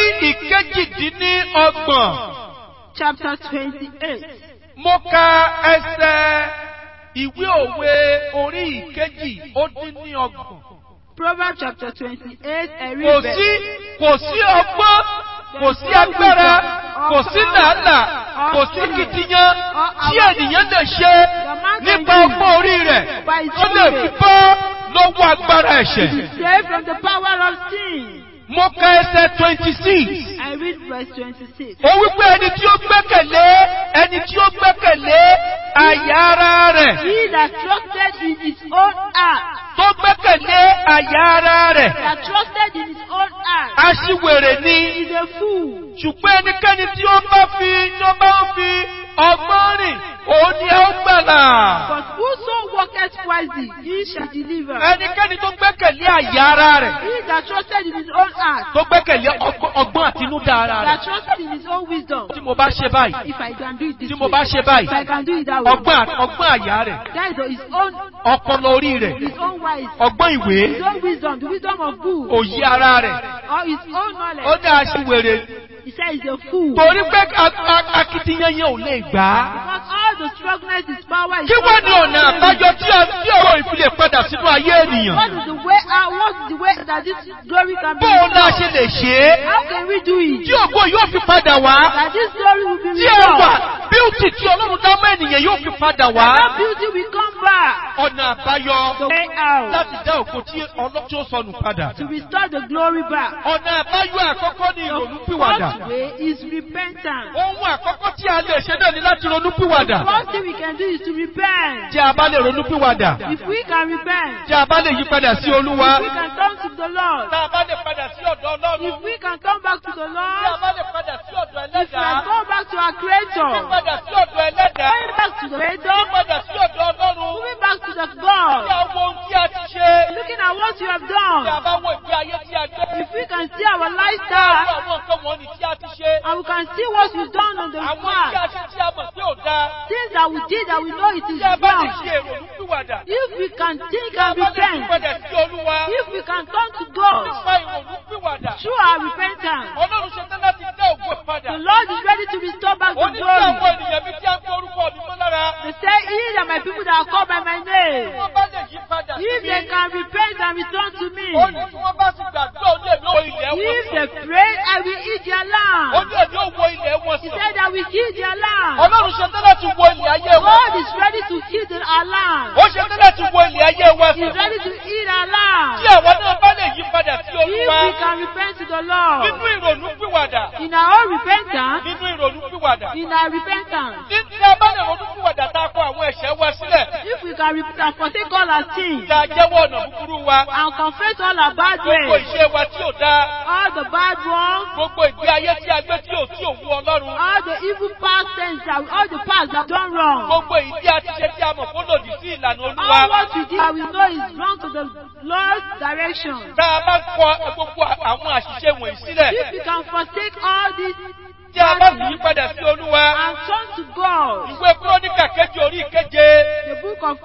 Speaker 2: ìkejìdínlọ́gbọ̀n.
Speaker 1: chapter twenty-eight.
Speaker 2: Mo ka ẹsẹ̀ ìwé òwe orí ìkejì ó dín ní ọgbọ̀n.
Speaker 1: Proverbs chapter twenty-eight, ẹ̀rí
Speaker 2: Kò
Speaker 1: bẹ̀.
Speaker 2: sí kò sí ọgbọ́n, kò sí agbára, kò sí làálàá, kò sí kìtìyàn tí ènìyàn lè ṣe nípa ọgbọ́n orí rẹ̀ tó lè fi bọ́ lọ́wọ́ agbára ẹ̀ṣẹ̀.
Speaker 1: Save from the power of sin.
Speaker 2: Mo ka ẹsẹ̀ twenty-six.
Speaker 1: I read verse twenty-six.
Speaker 2: Ó wípé ẹni tí ó gbẹ́kẹ̀lé ẹni tí ó gbẹ́kẹ̀lé àyà ara rẹ̀.
Speaker 1: He that trusted in his own heart,
Speaker 2: Tó gbẹ́kẹ̀lé àyà ara rẹ̀.
Speaker 1: that trusted in his own heart,
Speaker 2: Aṣiwèrè ni.
Speaker 1: is a fool.
Speaker 2: Ṣùgbọ́n ẹnikẹ́ni tí ó bá fi tí ó bá ń fi ọgbọ́n rìn, òun ni ẹ ó gbàlà.
Speaker 1: But whoso walketh wisely, he shall deliver.
Speaker 2: Ẹnikẹ́ni tó gbẹ́kẹ̀lé àyà ara rẹ̀.
Speaker 1: He that trusted in his own heart,
Speaker 2: Tó gbẹ́kẹ̀lé ọgbọ́n ọgbọ́n àtinúdá ara
Speaker 1: that
Speaker 2: rẹ̀.
Speaker 1: trusted in his own wisdom.
Speaker 2: Tí mo bá ṣe báyìí,
Speaker 1: If I can do it this
Speaker 2: tí mo
Speaker 1: way,
Speaker 2: bá ṣe
Speaker 1: if
Speaker 2: báyìí,
Speaker 1: I can do it that way,
Speaker 2: ọgbọ́n à- ọgbọ́n àyà rẹ̀,
Speaker 1: that is his own,
Speaker 2: ọpọlọ orí rẹ̀,
Speaker 1: his own wise,
Speaker 2: ọgbọ́n ìwé,
Speaker 1: his own wisdom, the wisdom of good,
Speaker 2: òye ara rẹ̀.
Speaker 1: or his own
Speaker 2: Ó
Speaker 1: knowledge.
Speaker 2: ní aṣiwèrè.
Speaker 1: He said he's a fool.
Speaker 2: Torí pé a- a- akitiyan yẹn ò lè gbà á.
Speaker 1: Because all the struggles, his power is
Speaker 2: Kí wá ní ọ̀nà àbájọ tí a tí ọ̀rọ̀ ìfilè padà sínú ayé ènìyàn?
Speaker 1: What is the way out? What is the way that this glory can be
Speaker 2: Bóun náà ṣe
Speaker 1: restored?
Speaker 2: lè ṣe é.
Speaker 1: How can we do it?
Speaker 2: Tí ògo yóò fi padà wá.
Speaker 1: That this glory will be
Speaker 2: Tí ẹwà
Speaker 1: restored.
Speaker 2: bíútì tí Ọlọ́run dá mọ́ ènìyàn yóò fi padà wá.
Speaker 1: That beauty will come back.
Speaker 2: Ọ̀nà àbáyọ
Speaker 1: The way out.
Speaker 2: láti dá ògo tí ọlọ́ tí ó sọnù padà.
Speaker 1: To restore the glory back.
Speaker 2: Ọ̀nà àbáyọ àkọ́kọ́ ní
Speaker 1: The
Speaker 2: ìrònúpìwàdà.
Speaker 1: first way is repentance.
Speaker 2: Ohun àkọ́kọ́ tí a lè ṣe náà ni láti ronúpìwàdà.
Speaker 1: The first thing we can do is to repent.
Speaker 2: Tí a bá lè ronúpìwàdà.
Speaker 1: If we can repent,
Speaker 2: Tí a bá lè yí padà sí Olúwa.
Speaker 1: if we can turn to the Lord,
Speaker 2: Tá a bá lè padà sí ọ̀dọ̀ Ọlọ́run.
Speaker 1: if we can come back to the
Speaker 2: Tí a
Speaker 1: Lord,
Speaker 2: bá lè padà sí ọ̀dọ̀
Speaker 1: if we
Speaker 2: Ẹlẹ́dàá.
Speaker 1: can go back to our Creator,
Speaker 2: Padà sí ọ̀dọ̀ Ẹlẹ́dàá.
Speaker 1: going back to the Creator,
Speaker 2: Padà sí ọ̀dọ̀ Ọlọ́run.
Speaker 1: moving back to the
Speaker 2: Tí
Speaker 1: God,
Speaker 2: a wo ohun tí a ti ṣe.
Speaker 1: looking at what you have
Speaker 2: Tí a
Speaker 1: done,
Speaker 2: bá wo ìgbé ayé tí a gbé.
Speaker 1: if we can see our
Speaker 2: Tí a wo
Speaker 1: lifestyle,
Speaker 2: àwọn nǹkan wọ̀nyí tí a ti ṣe.
Speaker 1: and we can see what we've done on the
Speaker 2: Àwọn tí a
Speaker 1: past,
Speaker 2: ṣe tí a mọ̀ tí ò dáa.
Speaker 1: things that we did that we know it is
Speaker 2: Tí a bá lè
Speaker 1: wrong,
Speaker 2: ṣe ìrònúpìwàdà.
Speaker 1: if we can think
Speaker 2: Tí a
Speaker 1: and
Speaker 2: bá lè yí
Speaker 1: repent,
Speaker 2: padà sí Olúwa.
Speaker 1: if we can turn to God
Speaker 2: Nípa ìrònúpìwàdà.
Speaker 1: through our repentance,
Speaker 2: Ọlọ́run ṣe tán láti dá ògo padà.
Speaker 1: the Lord is ready to restore back
Speaker 2: Ó
Speaker 1: the
Speaker 2: ní sí àwọn
Speaker 1: glory.
Speaker 2: ènìyàn mi tí a ń gbé orúkọ mi mọ́ lára.
Speaker 1: They say, ye are my people that are called by my name.
Speaker 2: Tí wọ́n bá lè yí padà sí
Speaker 1: If they
Speaker 2: mi.
Speaker 1: can repent and return to me,
Speaker 2: Ó ní tí wọ́n bá sì gbàdúrà ó ní èmi ó ilẹ̀ wọn
Speaker 1: if
Speaker 2: sàn.
Speaker 1: they pray, I will eat their
Speaker 2: Ó
Speaker 1: land.
Speaker 2: ní èmi ó wo ilẹ̀ wọn
Speaker 1: He
Speaker 2: sàn.
Speaker 1: said, I will heal their land.
Speaker 2: Ọlọ́run ṣe tán láti wo ilẹ̀ ayé wa.
Speaker 1: God is ready to heal the- our land.
Speaker 2: Ó ṣe tán láti wo ilẹ̀ ayé wa
Speaker 1: He's
Speaker 2: sàn.
Speaker 1: ready to heal our land.
Speaker 2: Tí àwọn náà bá lè yí padà sí
Speaker 1: If
Speaker 2: Olúwa.
Speaker 1: we can repent to the Lord,
Speaker 2: Nínú ìrònúpìwàdà.
Speaker 1: in our own repentance,
Speaker 2: Nínú ìrònúpìwàdà.
Speaker 1: in our repentance,
Speaker 2: Ní tí a bá lè ronúpìwàdà tá a kọ àwọn ẹ̀ṣẹ̀ wa sílẹ̀.
Speaker 1: if we can repent and forsake all our sins,
Speaker 2: Tí a jẹ́wọ́ ọ̀nà búburú wa.
Speaker 1: and confess all our bad
Speaker 2: Gbogbo
Speaker 1: ways,
Speaker 2: ìṣe wa tí ò dáa.
Speaker 1: all the bad ones,
Speaker 2: Gbogbo ìgbé ayé tí a gbé tí ò tí ò wú Ọlọ́run.
Speaker 1: all the evil past things, that, all the past that done wrong,
Speaker 2: Gbogbo ìdí àti ṣe tí a mọ̀ kó lòdì sí ìlànà
Speaker 1: all
Speaker 2: Olúwa.
Speaker 1: what we did that we know is wrong to the Lord's direction.
Speaker 2: Tá a bá kọ gbogbo àwọn àṣìṣe wọ̀nyí sílẹ̀.
Speaker 1: If we can forsake all these
Speaker 2: Tí a bá
Speaker 1: bad
Speaker 2: sì yí
Speaker 1: things
Speaker 2: padà sí Olúwa.
Speaker 1: and turn to God,
Speaker 2: Ìwé Kúróníkà kejì orí ìkeje.
Speaker 1: the book of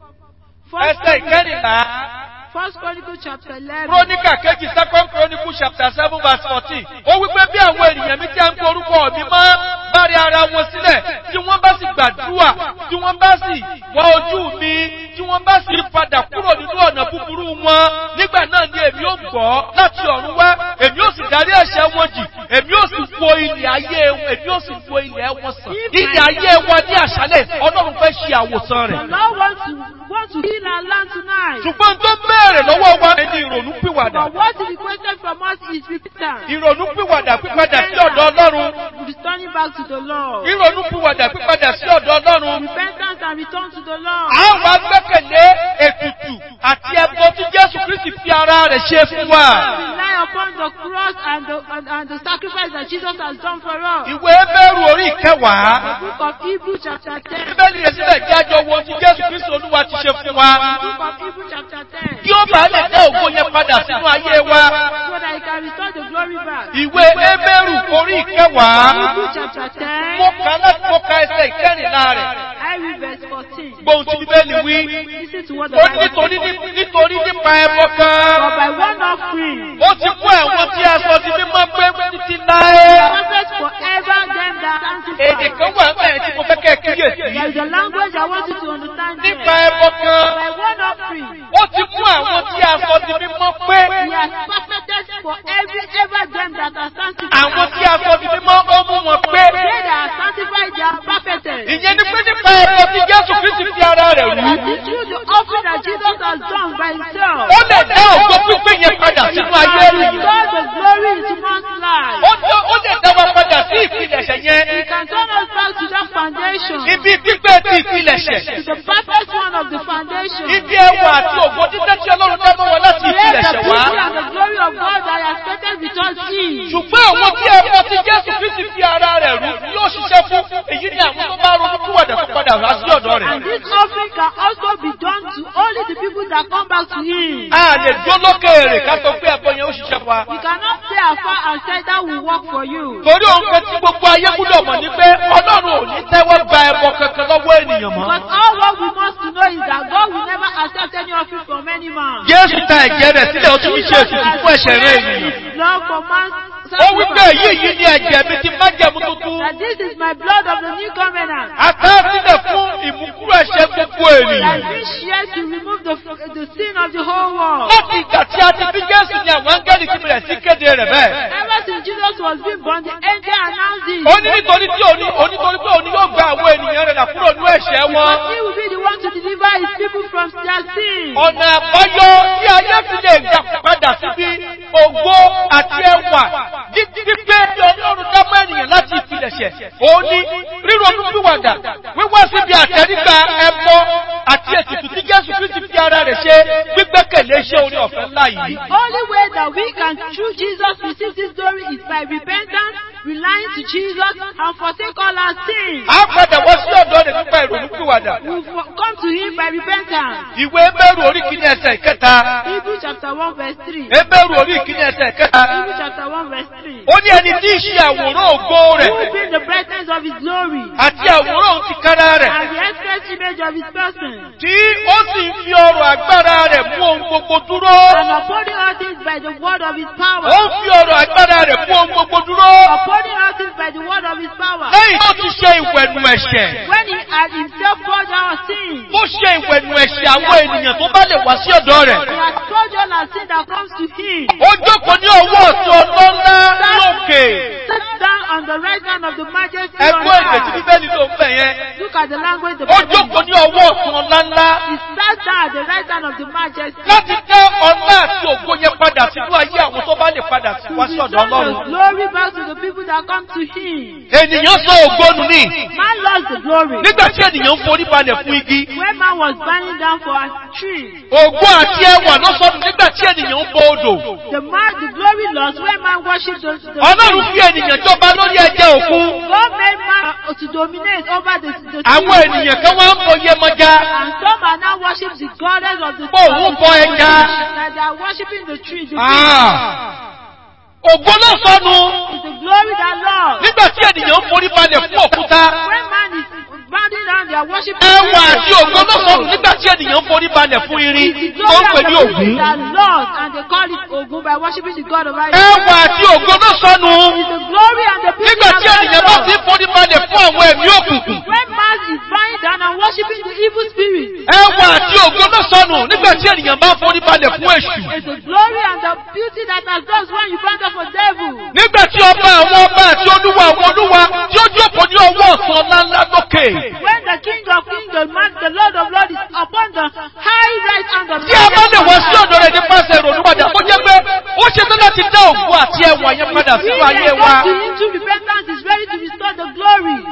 Speaker 1: First
Speaker 2: Ẹsẹ̀
Speaker 1: Chronicles,
Speaker 2: ìkẹrìnlá.
Speaker 1: First Chronicles chapter eleven.
Speaker 2: Kúróníkà kejì Second Chronicle chapter seven verse fourteen. Ó wípé bí àwọn ènìyàn mi tí a ń pe orúkọ mi mọ́ bá rí ara wọn sílẹ̀, tí wọ́n bá sì gbàdúrà, tí wọ́n bá sì wá ojú mi, tí wọ́n bá sì padà kúrò nínú ọ̀nà búburú wọn, nígbà náà ni èmi ó gbọ́ láti ọ̀run wá, èmi ó sì darí ẹ̀ṣẹ̀ wọn jì, èmi ó sì wo ilẹ̀ ayé wọn, èmi ó sì wo ilẹ̀ wọn sàn. Ilẹ̀ ayé wọn ní àṣálẹ̀, Ọlọ́run fẹ́ ṣe àwòsàn
Speaker 1: The
Speaker 2: rẹ̀.
Speaker 1: Lord wants to want to heal our land tonight.
Speaker 2: Ṣùgbọ́n tó bẹ̀rẹ̀ lọ́wọ́ wa ní ìrònúpìwàdà.
Speaker 1: But what is requested from us is repentance.
Speaker 2: Ìrònúpìwàdà pípadà sí ọ̀dọ̀ Ọlọ́run.
Speaker 1: Returning back to the Lord.
Speaker 2: Ìrònúpìwàdà pípadà sí ọ̀dọ̀ Ọlọ́run.
Speaker 1: Repentance and return to the Lord.
Speaker 2: Àwọn agbẹ́kẹ̀lé ètùtù àti ẹbọ tí Jésù Kristi fi ara rẹ̀ ṣe fún wa.
Speaker 1: Rely upon the cross and the, and, and the sacrifice that Jesus has done for us.
Speaker 2: Ìwé Hébérù orí ìkẹwàá.
Speaker 1: The book of Hebrews chapter ten.
Speaker 2: Bíbélì rẹ̀ sílẹ̀ jájọ wo tí Jésù Kristi Olúwa ti ṣe fún wa.
Speaker 1: The book of Hebrews chapter ten.
Speaker 2: Kí ó bá lè dá ògo yẹn padà sínú ayé wa.
Speaker 1: So that he can restore the glory back.
Speaker 2: Ìwé Hébérù orí ìkẹwàá.
Speaker 1: Hebrews chapter ten.
Speaker 2: Mo kà láti mo ka ẹsẹ̀ ìkẹrìnlá rẹ̀.
Speaker 1: I read verse fourteen.
Speaker 2: Gbóhùn tí Bíbélì wí.
Speaker 1: Listen to what the
Speaker 2: Ó
Speaker 1: Bible
Speaker 2: nítorí
Speaker 1: says.
Speaker 2: nítorí nípa ẹbọ kan.
Speaker 1: For by one offering,
Speaker 2: Ó ti mú àwọn tí a sọ di mímọ́ pé títí láé.
Speaker 1: perfect forever them that
Speaker 2: Èdè
Speaker 1: sanctify.
Speaker 2: kan wà bẹ́ẹ̀ tí mo fẹ́ kẹ́ kíyèsí.
Speaker 1: There is a language I want you to understand here.
Speaker 2: Nípa ẹbọ kan.
Speaker 1: By one offering,
Speaker 2: Ó ti mú àwọn tí a sọ di mímọ́ pé.
Speaker 1: he has perfected for every ever them that are sanctified.
Speaker 2: Àwọn tí a sọ di mímọ́ ó mú wọn pé.
Speaker 1: They that are sanctified, they are perfected.
Speaker 2: Ìyẹn ni pé nípa ẹbọ tí Jésù Kristi fi ara rẹ̀ rú.
Speaker 1: That is through the offering that Jesus has done by himself.
Speaker 2: Ó lè dá ògo pípé yẹn padà sínú ayé
Speaker 1: He
Speaker 2: ènìyàn.
Speaker 1: restore the glory into man's life.
Speaker 2: Ó dá- ó lè dá wa padà sí ìpilẹ̀ṣẹ̀
Speaker 1: He
Speaker 2: yẹn.
Speaker 1: can turn us back to that foundation.
Speaker 2: Ibi pípé ti ìpilẹ̀ṣẹ̀.
Speaker 1: To the perfect one of the foundation.
Speaker 2: Ibi ẹwà àti ògo dídá tí Ọlọ́run dá mọ́ wọn láti
Speaker 1: Where the
Speaker 2: ìpilẹ̀ṣẹ̀
Speaker 1: beauty
Speaker 2: wá.
Speaker 1: and the glory of God that has created with us is.
Speaker 2: Ṣùgbọ́n àwọn tí ẹbọ tí Jésù Kristi fi ara rẹ̀ rú yóò ṣiṣẹ́ fún èyí ni àwọn tó bá ronú kúwàdà kó padà wá sí ọ̀dọ̀ rẹ̀.
Speaker 1: And this offering can also be done to only the people that come back to him.
Speaker 2: A lè dúró lókèèrè ká sọ pé ẹbọ yẹn ó ṣiṣẹ́ fún wa.
Speaker 1: You cannot stay afar and say that will work for you.
Speaker 2: Torí òun pé tí gbogbo ayé gbúdọ̀ mọ̀ ní pé Ọlọ́run ò ní tẹ́wọ́ gba ẹbọ kankan lọ́wọ́ ènìyàn mọ́.
Speaker 1: But all what we must to know is that God will never accept any offering from any man.
Speaker 2: Jésù ta ẹ̀jẹ̀ rẹ̀ sílẹ̀ ó tún fi ṣe ètùtù fún ẹ̀ṣẹ̀ rẹ̀ ènìyàn.
Speaker 1: Lord commands
Speaker 2: Ó wí pé èyí yìí ni ẹ̀jẹ̀ mi ti májẹ̀mú tuntun.
Speaker 1: that this is my blood of the new covenant.
Speaker 2: A tá sílẹ̀ fún ìmúkúrò ẹ̀ṣẹ̀ gbogbo
Speaker 1: That
Speaker 2: ènìyàn.
Speaker 1: is shared to remove the, the sin of the whole world.
Speaker 2: Láti ìgbà tí a ti bí Jésù ni àwọn áńgẹ́lì ti bẹ̀rẹ̀ sí kéde rẹ̀ bẹ́ẹ̀.
Speaker 1: Ever since Jesus was being born, the angel announced it.
Speaker 2: Ó ní nítorí tí òní onítorí pé òní yóò gba àwọn ènìyàn rẹ̀ là kúrò ní ẹ̀ṣẹ̀ wọn.
Speaker 1: But he will be the one to deliver his people from their sin.
Speaker 2: Ọ̀nà àbáyọ tí ayé fi lè gbà padà síbi ògo àti ẹwà pípé bí Ọlọ́run dá mọ́ ènìyàn láti ìpilẹ̀ṣẹ̀. Ó ní ríronú pìwàdà wíwá síbi àtẹrígbà ẹbọ àti ètùtù tí Jésù Kristi fi ara rẹ̀ ṣe gbígbẹ́kẹ̀lé iṣẹ́ orí ọ̀fẹ́ ńlá yìí.
Speaker 1: The only way that we can, through Jesus, receive this glory is by repentance, relying to Jesus, and forsake all our sins.
Speaker 2: A padà wá sí ọ̀dọ̀ rẹ̀ nípa ìrònú pìwàdà.
Speaker 1: We for- come to him by repentance.
Speaker 2: Ìwé Hébérù orí kìíní ẹsẹ̀ ìkẹta.
Speaker 1: Hebrews chapter one verse three.
Speaker 2: Hébérù orí ìkíní ẹsẹ̀ ìkẹta.
Speaker 1: Hebrews chapter one verse three.
Speaker 2: Ó ní ẹni tí í ṣe àwòrán ògo rẹ̀
Speaker 1: Who being the brightness of his glory
Speaker 2: àti àwòrán òun ti kára rẹ̀.
Speaker 1: and the express image of his person,
Speaker 2: Tí ó sì ń fi ọrọ̀ agbára rẹ̀ mú ohun gbogbo dúró.
Speaker 1: and upholding all things by the word of his power,
Speaker 2: Ó ń fi ọrọ̀ agbára rẹ̀ mú ohun gbogbo dúró.
Speaker 1: upholding all things by the word of his power,
Speaker 2: Lẹ́yìn tó ti ṣe ìwẹ̀nù ẹ̀ṣẹ̀.
Speaker 1: when he had himself purged our sins,
Speaker 2: Tó ṣe ìwẹ̀nù ẹ̀ṣẹ̀ àwọn ènìyàn tó bá lè wá sí ọ̀dọ̀ rẹ̀.
Speaker 1: he has purged all our sin that comes to him.
Speaker 2: Ó jókòó ní ọwọ́ ọ̀tún ọlọ́lá lókè.
Speaker 1: Sit down on the right hand of the majesty on
Speaker 2: Ẹgbẹ́ èdè tí
Speaker 1: high.
Speaker 2: Bíbélì ló ń bẹ̀ yẹn.
Speaker 1: Look at the language the
Speaker 2: Ó
Speaker 1: Bible
Speaker 2: jókòó
Speaker 1: uses.
Speaker 2: ní ọwọ́ ọ̀tún ọlá ńlá.
Speaker 1: He sat down at the right hand of the majesty.
Speaker 2: Láti tẹ́ ọlá àti ògo yẹn padà sínú ayé àwọn tó bá lè padà
Speaker 1: To
Speaker 2: wá sí ọ̀dọ̀
Speaker 1: return the
Speaker 2: Ọlọ́run.
Speaker 1: glory back to the people that come to him.
Speaker 2: Ènìyàn sọ ògo nù ní.
Speaker 1: Man lost the glory.
Speaker 2: Nígbà tí ènìyàn ń forí balẹ̀ fún igi.
Speaker 1: When man was bowing down for a tree,
Speaker 2: Ògo àti ẹwà ló sọnù nígbà tí ènìyàn ń bọ odò.
Speaker 1: the man, the glory lost when man worshipped the, the
Speaker 2: Ọlọ́run fi ènìyàn jọba lórí ẹja òkun.
Speaker 1: God made man uh, to dominate over the, the
Speaker 2: Àwọn
Speaker 1: sea.
Speaker 2: ènìyàn kan wá ń bọ Yemọja.
Speaker 1: And some are now worship the goddess of the
Speaker 2: Bó òun bọ ẹja.
Speaker 1: that they are worshiping the tree. The
Speaker 2: Ah! Ògo ló sọnù
Speaker 1: tree is the glory that lost.
Speaker 2: nígbà tí ènìyàn ń forí balẹ̀ fún òkúta.
Speaker 1: When man is bowing down, they are worshiping
Speaker 2: Ẹwà àti ògo ló sọnù nígbà tí ènìyàn ń forí balẹ̀ fún irin
Speaker 1: the
Speaker 2: tó ń pè ní
Speaker 1: glory
Speaker 2: Ògún.
Speaker 1: that lost, and they call it Ogun by worshiping the God of Israel.
Speaker 2: Ẹwà àti ògo ló sọnù
Speaker 1: It's the glory and the beauty
Speaker 2: nígbà
Speaker 1: of
Speaker 2: tí ènìyàn bá
Speaker 1: God.
Speaker 2: ti ń forí balẹ̀ fún àwọn ẹ̀mí òkùnkùn.
Speaker 1: When man is bowing down and worshiping the evil spirit,
Speaker 2: Ẹwà àti ògo ló sọnù nígbà tí ènìyàn bá ń forí balẹ̀ fún èṣù.
Speaker 1: it's the glory and the beauty that has lost when you bow down for devil.
Speaker 2: Nígbà tí ọba àwọn ọba àti olúwa àwọn olúwa tí ó jókòó ní ọwọ́ ọ̀sán ńláńlá lókè.
Speaker 1: When the King of Kings, the man, the Lord of Lords is upon the high right hand of
Speaker 2: Tí a bá lè wá sí ọ̀dọ̀ rẹ̀ nípasẹ̀ ìrònú padà, ó jẹ́ pé ó ṣe tán láti dá ògo àti ẹwà yẹn padà sínú ayé wa.
Speaker 1: to him through repentance is ready to restore the glory.
Speaker 2: Ta ló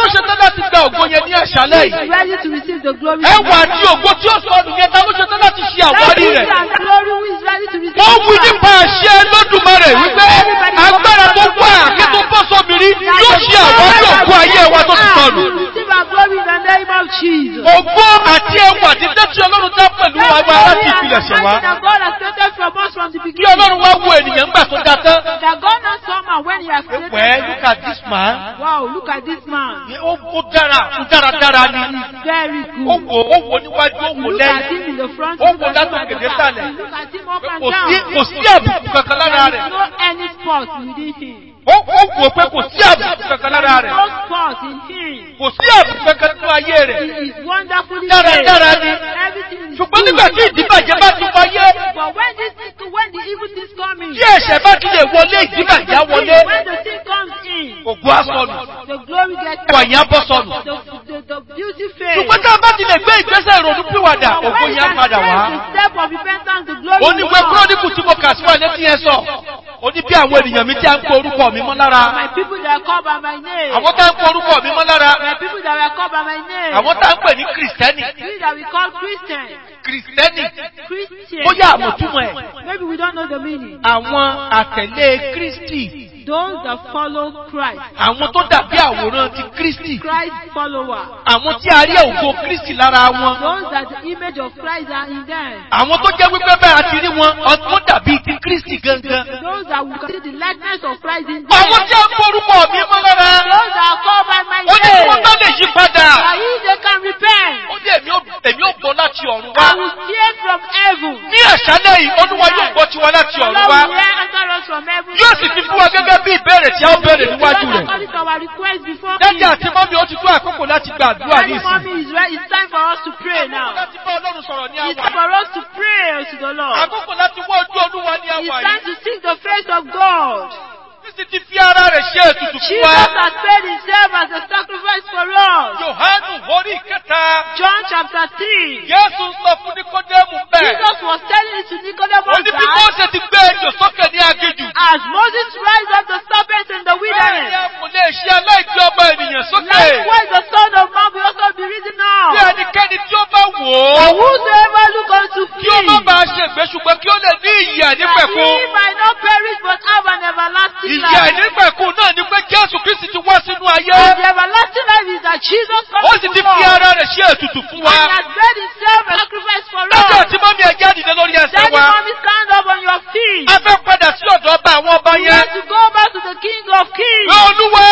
Speaker 2: ló ṣe tán láti gba ògo yẹn ní àṣálẹ́
Speaker 1: Who is
Speaker 2: yìí?
Speaker 1: ready to receive the glory?
Speaker 2: Ẹwà àti ògo tí ó sọnù yẹn ta ló ṣe tán láti ṣe
Speaker 1: That
Speaker 2: àwárí
Speaker 1: beauty
Speaker 2: rẹ̀?
Speaker 1: and glory who is ready to receive
Speaker 2: Wọ́n
Speaker 1: the
Speaker 2: wí
Speaker 1: glory?
Speaker 2: nípa àṣẹ Lódùmarè wípé agbára tó wà kí tó bọ́ sómìrí yóò ṣe àwárí ògo ayé wa tó ti sọnù.
Speaker 1: We receive our glory in the name of Jesus.
Speaker 2: Ògo àti ẹwà dídé tí Ọlọ́run dá pẹ̀lú wa wá láti ìpilẹ̀ṣẹ̀ wá.
Speaker 1: That God has created from us from the
Speaker 2: Kí
Speaker 1: beginning.
Speaker 2: Ọlọ́run wá wo ènìyàn ńgbà tó dá tán.
Speaker 1: That God not somehow when he has created.
Speaker 2: Well, look at this man.
Speaker 1: Wow, look at this man.
Speaker 2: Ó ó dára, ó dáradára ni.
Speaker 1: Very
Speaker 2: Ó
Speaker 1: good.
Speaker 2: wò ó wò níwájú, ó wò
Speaker 1: Look at
Speaker 2: lẹ́yìn.
Speaker 1: him in the front.
Speaker 2: Ó
Speaker 1: Look
Speaker 2: wò
Speaker 1: at him
Speaker 2: látòkè
Speaker 1: at the
Speaker 2: dé
Speaker 1: back.
Speaker 2: sàlẹ̀.
Speaker 1: Look at him up and
Speaker 2: Kò sí
Speaker 1: down.
Speaker 2: kò sí àbùkù kankan lára
Speaker 1: There is
Speaker 2: rẹ̀.
Speaker 1: no any spot within him.
Speaker 2: Ó ó wò pé kò sí àbùkù kankan lára
Speaker 1: There is
Speaker 2: rẹ̀.
Speaker 1: no spot in him.
Speaker 2: Kò sí àbùkù kankan nínú ayé rẹ̀.
Speaker 1: He is wonderfully
Speaker 2: Dáradára
Speaker 1: made.
Speaker 2: ni.
Speaker 1: Everything is
Speaker 2: Ṣùgbọ́n
Speaker 1: good.
Speaker 2: nígbà tí ìdíbàjẹ́ bá ti wáyé,
Speaker 1: But when this when the evil things come in,
Speaker 2: tí ẹ̀ṣẹ̀ bá ti lè wọlé, ìdíbàjẹ́ á wọlé.
Speaker 1: when the sin comes in,
Speaker 2: Ògo á sọnù.
Speaker 1: the glory gets
Speaker 2: Ẹwà yẹn á bọ́ sọnù.
Speaker 1: the, the, the beauty fades.
Speaker 2: Ṣùgbọ́n tá a bá ti lè gbé ìgbésẹ̀ ìrònúpìwàdà,
Speaker 1: But
Speaker 2: ògo
Speaker 1: when you
Speaker 2: yẹn á
Speaker 1: can
Speaker 2: padà wá.
Speaker 1: take the step of repentance, the glory
Speaker 2: Ó ní
Speaker 1: will
Speaker 2: ìwé
Speaker 1: come.
Speaker 2: Kúróníkù tí mo kà sí wà létí yẹn sọ. Ó ní bí àwọn ènìyàn mi tí a ń kó orúkọ mi mọ́ lára.
Speaker 1: My people that are called by my name.
Speaker 2: Àwọn tá ń kó orúkọ mi mọ́ lára.
Speaker 1: My people that are called by my name.
Speaker 2: Àwọn tá ń pè ní Kìrìsìtẹ́nì.
Speaker 1: We that we call Christians.
Speaker 2: Kìrìsìtẹ́nì.
Speaker 1: Christians.
Speaker 2: Bóyá àmọ̀túmọ̀ ẹ̀.
Speaker 1: Maybe we don't know the meaning.
Speaker 2: Àwọn àtẹ̀lé Kristi.
Speaker 1: Those that follow Christ.
Speaker 2: Àwọn tó dàbí àwòrán ti Kristi.
Speaker 1: Christ follower.
Speaker 2: Àwọn tí a rí ògo Kristi lára wọn.
Speaker 1: Those that the image of Christ are in them.
Speaker 2: Àwọn tó jẹ́ wípé bẹ́ẹ̀ àti rí wọn, ọdún dàbí ti Kristi gangan.
Speaker 1: Those that will see the likeness of Christ in them.
Speaker 2: Àwọn tí a ń forúkọ mi mọ́ lára.
Speaker 1: Those that are called by my
Speaker 2: Ó ní kí
Speaker 1: name.
Speaker 2: wọ́n bá lè yí padà.
Speaker 1: That if they can repent,
Speaker 2: Ó ní èmi ò èmi ò gbọ́ láti ọ̀run
Speaker 1: I
Speaker 2: wá.
Speaker 1: will hear from heaven.
Speaker 2: Ní àṣálẹ́ yìí, Olúwa yóò gbọ́ tiwa láti ọ̀run
Speaker 1: Allah
Speaker 2: wá.
Speaker 1: will hear answer us from heaven.
Speaker 2: Yóò sì fi fún wa gẹ́gẹ́ bí ìbéèrè tí a ó béèrè níwájú rẹ̀.
Speaker 1: According to our request before
Speaker 2: Dájú
Speaker 1: Him.
Speaker 2: àti mọ́mí ó ti tó àkókò láti gba àdúrà ní
Speaker 1: Daddy,
Speaker 2: ìsìn.
Speaker 1: mommy, is ready. It's time for us to pray now.
Speaker 2: Láti bá Ọlọ́run sọ̀rọ̀ ní
Speaker 1: It's
Speaker 2: àwa
Speaker 1: time
Speaker 2: yìí.
Speaker 1: for us to pray to the Lord.
Speaker 2: Àkókò láti wọ́ ojú Olúwa ní
Speaker 1: It's
Speaker 2: àwa
Speaker 1: time
Speaker 2: yìí.
Speaker 1: to seek the face of God.
Speaker 2: Kristi ti fi ara rẹ̀ ṣe ètùtù fún
Speaker 1: Jesus
Speaker 2: wa.
Speaker 1: has paid himself as a sacrifice for us.
Speaker 2: Jòhánù orí kẹta.
Speaker 1: John chapter three.
Speaker 2: Jésù sọ fún Níkódémù bẹ́ẹ̀.
Speaker 1: Jesus was telling it to
Speaker 2: Ó
Speaker 1: Nicodemus
Speaker 2: ní bí
Speaker 1: that
Speaker 2: Mósè ti gbé ejò sókè ní aginjù.
Speaker 1: as Moses raised up the serpent in the
Speaker 2: Bẹ́ẹ̀ ni
Speaker 1: wilderness,
Speaker 2: a kò lè ṣe aláìgbé ọmọ ènìyàn sókè.
Speaker 1: likewise the Son of Man will also be risen
Speaker 2: Bí
Speaker 1: up.
Speaker 2: ẹnikẹ́ni tí ó bá wò
Speaker 1: For
Speaker 2: ó.
Speaker 1: whosoever look unto
Speaker 2: Kí ó má
Speaker 1: him,
Speaker 2: bàa ṣègbé ṣùgbọ́n kí ó lè ní ìyè
Speaker 1: that
Speaker 2: nípẹ̀kun.
Speaker 1: he might not perish but have an everlasting
Speaker 2: Ìyè
Speaker 1: life.
Speaker 2: nípẹ̀kun náà ni pé Jésù Kristi ti wá sínú ayé.
Speaker 1: And the everlasting life is that Jesus
Speaker 2: Ó
Speaker 1: comes
Speaker 2: sì
Speaker 1: to
Speaker 2: ti
Speaker 1: us.
Speaker 2: fi ara rẹ̀ ṣe ètùtù fún
Speaker 1: And
Speaker 2: wa.
Speaker 1: he has made himself a sacrifice for
Speaker 2: Lọ́jọ́
Speaker 1: us.
Speaker 2: tí mọ́mí ẹ jáde lórí ẹsẹ̀
Speaker 1: Daddy,
Speaker 2: wa.
Speaker 1: mommy, stand up on your feet.
Speaker 2: A fẹ́ padà sí ọ̀dọ̀ ọba àwọn ọba
Speaker 1: We
Speaker 2: yẹn.
Speaker 1: want to go back to the King of Kings.
Speaker 2: Olúwa!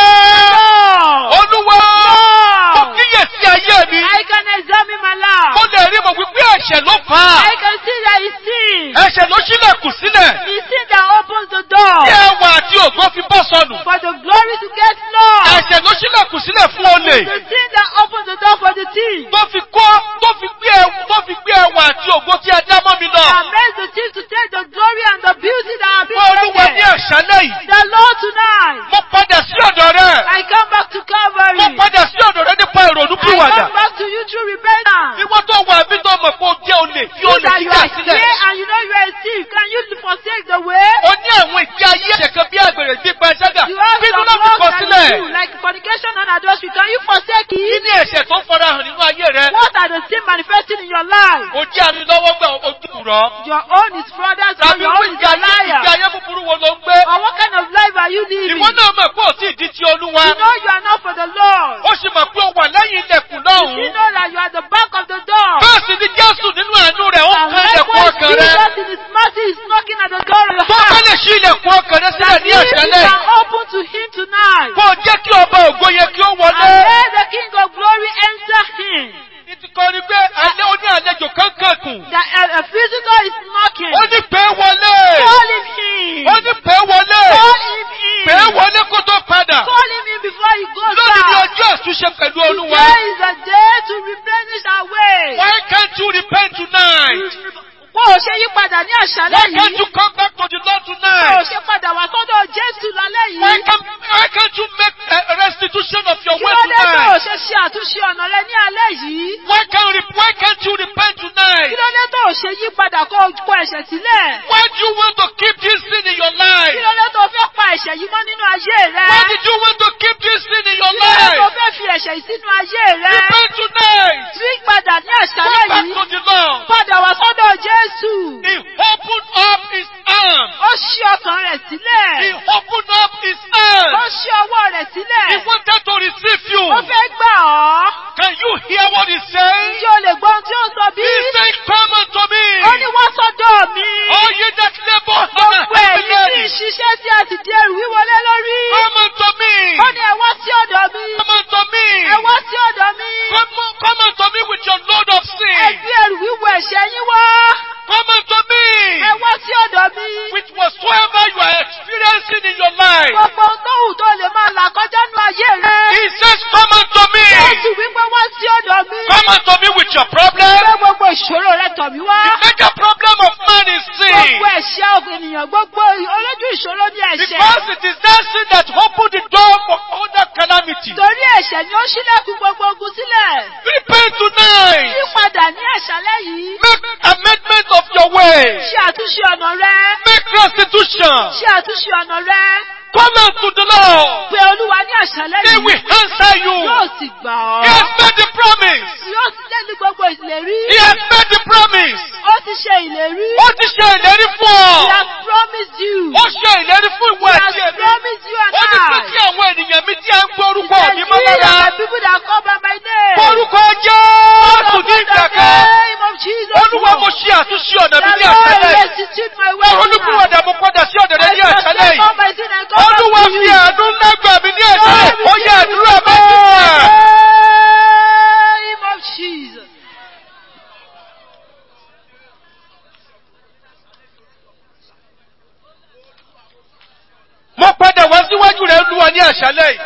Speaker 1: Lord,
Speaker 2: Olúwa! Mo
Speaker 1: Lord,
Speaker 2: kíyèsí ayé mi.
Speaker 1: I can examine my life.
Speaker 2: Mo lè rí mọ̀ wípé ẹ̀ṣẹ̀ ló fà á.
Speaker 1: I can see that it's sin.
Speaker 2: Ẹ̀ṣẹ̀ ló ṣílẹ̀kùn sílẹ̀.
Speaker 1: It's sin that opens the door
Speaker 2: Tí ẹwà àti ògo fi bọ́ sọnù.
Speaker 1: for the glory to get lost.
Speaker 2: Ẹ̀ṣẹ̀ ló ṣílẹ̀kùn sílẹ̀ fún olè.
Speaker 1: The sin that opens the door for the thief.
Speaker 2: Tó fi kó tó fi gbé ẹwù tó fi gbé ẹwà àti ògo tí ẹ dá mọ́ mi lọ.
Speaker 1: That makes the thief to take the glory and the beauty that have been
Speaker 2: Fún Olúwa ní
Speaker 1: created.
Speaker 2: àṣálẹ́ yìí.
Speaker 1: The Lord tonight,
Speaker 2: Mo padà sí ọ̀dọ̀ rẹ̀.
Speaker 1: I come back to Calvary.
Speaker 2: Mo padà sí ọ̀dọ̀ rẹ̀ nípa ìrònú
Speaker 1: I
Speaker 2: pìwàdà.
Speaker 1: come back to you through repentance.
Speaker 2: Ìwọ tó wà bí tó mọ̀ pé o jẹ́ olè fi
Speaker 1: You
Speaker 2: olè
Speaker 1: that you
Speaker 2: jíjà
Speaker 1: are
Speaker 2: sílẹ̀.
Speaker 1: here and you know you are a thief. Can you forsake the way?
Speaker 2: O ní àwọn ìgbé ayé ẹ̀ṣẹ̀ kan bí àgbèrè gbígba ẹ̀ṣẹ́gà.
Speaker 1: You have
Speaker 2: Bínú
Speaker 1: some
Speaker 2: ló fi kọ
Speaker 1: works that
Speaker 2: sílẹ̀.
Speaker 1: you do, like fornication and adultery. Can you forsake
Speaker 2: Kí
Speaker 1: it?
Speaker 2: ni ẹ̀ṣẹ̀ tó fara hàn nínú ayé rẹ?
Speaker 1: What are the sin manifesting in your life?
Speaker 2: O jẹ́ àmì lọ́wọ́ gbà ojú rọ̀.
Speaker 1: Your own is fraudulence or
Speaker 2: Tàbí
Speaker 1: your
Speaker 2: irú
Speaker 1: own is
Speaker 2: ìgbé
Speaker 1: a
Speaker 2: ayé ìgbé
Speaker 1: liar.
Speaker 2: ayé búburú wo ló ń gbé?
Speaker 1: Or what kind of life are you living?
Speaker 2: Ìwọ náà mọ̀ pé ò tí ì di ti Olúwa.
Speaker 1: You know you are not for the Lord.
Speaker 2: Ó sì mọ̀ pé o wà lẹ́yìn ilẹ̀kùn
Speaker 1: You
Speaker 2: lọ́hùn-ún.
Speaker 1: know that you are at the back of the door.
Speaker 2: Bẹ́ẹ̀ sì ni Jésù nínú àánú rẹ̀ ó ń
Speaker 1: And
Speaker 2: kan ilẹ̀kùn
Speaker 1: likewise,
Speaker 2: ọkàn rẹ.
Speaker 1: Jesus in his mercy is knocking at the door of your
Speaker 2: Tó bá
Speaker 1: heart.
Speaker 2: lè ṣí ilẹ̀kùn ọkàn rẹ sílẹ̀ ní
Speaker 1: If you
Speaker 2: àṣálẹ̀.
Speaker 1: can open to him tonight,
Speaker 2: Kó o jẹ́ kí ọba ògo yẹ kí ó
Speaker 1: and
Speaker 2: wọlé.
Speaker 1: let the King of Glory enter him.
Speaker 2: Ní ti kọ́ ni pé alẹ́ ó ní àlejò kankan kù.
Speaker 1: That a, a visitor is knocking.
Speaker 2: Ó ní pé wọlé.
Speaker 1: Call him in.
Speaker 2: Ó ní pé wọlé.
Speaker 1: Call him in.
Speaker 2: Pé wọlé kó tó padà.
Speaker 1: Call him in before he goes
Speaker 2: Lónìí ni
Speaker 1: back.
Speaker 2: ọjọ́ àtúnṣe pẹ̀lú Olúwa.
Speaker 1: Today is a day to replenish our way.
Speaker 2: Why can't you repent tonight?
Speaker 1: Kó o ṣe yí padà ní àṣálẹ́
Speaker 2: Why can't
Speaker 1: yìí.
Speaker 2: you come back to the Lord
Speaker 1: Kó o
Speaker 2: tonight?
Speaker 1: ṣe padà wá sọ́dọ̀ Jésù lálẹ́
Speaker 2: Why
Speaker 1: yìí.
Speaker 2: can't, why can't you make a a restitution of your
Speaker 1: Kí
Speaker 2: way
Speaker 1: ló dé tó o
Speaker 2: tonight?
Speaker 1: ṣe ṣe àtúnṣe ọ̀nà rẹ ní alẹ́ yìí?
Speaker 2: Why can't, re- why can't you repent
Speaker 1: Kí
Speaker 2: tonight?
Speaker 1: ló dé tó o ṣe yí padà kó o kọ ẹ̀ṣẹ̀ sílẹ̀?
Speaker 2: Why do you want to keep this sin in your
Speaker 1: Kí
Speaker 2: life?
Speaker 1: ló dé tó o fẹ́ pa ẹ̀ṣẹ̀ yìí mọ́ nínú ayé rẹ?
Speaker 2: Why did you want to keep this sin in your
Speaker 1: Kí ló dé tó o
Speaker 2: life?
Speaker 1: fẹ́ fi ẹ̀ṣẹ̀ ṣí ọkàn rẹ̀ sílẹ̀.
Speaker 2: He opened up his hands.
Speaker 1: Ó ṣí ọwọ́ rẹ̀ sílẹ̀.
Speaker 2: He wanted to receive you.
Speaker 1: Ó fẹ́ gbà ọ́.
Speaker 2: Can you hear what he's saying?
Speaker 1: Ǹjẹ́ o lè gbọ́ ohun tí ó sọ bí?
Speaker 2: He's saying, come unto me.
Speaker 1: Ó ní wá sọ́dọ̀ mi.
Speaker 2: All ye that labor and
Speaker 1: Gbogbo
Speaker 2: are
Speaker 1: èyí
Speaker 2: heavy
Speaker 1: tí
Speaker 2: laden.
Speaker 1: ìṣiṣẹ́ tí a sì di ẹrù wíwọlé lórí.
Speaker 2: Come unto me.
Speaker 1: Ó ní ẹ wá sí ọ̀dọ̀ mi.
Speaker 2: Come unto me.
Speaker 1: Ẹ wá sí ọ̀dọ̀ mi.
Speaker 2: Come, come unto me with your load of
Speaker 1: Ẹ
Speaker 2: sin.
Speaker 1: gbé ẹrù wíwọ ẹ̀ṣẹ̀ yín wá.
Speaker 2: Come unto me.
Speaker 1: Ẹ wá sí ọ̀dọ̀ mi.
Speaker 2: With whatsoever you are experiencing in your life.
Speaker 1: Gbogbo ohun tó wù tó lè máa là kọjá nínú ayé rẹ.
Speaker 2: He says, come unto me.
Speaker 1: Jésù wípé wá sí ọ̀dọ̀ mi.
Speaker 2: Come unto me with your problem.
Speaker 1: Gbé gbogbo ìṣòro rẹ tọ̀ mí wá.
Speaker 2: The major problem of man is sin.
Speaker 1: Gbogbo ẹ̀ṣẹ̀ ènìyàn, gbogbo olójú ìṣòro ní ẹ̀ṣẹ̀.
Speaker 2: Because it is that sin that opened the door for other calamity.
Speaker 1: Torí ẹ̀ṣẹ̀ ni ó ṣílẹ̀kùn gbogbo ogun sílẹ̀.
Speaker 2: Repent tonight.
Speaker 1: Yípadà ní àṣálẹ́ yìí.
Speaker 2: Make amendment of your way.
Speaker 1: Ṣe àtúnṣe ọ̀nà rẹ.
Speaker 2: Make restitution.
Speaker 1: Ṣe àtúnṣe ọ̀nà rẹ.
Speaker 2: Come unto the Lord.
Speaker 1: Pe Olúwa ní àṣálẹ́
Speaker 2: He
Speaker 1: yìí.
Speaker 2: will answer you.
Speaker 1: Yóò sì gbà ọ́.
Speaker 2: He has made the promise.
Speaker 1: Yóò sì lẹ́nu gbogbo ìlérí.
Speaker 2: He has made the promise.
Speaker 1: Ó ti ṣe ìlérí.
Speaker 2: Ó ti ṣe ìlérí fún
Speaker 1: He
Speaker 2: ọ.
Speaker 1: has promised you.
Speaker 2: Ó ṣe ìlérí fún ìwọ
Speaker 1: He
Speaker 2: àti
Speaker 1: has
Speaker 2: èmi.
Speaker 1: promised you and
Speaker 2: Ó ní pé
Speaker 1: I.
Speaker 2: kí àwọn ènìyàn mi tí a ń gbọ́
Speaker 1: He
Speaker 2: orúkọ
Speaker 1: said,
Speaker 2: mi mọ́
Speaker 1: "These
Speaker 2: lára.
Speaker 1: are the people that call by my name."
Speaker 2: Orúkọ Jésù ní
Speaker 1: In the
Speaker 2: ìgbàkan.
Speaker 1: name of Jesus.
Speaker 2: Olúwa mo ṣe àtúnṣe ọ̀nà mi ní
Speaker 1: The Lord
Speaker 2: àṣálẹ̀.
Speaker 1: restitute my way.
Speaker 2: Olúkúwàdà mo padà sí ọ̀dọ̀ rẹ ní àṣálẹ̀ yìí. Olúwa fi àánú ńlá gbà mí ní àṣálẹ̀. Ó yẹ àdúrà mẹ́ta.
Speaker 1: Name of Jesus.
Speaker 2: Mo padà wá síwájú rẹ̀ Olúwa ní àṣálẹ̀ yìí.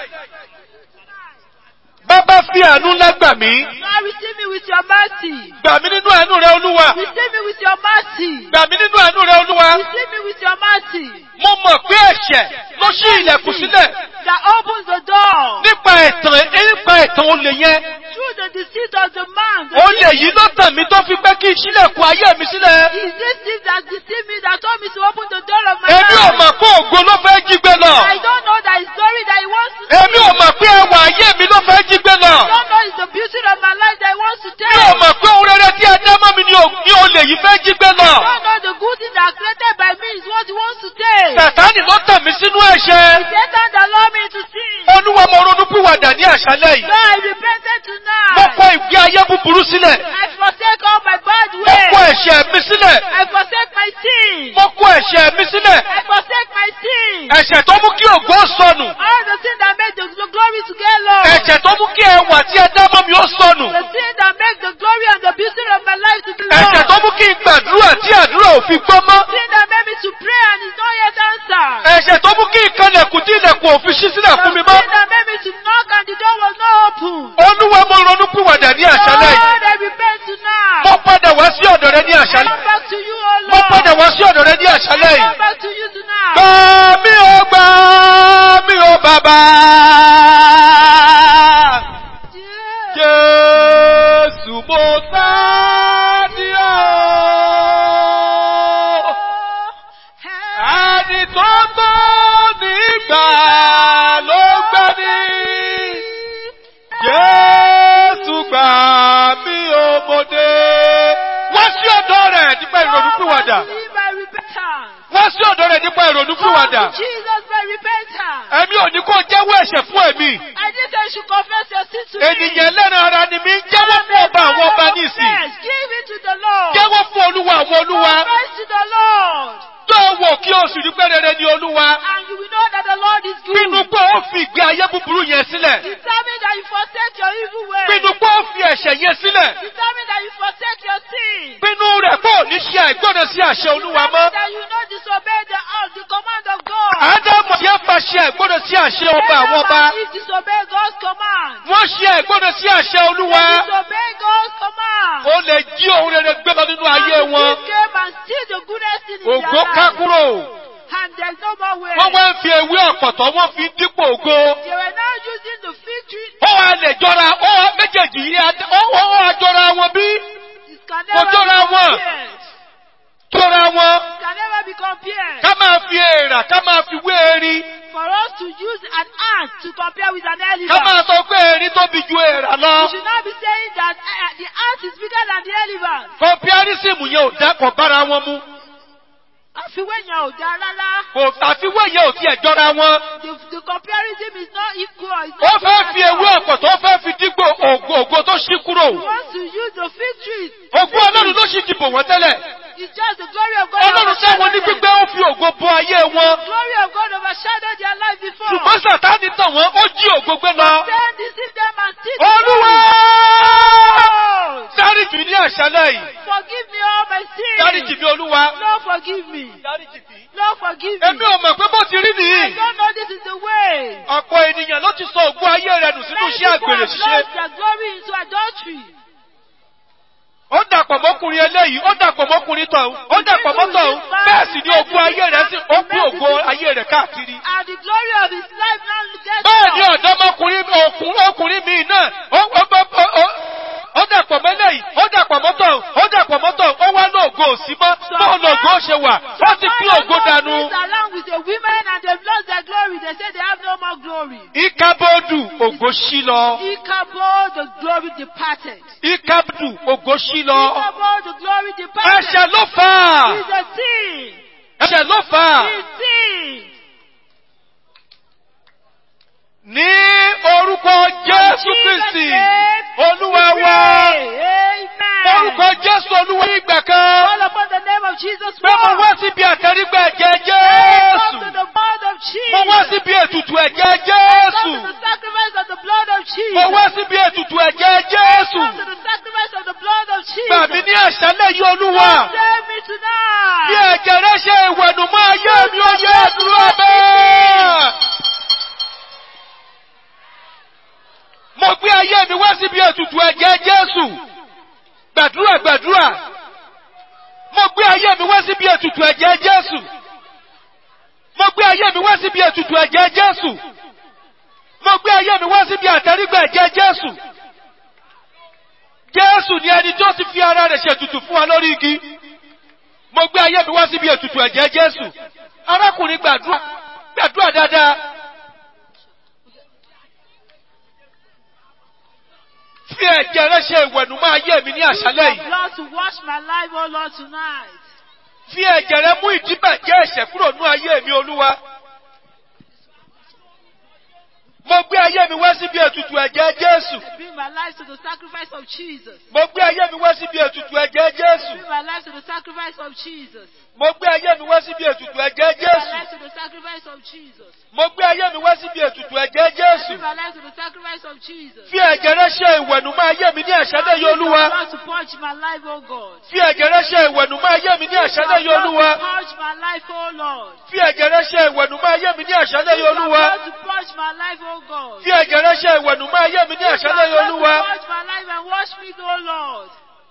Speaker 2: Bàbá fi àánú ńlá gbà mí.
Speaker 1: Lord, receive me with your mercy.
Speaker 2: Gbà mí nínú àánú rẹ Olúwa.
Speaker 1: Receive me with your mercy.
Speaker 2: Gbà mí nínú àánú rẹ Olúwa.
Speaker 1: Receive me with your mercy.
Speaker 2: Mo mọ̀ pé ẹ̀ṣẹ̀ ló ṣí ilẹ̀kùn sílẹ̀.
Speaker 1: That opens the door.
Speaker 2: Nípa ẹ̀tàn nípa ẹ̀tàn olè yẹn.
Speaker 1: Through the deceit of the man. The
Speaker 2: Olè yìí ló tàn mí tó fi pé kí n ṣílẹ̀kùn ayé mi sílẹ̀.
Speaker 1: Is this thief that deceived me that told me to open the door of my
Speaker 2: Èmi ò
Speaker 1: life?
Speaker 2: mọ̀ pé ògo ló fẹ́ jí gbé lọ.
Speaker 1: I don't know that it's glory that he wants to take.
Speaker 2: Èmi ò mọ̀ pé ẹwà ayé mi ló fẹ́ jí gbé lọ.
Speaker 1: I don't know it's the beauty of my life that he wants to take.
Speaker 2: Mi ò mọ̀ pé ohun rere tí ẹ dá mọ́ mi ni ò- ni olè yìí fẹ́ jí gbé lọ.
Speaker 1: I don't know the good thing that created by me is what he wants to take.
Speaker 2: Sàtánì ló tàn mí sínú ẹ̀ṣẹ̀.
Speaker 1: Satan allowed me to sin.
Speaker 2: Olúwa mo ronú pìwàdà ní àṣálẹ̀ yìí.
Speaker 1: So I repented
Speaker 2: Mo
Speaker 1: tonight.
Speaker 2: kọ ìgbé ayé búburú sílẹ̀.
Speaker 1: I forsake all my bad
Speaker 2: Mo kọ
Speaker 1: ways.
Speaker 2: ẹ̀ṣẹ̀ mi sílẹ̀.
Speaker 1: I forsake my sin.
Speaker 2: Mo kọ ẹ̀ṣẹ̀ mi sílẹ̀.
Speaker 1: I forsake my sin.
Speaker 2: Ẹ̀ṣẹ̀ tó mú kí ògo sọnù.
Speaker 1: All the sin that made the, the glory to get low.
Speaker 2: Ẹ̀ṣẹ̀ tó mú kí ẹwà tí ẹ dá mọ́ mi ó sọnù.
Speaker 1: The sin that make the glory and the beauty of my life to be
Speaker 2: Ẹ̀ṣẹ̀ tó
Speaker 1: lost.
Speaker 2: mú kí n gbàdúrà tí àdúrà ò fi gbọ́ mọ́.
Speaker 1: Sin that made me to pray and is not yet answered.
Speaker 2: Ẹ̀ṣẹ̀ tó mú kí ìkànnẹ̀kùn tí ilẹ̀kùn ò fi ṣí sílẹ̀
Speaker 1: The
Speaker 2: fún mi mọ́.
Speaker 1: sin that made me to knock and the door was not open.
Speaker 2: Olúwa mo ronú pìwàdà ní àṣálẹ̀ yìí.
Speaker 1: Lord, I repent tonight.
Speaker 2: Mo padà wá sí ọ̀dọ̀ rẹ ní
Speaker 1: I
Speaker 2: àṣálẹ̀.
Speaker 1: come back to you, O
Speaker 2: Mo
Speaker 1: Lord.
Speaker 2: padà wá sí ọ̀dọ̀ rẹ ní àṣálẹ̀
Speaker 1: I
Speaker 2: yìí.
Speaker 1: come back to you tonight.
Speaker 2: Gbà mí o, gbà mí o bàbá. Jésù mo fẹ́ ní o. Ẹni tó gbọ́ nígbà ló gbẹ́ ní. Jésù gbà mí o mo dé. Wá sí ọ̀dọ̀ rẹ̀ nípa ìrònúpìwàdà.
Speaker 1: Leave by repentance.
Speaker 2: Wá sí ọ̀dọ̀ rẹ̀ nípa ìrònúpìwàdà.
Speaker 1: Come to Jesus by repentance.
Speaker 2: Ẹ̀mí ò ní kó jẹ́wọ́ ẹ̀ṣẹ̀ fún ẹ̀mí.
Speaker 1: I didn't say you should confess your sin to me.
Speaker 2: Ènìyàn lẹ́ran ara ni mí. Jẹ́wọ́ fún ọba àwọn ọba nísìn.
Speaker 1: Confess. Give it to the Lord.
Speaker 2: Jẹ́wọ́ fún Olúwa àwọn olúwa.
Speaker 1: Confess to the Lord.
Speaker 2: Tó wò kí o sì rí pé rere ni Olúwa.
Speaker 1: And you will know that the Lord is good.
Speaker 2: Pinnu pé ó fi ìgbé ayé búburú yẹn sílẹ̀.
Speaker 1: Determine that you forsake your evil ways.
Speaker 2: Pinnu pé ó fi ẹ̀ṣẹ̀ yẹn sílẹ̀.
Speaker 1: Determine that you forsake your sin.
Speaker 2: Pinnu rẹ̀ pé ò ní ṣe àìgbọ́dọ̀ sí àṣẹ Olúwa mọ́.
Speaker 1: Determine that you not disobey the, uh, the command of God.
Speaker 2: Ádámù tí ẹ fa ṣe àìgbọ́dọ̀ sí àṣẹ ọba àwọn ọba.
Speaker 1: Adam and Eve disobey God's command.
Speaker 2: Wọ́n ṣe àìgbọ́dọ̀ sí àṣẹ Olúwa.
Speaker 1: They disobey God's command.
Speaker 2: Ó lè jí ohun rere gbé lọ nínú ayé
Speaker 1: And
Speaker 2: wọn.
Speaker 1: the thief came and steal the goodness in their
Speaker 2: Ògo ká
Speaker 1: life.
Speaker 2: kúrò.
Speaker 1: And there's no more way.
Speaker 2: Wọ́n wá ń fi ewé ọ̀pọ̀tọ́ wọ́n fi dípò ògo.
Speaker 1: They were now using the fig tree.
Speaker 2: Ó wá lè jọra ó wá méjèèjì yìí á- ó ó wá jọra wọn bí.
Speaker 1: It can
Speaker 2: Kò
Speaker 1: never
Speaker 2: jọra
Speaker 1: be
Speaker 2: wọn.
Speaker 1: compared.
Speaker 2: Jọra wọn.
Speaker 1: It can never be compared.
Speaker 2: Ká máa fi èèrà ká máa fi wé erin.
Speaker 1: For us to use an ant to compare with an
Speaker 2: Ká
Speaker 1: elephant.
Speaker 2: máa sọ pé erin tóbi ju èèrà
Speaker 1: We
Speaker 2: lọ.
Speaker 1: should not be saying that uh, the ant is bigger than the elephant.
Speaker 2: Comparison yẹn ò dákọ̀ bára wọn mu.
Speaker 1: Àfiwé yẹn ò dáa rárá.
Speaker 2: Kò àfiwé yẹn ò tiẹ̀ jọra wọn.
Speaker 1: The the comparison is not equal. It's
Speaker 2: Ó
Speaker 1: not
Speaker 2: fẹ́
Speaker 1: equal
Speaker 2: fi
Speaker 1: at
Speaker 2: ewé
Speaker 1: all.
Speaker 2: ọ̀pọ̀ tó fẹ́ fi dígbò ògo ògo tó ṣí kúrò.
Speaker 1: He wants to use the fig tree.
Speaker 2: Ògo Ọlọ́run ló ṣì dìbò wọ́n tẹ́lẹ̀.
Speaker 1: It's just the glory of God.
Speaker 2: Ọlọ́run sáwọn ní
Speaker 1: overshadowed them.
Speaker 2: gbígbé ó fi ògo bo ayé wọn.
Speaker 1: The glory of God overshadowed their life before.
Speaker 2: Ṣùgbọ́n Sàtánì tàn wọ́n, ó jí ògo gbé lọ.
Speaker 1: Then deceive them and steal
Speaker 2: Olúwa!
Speaker 1: them.
Speaker 2: Dáríjì ní àṣálẹ́ yìí.
Speaker 1: Forgive me all my sins.
Speaker 2: Dáríjì ní Olúwa.
Speaker 1: Lord, forgive me.
Speaker 2: Dáríjì ní.
Speaker 1: Lord, forgive
Speaker 2: Èmi
Speaker 1: me.
Speaker 2: ò mọ̀ pé bó ti rí
Speaker 1: I
Speaker 2: nìyí.
Speaker 1: don't know this is the way.
Speaker 2: Ọ̀pọ̀ ènìyàn ló ti sọ ògo ayé rẹ̀ nù sínú
Speaker 1: Many
Speaker 2: iṣẹ́
Speaker 1: people
Speaker 2: àgbèrè
Speaker 1: have
Speaker 2: ṣíṣe.
Speaker 1: lost their glory into adultery.
Speaker 2: Ó dàpọ̀ mọ́kùnrin eléyìí, ó dàpọ̀ mọ́kùnrin tọ̀hún, ó dàpọ̀ mọ́tọ̀hún. Bẹ́ẹ̀ sì ni ògo ayé rẹ̀ sì ó kú ògo ayé rẹ̀ káàkiri.
Speaker 1: And the glory of his life now gets
Speaker 2: Bẹ́ẹ̀ ni
Speaker 1: lost.
Speaker 2: ọ̀dọ́mọkùnrin òkun ọkùnrin míì náà, ó ó ó ó ó dàpọ̀ mẹ́lẹ́yìí, ó dàpọ̀ mọ́tọ̀hún, ó dàpọ̀ mọ́tọ̀hún, ó wá ní ògo òsì mọ́, bóun lògo ṣe wà, ó ti pín ògo dànù.
Speaker 1: Along with the women and they've lost their glory. They say they have no more glory.
Speaker 2: Ìkábọ́dù ògo ṣí lọ.
Speaker 1: Ikabo, the glory departed.
Speaker 2: Ìkábọ́dù ògo ṣí lọ.
Speaker 1: Ikabo, the glory departed.
Speaker 2: Ẹ̀ṣẹ̀ ló fà á.
Speaker 1: It's a sin.
Speaker 2: Ẹ̀ṣẹ̀ ló fà á.
Speaker 1: It's sin.
Speaker 2: Ní orúkọ Jésù Kristi, Olúwa wa.
Speaker 1: Amen.
Speaker 2: Orúkọ Jésù Olúwa ìgbà kan.
Speaker 1: Call upon the name of Jesus.
Speaker 2: Pé mo wá síbi àtẹrígbà ẹ̀jẹ̀
Speaker 1: Come
Speaker 2: Jésù.
Speaker 1: to the blood of Jesus.
Speaker 2: Mo wá síbi ètùtù ẹ̀jẹ̀
Speaker 1: Come to
Speaker 2: Jésù.
Speaker 1: the sacrifice of the blood of Jesus.
Speaker 2: Mo wá síbi ètùtù ẹ̀jẹ̀ Jésù.
Speaker 1: Come to the sacrifice of the blood of Jesus.
Speaker 2: Gbà mí ní àṣálẹ́ yìí Olúwa.
Speaker 1: Save me
Speaker 2: Bí
Speaker 1: tonight.
Speaker 2: ẹ̀jẹ̀ rẹ̀ ṣe ìwẹ̀nùmọ́ ayé mi ó yẹ àdúrà bẹ́ẹ̀. Mo gbé ayé mi wá síbi ètùtù ẹ̀jẹ̀ Jésù. Gbàdúrà gbàdúrà. Mo gbé ayé mi wá síbi ètùtù ẹ̀jẹ̀ Jésù. Mo gbé ayé mi wá síbi ètùtù ẹ̀jẹ̀ Jésù. Mo gbé ayé mi wá síbi àtẹrígbà ẹ̀jẹ̀ Jésù. Jésù ni ẹni tó ti fi ara rẹ̀ ṣètùtù fún wa lórí igi. Mo gbé ayé mi wá síbi ètùtù ẹ̀jẹ̀ Jésù. Arákùnrin gbàdúrà gbàdúrà dáadáa. Fi ẹ̀jẹ̀ rẹ̀ ṣe ìwẹ̀nùmọ́ ayé mi ní àṣálẹ́
Speaker 1: Use
Speaker 2: yìí.
Speaker 1: your blood to wash my life, oh Lord, tonight.
Speaker 2: Fi ẹ̀jẹ̀ rẹ̀ mú ìdíbàjẹ́ ẹ̀ṣẹ̀ kúrò ní ayé mi Olúwa. Mo gbé ayé mi wá síbi ètùtù ẹ̀jẹ̀ Jésù.
Speaker 1: I bring my life to the sacrifice of Jesus.
Speaker 2: Mo gbé ayé mi wá síbi ètùtù ẹ̀jẹ̀
Speaker 1: I
Speaker 2: Jésù.
Speaker 1: bring my life to the sacrifice of Jesus.
Speaker 2: Mo gbé ayé mi wá síbi ètùtù ẹ̀jẹ̀
Speaker 1: My
Speaker 2: Jésù.
Speaker 1: life to the sacrifice of Jesus.
Speaker 2: Mo gbé ayé mi wá síbi ètùtù ẹ̀jẹ̀
Speaker 1: I
Speaker 2: Jésù.
Speaker 1: bring my life to the sacrifice of Jesus.
Speaker 2: Fi ẹ̀jẹ̀ rẹ̀ ṣe ìwẹ̀nùmọ́ ayé mi ní àṣálẹ́ yìí
Speaker 1: Use your
Speaker 2: Olúwa.
Speaker 1: blood to purge my life, oh God.
Speaker 2: Fi ẹ̀jẹ̀ rẹ̀ ṣe ìwẹ̀nùmọ́ ayé mi ní àṣálẹ́ yìí
Speaker 1: Use your
Speaker 2: Olúwa.
Speaker 1: blood to purge my life, oh Lord.
Speaker 2: Fi ẹ̀jẹ̀ rẹ̀ ṣe ìwẹ̀nùmọ́ ayé mi ní àṣálẹ́
Speaker 1: Use
Speaker 2: yìí
Speaker 1: your
Speaker 2: Olúwa.
Speaker 1: blood to purge my life, oh God.
Speaker 2: Fi ẹ̀jẹ̀ rẹ̀ ṣe ìwẹ̀nùmọ́ ayé mi ní
Speaker 1: Use
Speaker 2: àṣálẹ́
Speaker 1: your
Speaker 2: yìí
Speaker 1: blood
Speaker 2: Olúwa.
Speaker 1: to purge my life and wash me, oh Lord.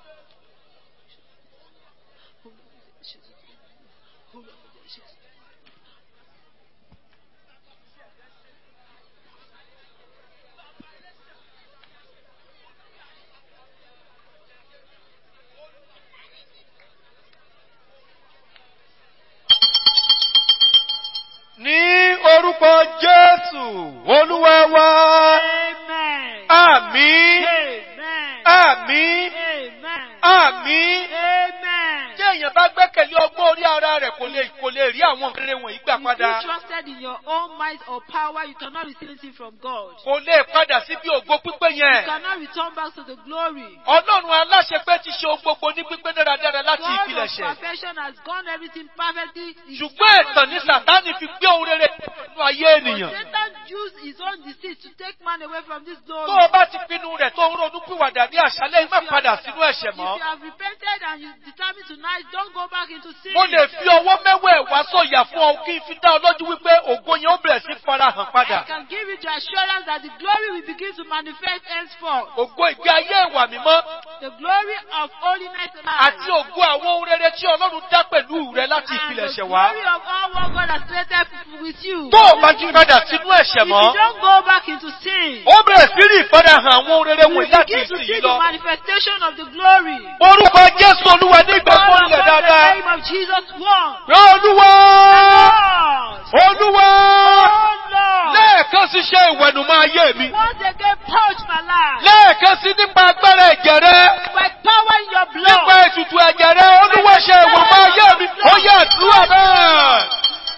Speaker 2: Ní orúkọ Jésù, Olúwa wa.
Speaker 1: Amen.
Speaker 2: Àmín.
Speaker 1: Amen.
Speaker 2: Àmín.
Speaker 1: Amen.
Speaker 2: Àmín.
Speaker 1: Amen.
Speaker 2: Tí èèyàn bá gbẹ́kẹ̀lé ọgbọ́n orí ara rẹ̀ kò lè kò lè rí àwọn rere wọ̀nyí gbà
Speaker 1: If
Speaker 2: padà.
Speaker 1: you trusted in your own might or power, you cannot receive anything from God.
Speaker 2: Kò lè padà síbi ògo pípé
Speaker 1: You
Speaker 2: yẹn.
Speaker 1: cannot return back to the glory.
Speaker 2: Ọlọ́run aláṣepé ti ṣe ohun gbogbo ní pípé dáradára láti
Speaker 1: God of
Speaker 2: ìpilẹ̀ṣẹ̀.
Speaker 1: perfection has done everything perfectly. He
Speaker 2: Ṣùgbọ́n
Speaker 1: started
Speaker 2: ẹ̀tàn ní
Speaker 1: with
Speaker 2: Sàtánì fi gbé ohun rere nínú ayé ènìyàn.
Speaker 1: Satan used his own deceit to take man away from this glory.
Speaker 2: Tó o bá ti pinnu rẹ̀ tó ń ronú pìwàdà ní àṣálẹ́ má padà sínú ẹ̀ṣẹ̀
Speaker 1: If
Speaker 2: mọ́.
Speaker 1: you have repented and you determined tonight, don't go back into sin.
Speaker 2: Mo lè fi ọwọ́ mẹ́wẹ̀ẹ̀wá sọ̀yà fún ọ kí n fi dá ọ lójú wípé ògo yẹn ó bẹ̀rẹ̀ sí farahàn padà.
Speaker 1: I can give you the assurance that the glory will begin to manifest henceforth.
Speaker 2: Ògo ìgbé ayé ìwà mímọ́
Speaker 1: The glory of holiness and
Speaker 2: àti ògo àwọn ohun rere tí Ọlọ́run dá pẹ̀lú rẹ láti
Speaker 1: and the
Speaker 2: ìpilẹ̀ṣẹ̀ wá.
Speaker 1: glory of all what God has created with you.
Speaker 2: Tó o bá jí padà sínú ẹ̀ṣẹ̀
Speaker 1: If you
Speaker 2: mọ́,
Speaker 1: don't go back into sin,
Speaker 2: ó bẹ̀rẹ̀ sí rí ìfarahàn àwọn ohun rere
Speaker 1: you
Speaker 2: wọ̀nyí láti
Speaker 1: begin to
Speaker 2: ìsìn
Speaker 1: see
Speaker 2: yìí
Speaker 1: the
Speaker 2: lọ.
Speaker 1: manifestation of the glory.
Speaker 2: Orúkọ Jésù Olúwa ní ìgbà
Speaker 1: Call
Speaker 2: fún ilẹ̀
Speaker 1: upon the
Speaker 2: dáadáa.
Speaker 1: name of Jesus one.
Speaker 2: Pé Olúwa!
Speaker 1: Lord,
Speaker 2: Olúwa!
Speaker 1: oh Lord,
Speaker 2: Lẹ́ẹ̀kan sí ṣe ìwẹ̀nùmọ́ ayé mi.
Speaker 1: once again purge my life
Speaker 2: Lẹ́ẹ̀kan sí nípa agbára ẹ̀jẹ̀ rẹ.
Speaker 1: by power in your
Speaker 2: Nípa
Speaker 1: blood.
Speaker 2: ètùtù ẹ̀jẹ̀ rẹ, Olúwa ṣe ìwẹ̀nùmọ́ ayé mi. Ó yẹ àdúrà náà.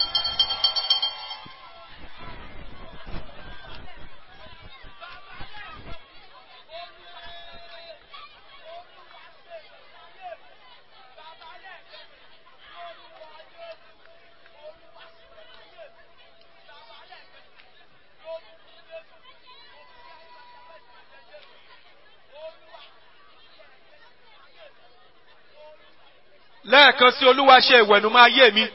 Speaker 2: Lẹ́ẹ̀kan sí Olúwa ṣe ìwẹ̀nùmọ́ ayé mi.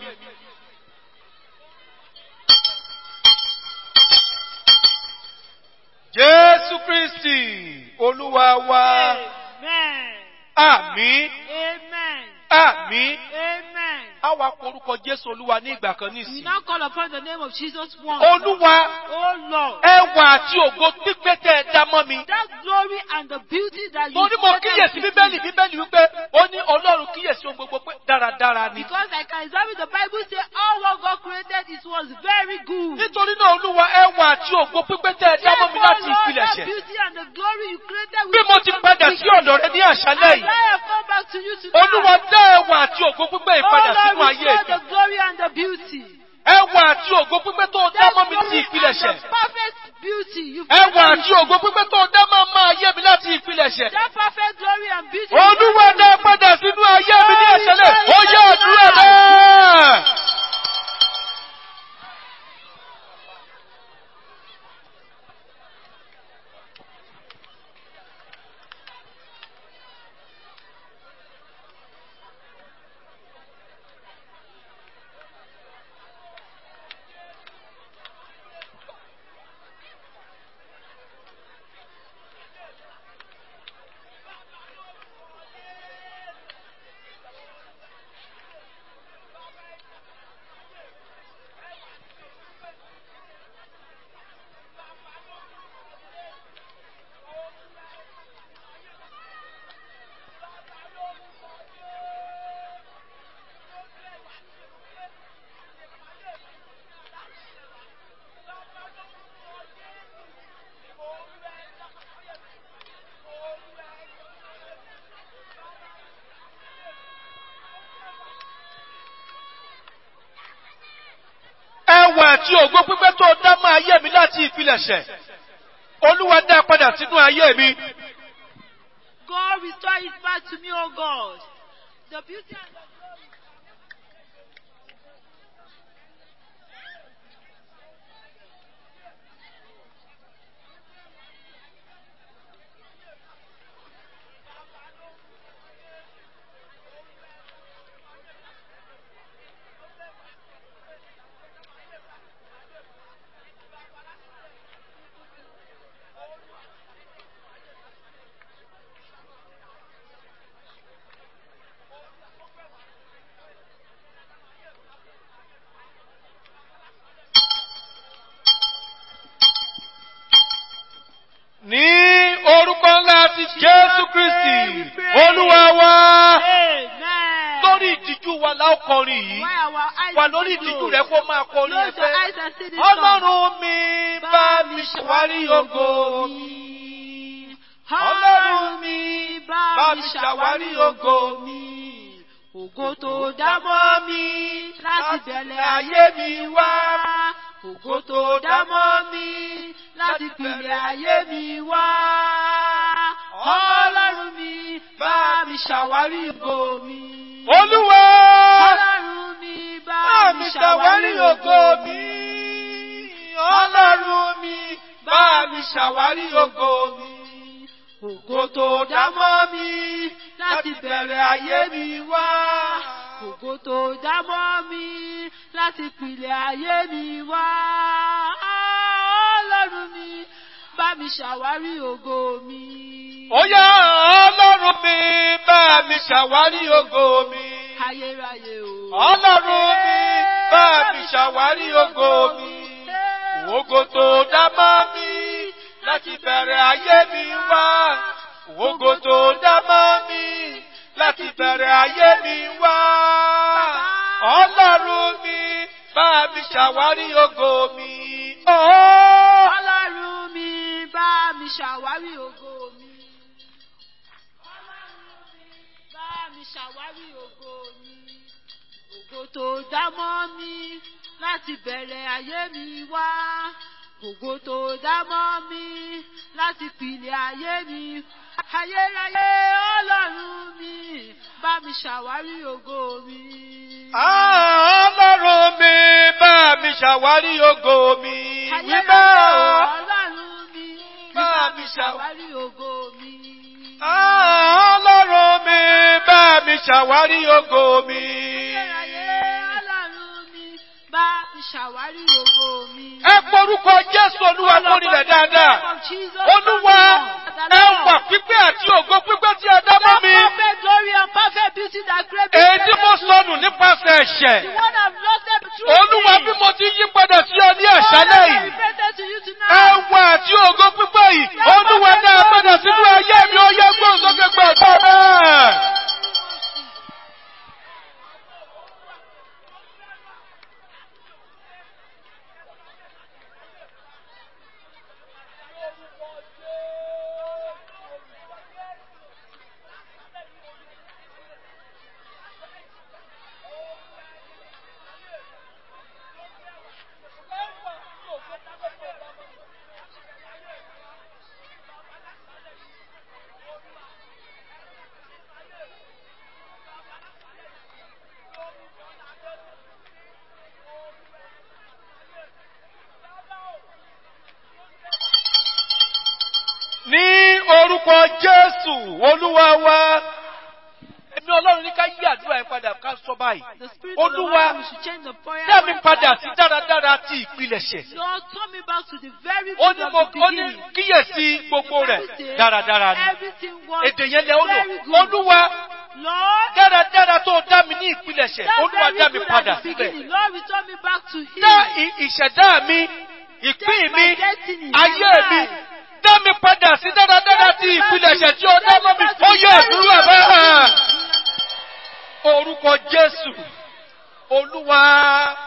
Speaker 2: Jésù Kristi Olúwa wa.
Speaker 1: Amen.
Speaker 2: Àmín.
Speaker 1: Amen.
Speaker 2: Àmín.
Speaker 1: Amen.
Speaker 2: A wá porúkọ Jésù Olúwa ní ìgbà kan
Speaker 1: We
Speaker 2: nísìnyí.
Speaker 1: now call upon the name of Jesus once.
Speaker 2: Olúwa,
Speaker 1: Oh Lord.
Speaker 2: ẹwà àti ògo pípé tẹ́ ẹ dá mọ́ mi.
Speaker 1: That glory and the beauty that you
Speaker 2: Torí mo kíyèsí
Speaker 1: created
Speaker 2: Bíbélì Bíbélì wípé ó ní Ọlọ́run kíyèsí ohun gbogbo pé dáradára ni.
Speaker 1: because I can examine the Bible say all what God created it was very good.
Speaker 2: Nítorí náà Olúwa ẹwà àti ògo pípé tẹ́ ẹ dá mọ́ mi láti
Speaker 1: Therefore, Lord, that
Speaker 2: ìpilẹ̀ṣẹ̀.
Speaker 1: beauty and the glory you created
Speaker 2: Bí
Speaker 1: with
Speaker 2: mo ti padà sí ọ̀dọ̀ rẹ ní àṣálẹ́
Speaker 1: and
Speaker 2: yìí.
Speaker 1: I have come back to you tonight.
Speaker 2: Olúwa dá ẹwà àti ògo pípé ìpadà
Speaker 1: Oh
Speaker 2: sínú
Speaker 1: Lord,
Speaker 2: ayé
Speaker 1: restore
Speaker 2: mi.
Speaker 1: the glory and the beauty.
Speaker 2: Ẹwà àti ògo pípé tó dá
Speaker 1: That
Speaker 2: mọ́ mi láti
Speaker 1: glory and
Speaker 2: ìpilẹ̀ṣẹ̀.
Speaker 1: the perfect beauty you
Speaker 2: Ẹwà àti ògo pípé tó dá mọ́ máa ayé mi láti ìpilẹ̀ṣẹ̀.
Speaker 1: that perfect glory and beauty.
Speaker 2: Olúwa dá padà sínú ayé mi ní àṣálẹ́. Ó yẹ àdúrà náà. Ẹwà àti ògo pípé tó dá mọ́ ayé mi láti ìpilẹ̀ṣẹ̀. Olúwa dá padà sínú ayé mi.
Speaker 1: God restore it back to me, oh God. The beauty and the glory.
Speaker 2: Ní orúkọ ńlá ti Jésù Kristi, Olúwa wa.
Speaker 1: Amen.
Speaker 2: Lórí ìtìjú wa la ó kọrin yìí.
Speaker 1: Why our eyes
Speaker 2: Wà
Speaker 1: are
Speaker 2: lórí ìtìjú
Speaker 1: closed?
Speaker 2: rẹ kó máa kọrin
Speaker 1: Close your
Speaker 2: ẹ̀fẹ́.
Speaker 1: eyes and see this song.
Speaker 2: Ọlọ́run mi bá mi ṣàwárí ògo mi.
Speaker 1: Ọlọ́run mi bá mi ṣàwárí ògo mi. Ògo tó dá mọ́ mi láti bẹ̀rẹ̀ ayé mi wá. Ògo tó dá mọ́ mi láti pìlẹ̀ ayé mi wá. Ọlọ́run mi bá mi ṣàwárí ògo mi.
Speaker 2: Olúwa
Speaker 1: Ọlọ́run mi bá mi ṣàwárí ògo mi.
Speaker 2: Ọlọ́run mi bá mi ṣàwárí ògo mi.
Speaker 1: Ògo tó dá mọ́ mi láti bẹ̀rẹ̀ ayé mi wá. Ògo tó dá mọ́ mi láti pìlẹ̀ ayé mi wá. Ọlọ́run mi bá mi ṣàwárí ògo mi.
Speaker 2: Ó yá Ọlọ́run mi bá mi ṣàwárí ògo mi.
Speaker 1: Ayérayé o.
Speaker 2: Ọlọ́run mi bá mi ṣàwárí ògo mi. Ògo tó dá mọ́ mi láti bẹ̀rẹ̀ ayé mi wá. Ògo tó dá mọ́ mi láti bẹ̀rẹ̀ ayé mi wá. Ọlọ́run mi bá mi ṣàwárí ògo mi.
Speaker 1: Ọlọ́run mi bá mi ṣàwárí ògo mi. Ọlọ́run mi bá mi ṣàwárí ògo mi. Ògo tó dá mọ́ mi láti bẹ̀rẹ̀ ayé mi wá. Ògo tó dá mọ́ mi láti pìlẹ̀ ayé mi. Ayérayé Ọlọ́run mi, bá mi ṣàwárí ògo mi.
Speaker 2: Ọlọ́run mi, bá mi ṣàwárí ògo mi.
Speaker 1: Ayérayé Ọlọ́run mi, bá mi ṣàwárí ògo mi.
Speaker 2: Ọlọ́run mi, bá mi ṣàwárí ògo mi.
Speaker 1: Ayérayé Ọlọ́run mi, bá mi ṣàwárí ògo mi.
Speaker 2: Ẹ porúkọ Jésù Olúwa lórí rẹ̀ dáadáa. Olúwa, ẹwà pípé àti ògo pípé tí ẹ dá mọ́ mi.
Speaker 1: Perfect glory and perfect beauty that great.
Speaker 2: Èyí tí mo sọnù nípasẹ̀ ẹ̀ṣẹ̀.
Speaker 1: The one I've lost them through.
Speaker 2: Olúwa, bí mo ti yí padà sí ọ ní àṣálẹ́ yìí. Ẹwà àti ògo pípé yìí. Olúwa dá padà sínú ayé mi, ó yẹ gbọ́n sókè gbọ́dọ̀ náà. Ní orúkọ Jésù Olúwa wa. Ẹ̀mí Ọlọ́run ní ká yí àdúrà yẹn padà ká sọ báyìí. Olúwa, dá mi padà sí dáradára ti ìpilẹ̀ṣẹ̀. Ó ní mo ó ní kíyèsí gbogbo rẹ̀ dáradára ni. Èdè yẹn lẹ ó lò. Olúwa, dáradára tó dá mi ní ìpilẹ̀ṣẹ̀. Olúwa, dá mi padà síbẹ̀. Dá ìṣẹ̀dá mi, ìpín mi, ayé mi. Dá mi padà sí dáradára ti ìpilẹ̀ṣẹ̀ tí ó dá mọ́ mi. Ó yẹ ìdúró ẹ̀bẹ́. Orúkọ Jésù, Olúwa.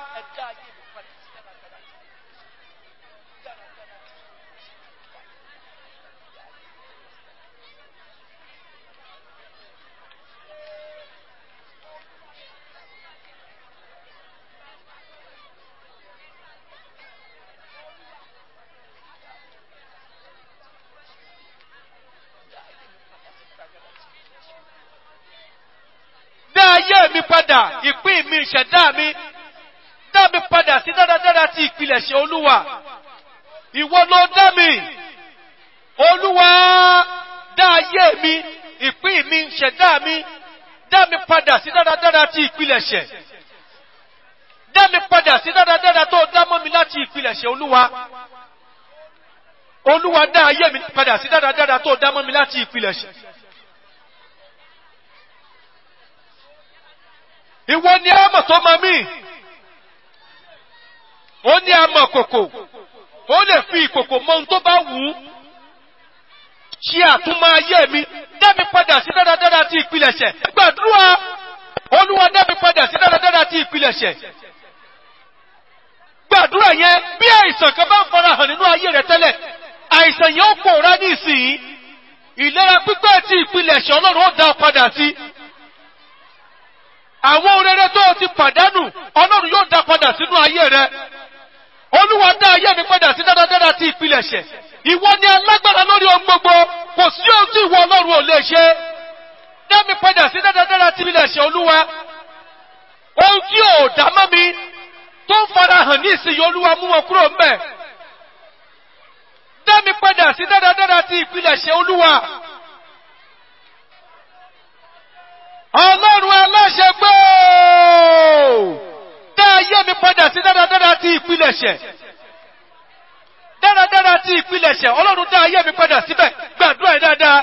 Speaker 2: Dá ayé mi padà, ìpín mi, ìṣẹ̀dá mi. Dá mi padà sí dáradára ti ìpilẹ̀ṣẹ̀ Olúwa. Ìwọ ló dá mi. Olúwa, dá ayé mi, ìpín mi, ìṣẹ̀dá mi. Dá mi padà sí dáradára ti ìpilẹ̀ṣẹ̀. Dá mi padà sí dáradára tó dá mọ́ mi láti ìpilẹ̀ṣẹ̀ Olúwa. Olúwa, dá ayé mi padà sí dáradára tó dá mọ́ mi láti ìpilẹ̀ṣẹ̀. Ìwọ ni àmọ̀ tó mọ mí. Ó ní àmọ̀ kòkò. Ó lè fi ìkòkò mọ ohun tó bá wù ú. Ṣé àtúmọ̀ ayé mi. Dá mi padà sí dáradára ti ìpilẹ̀ṣẹ̀. Gbàdúrà. Olúwa, dá mi padà sí dáradára ti ìpilẹ̀ṣẹ̀. Gbàdúrà yẹn bí àìsàn kan bá ń farahàn nínú ayé rẹ tẹ́lẹ̀. Àìsàn yẹn ó pòórá ní ìsìn. Ìlera pípẹ́ ti ìpilẹ̀ṣẹ̀ Ọlọ́run ó dá ọ padà sí. Àwọn orere tó ti pàdánù, Ọlọ́run yóò dá padà sínú ayé rẹ. Olúwa, dá ayé mi padà sí dáradára ti ìpilẹ̀ṣẹ̀. Ìwọ ni alágbára lórí ohun gbogbo, kò sí ohun tí ìwọ Ọlọ́run ò lè ṣe. Dá mi padà sí dáradára ti ìpilẹ̀ṣẹ̀ Olúwa. Ohun tí ò dá mọ́ mi, tó ń farahàn ní ìsinyìí, Olúwa, mú wọn kúrò ńbẹ̀. Dá mi padà sí dáradára ti ìpilẹ̀ṣẹ̀ Olúwa. Ọlọ́run aláṣẹ gbé dá ayé mi padà sí dáradára ti ìpilẹ̀ṣẹ̀. Dáradára ti ìpilẹ̀ṣẹ̀. Ọlọ́run, dá ayé mi padà síbẹ̀. Gbàdúrà ẹ̀ dáadáa.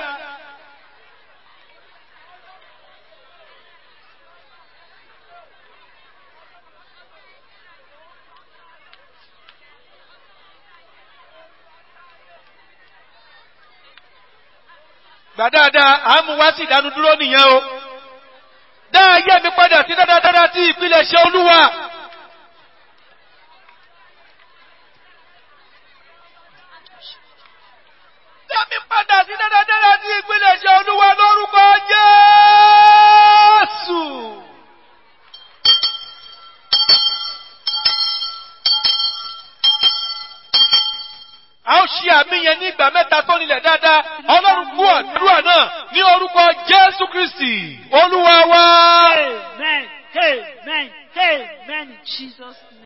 Speaker 2: Gbà dáadáa, àmú wá sí ìdánú dúró nìyẹn o. Dá ayé mi padà sí dáradára tí ìpilẹ̀ṣẹ̀ Olúwa. Dá mi padà sí dáradára tí ìpilẹ̀ṣẹ̀ Olúwa lórúkọ Jésù. ó ṣe àmì yẹn ní ìgbà mẹ́ta tó nílẹ̀ dáadáa. Ọlọ́run gbọ́ àdúrà náà ní orúkọ Jésù Kristi. Olúwa wa.
Speaker 1: Amen. Amen. Amen. In Jesus' name.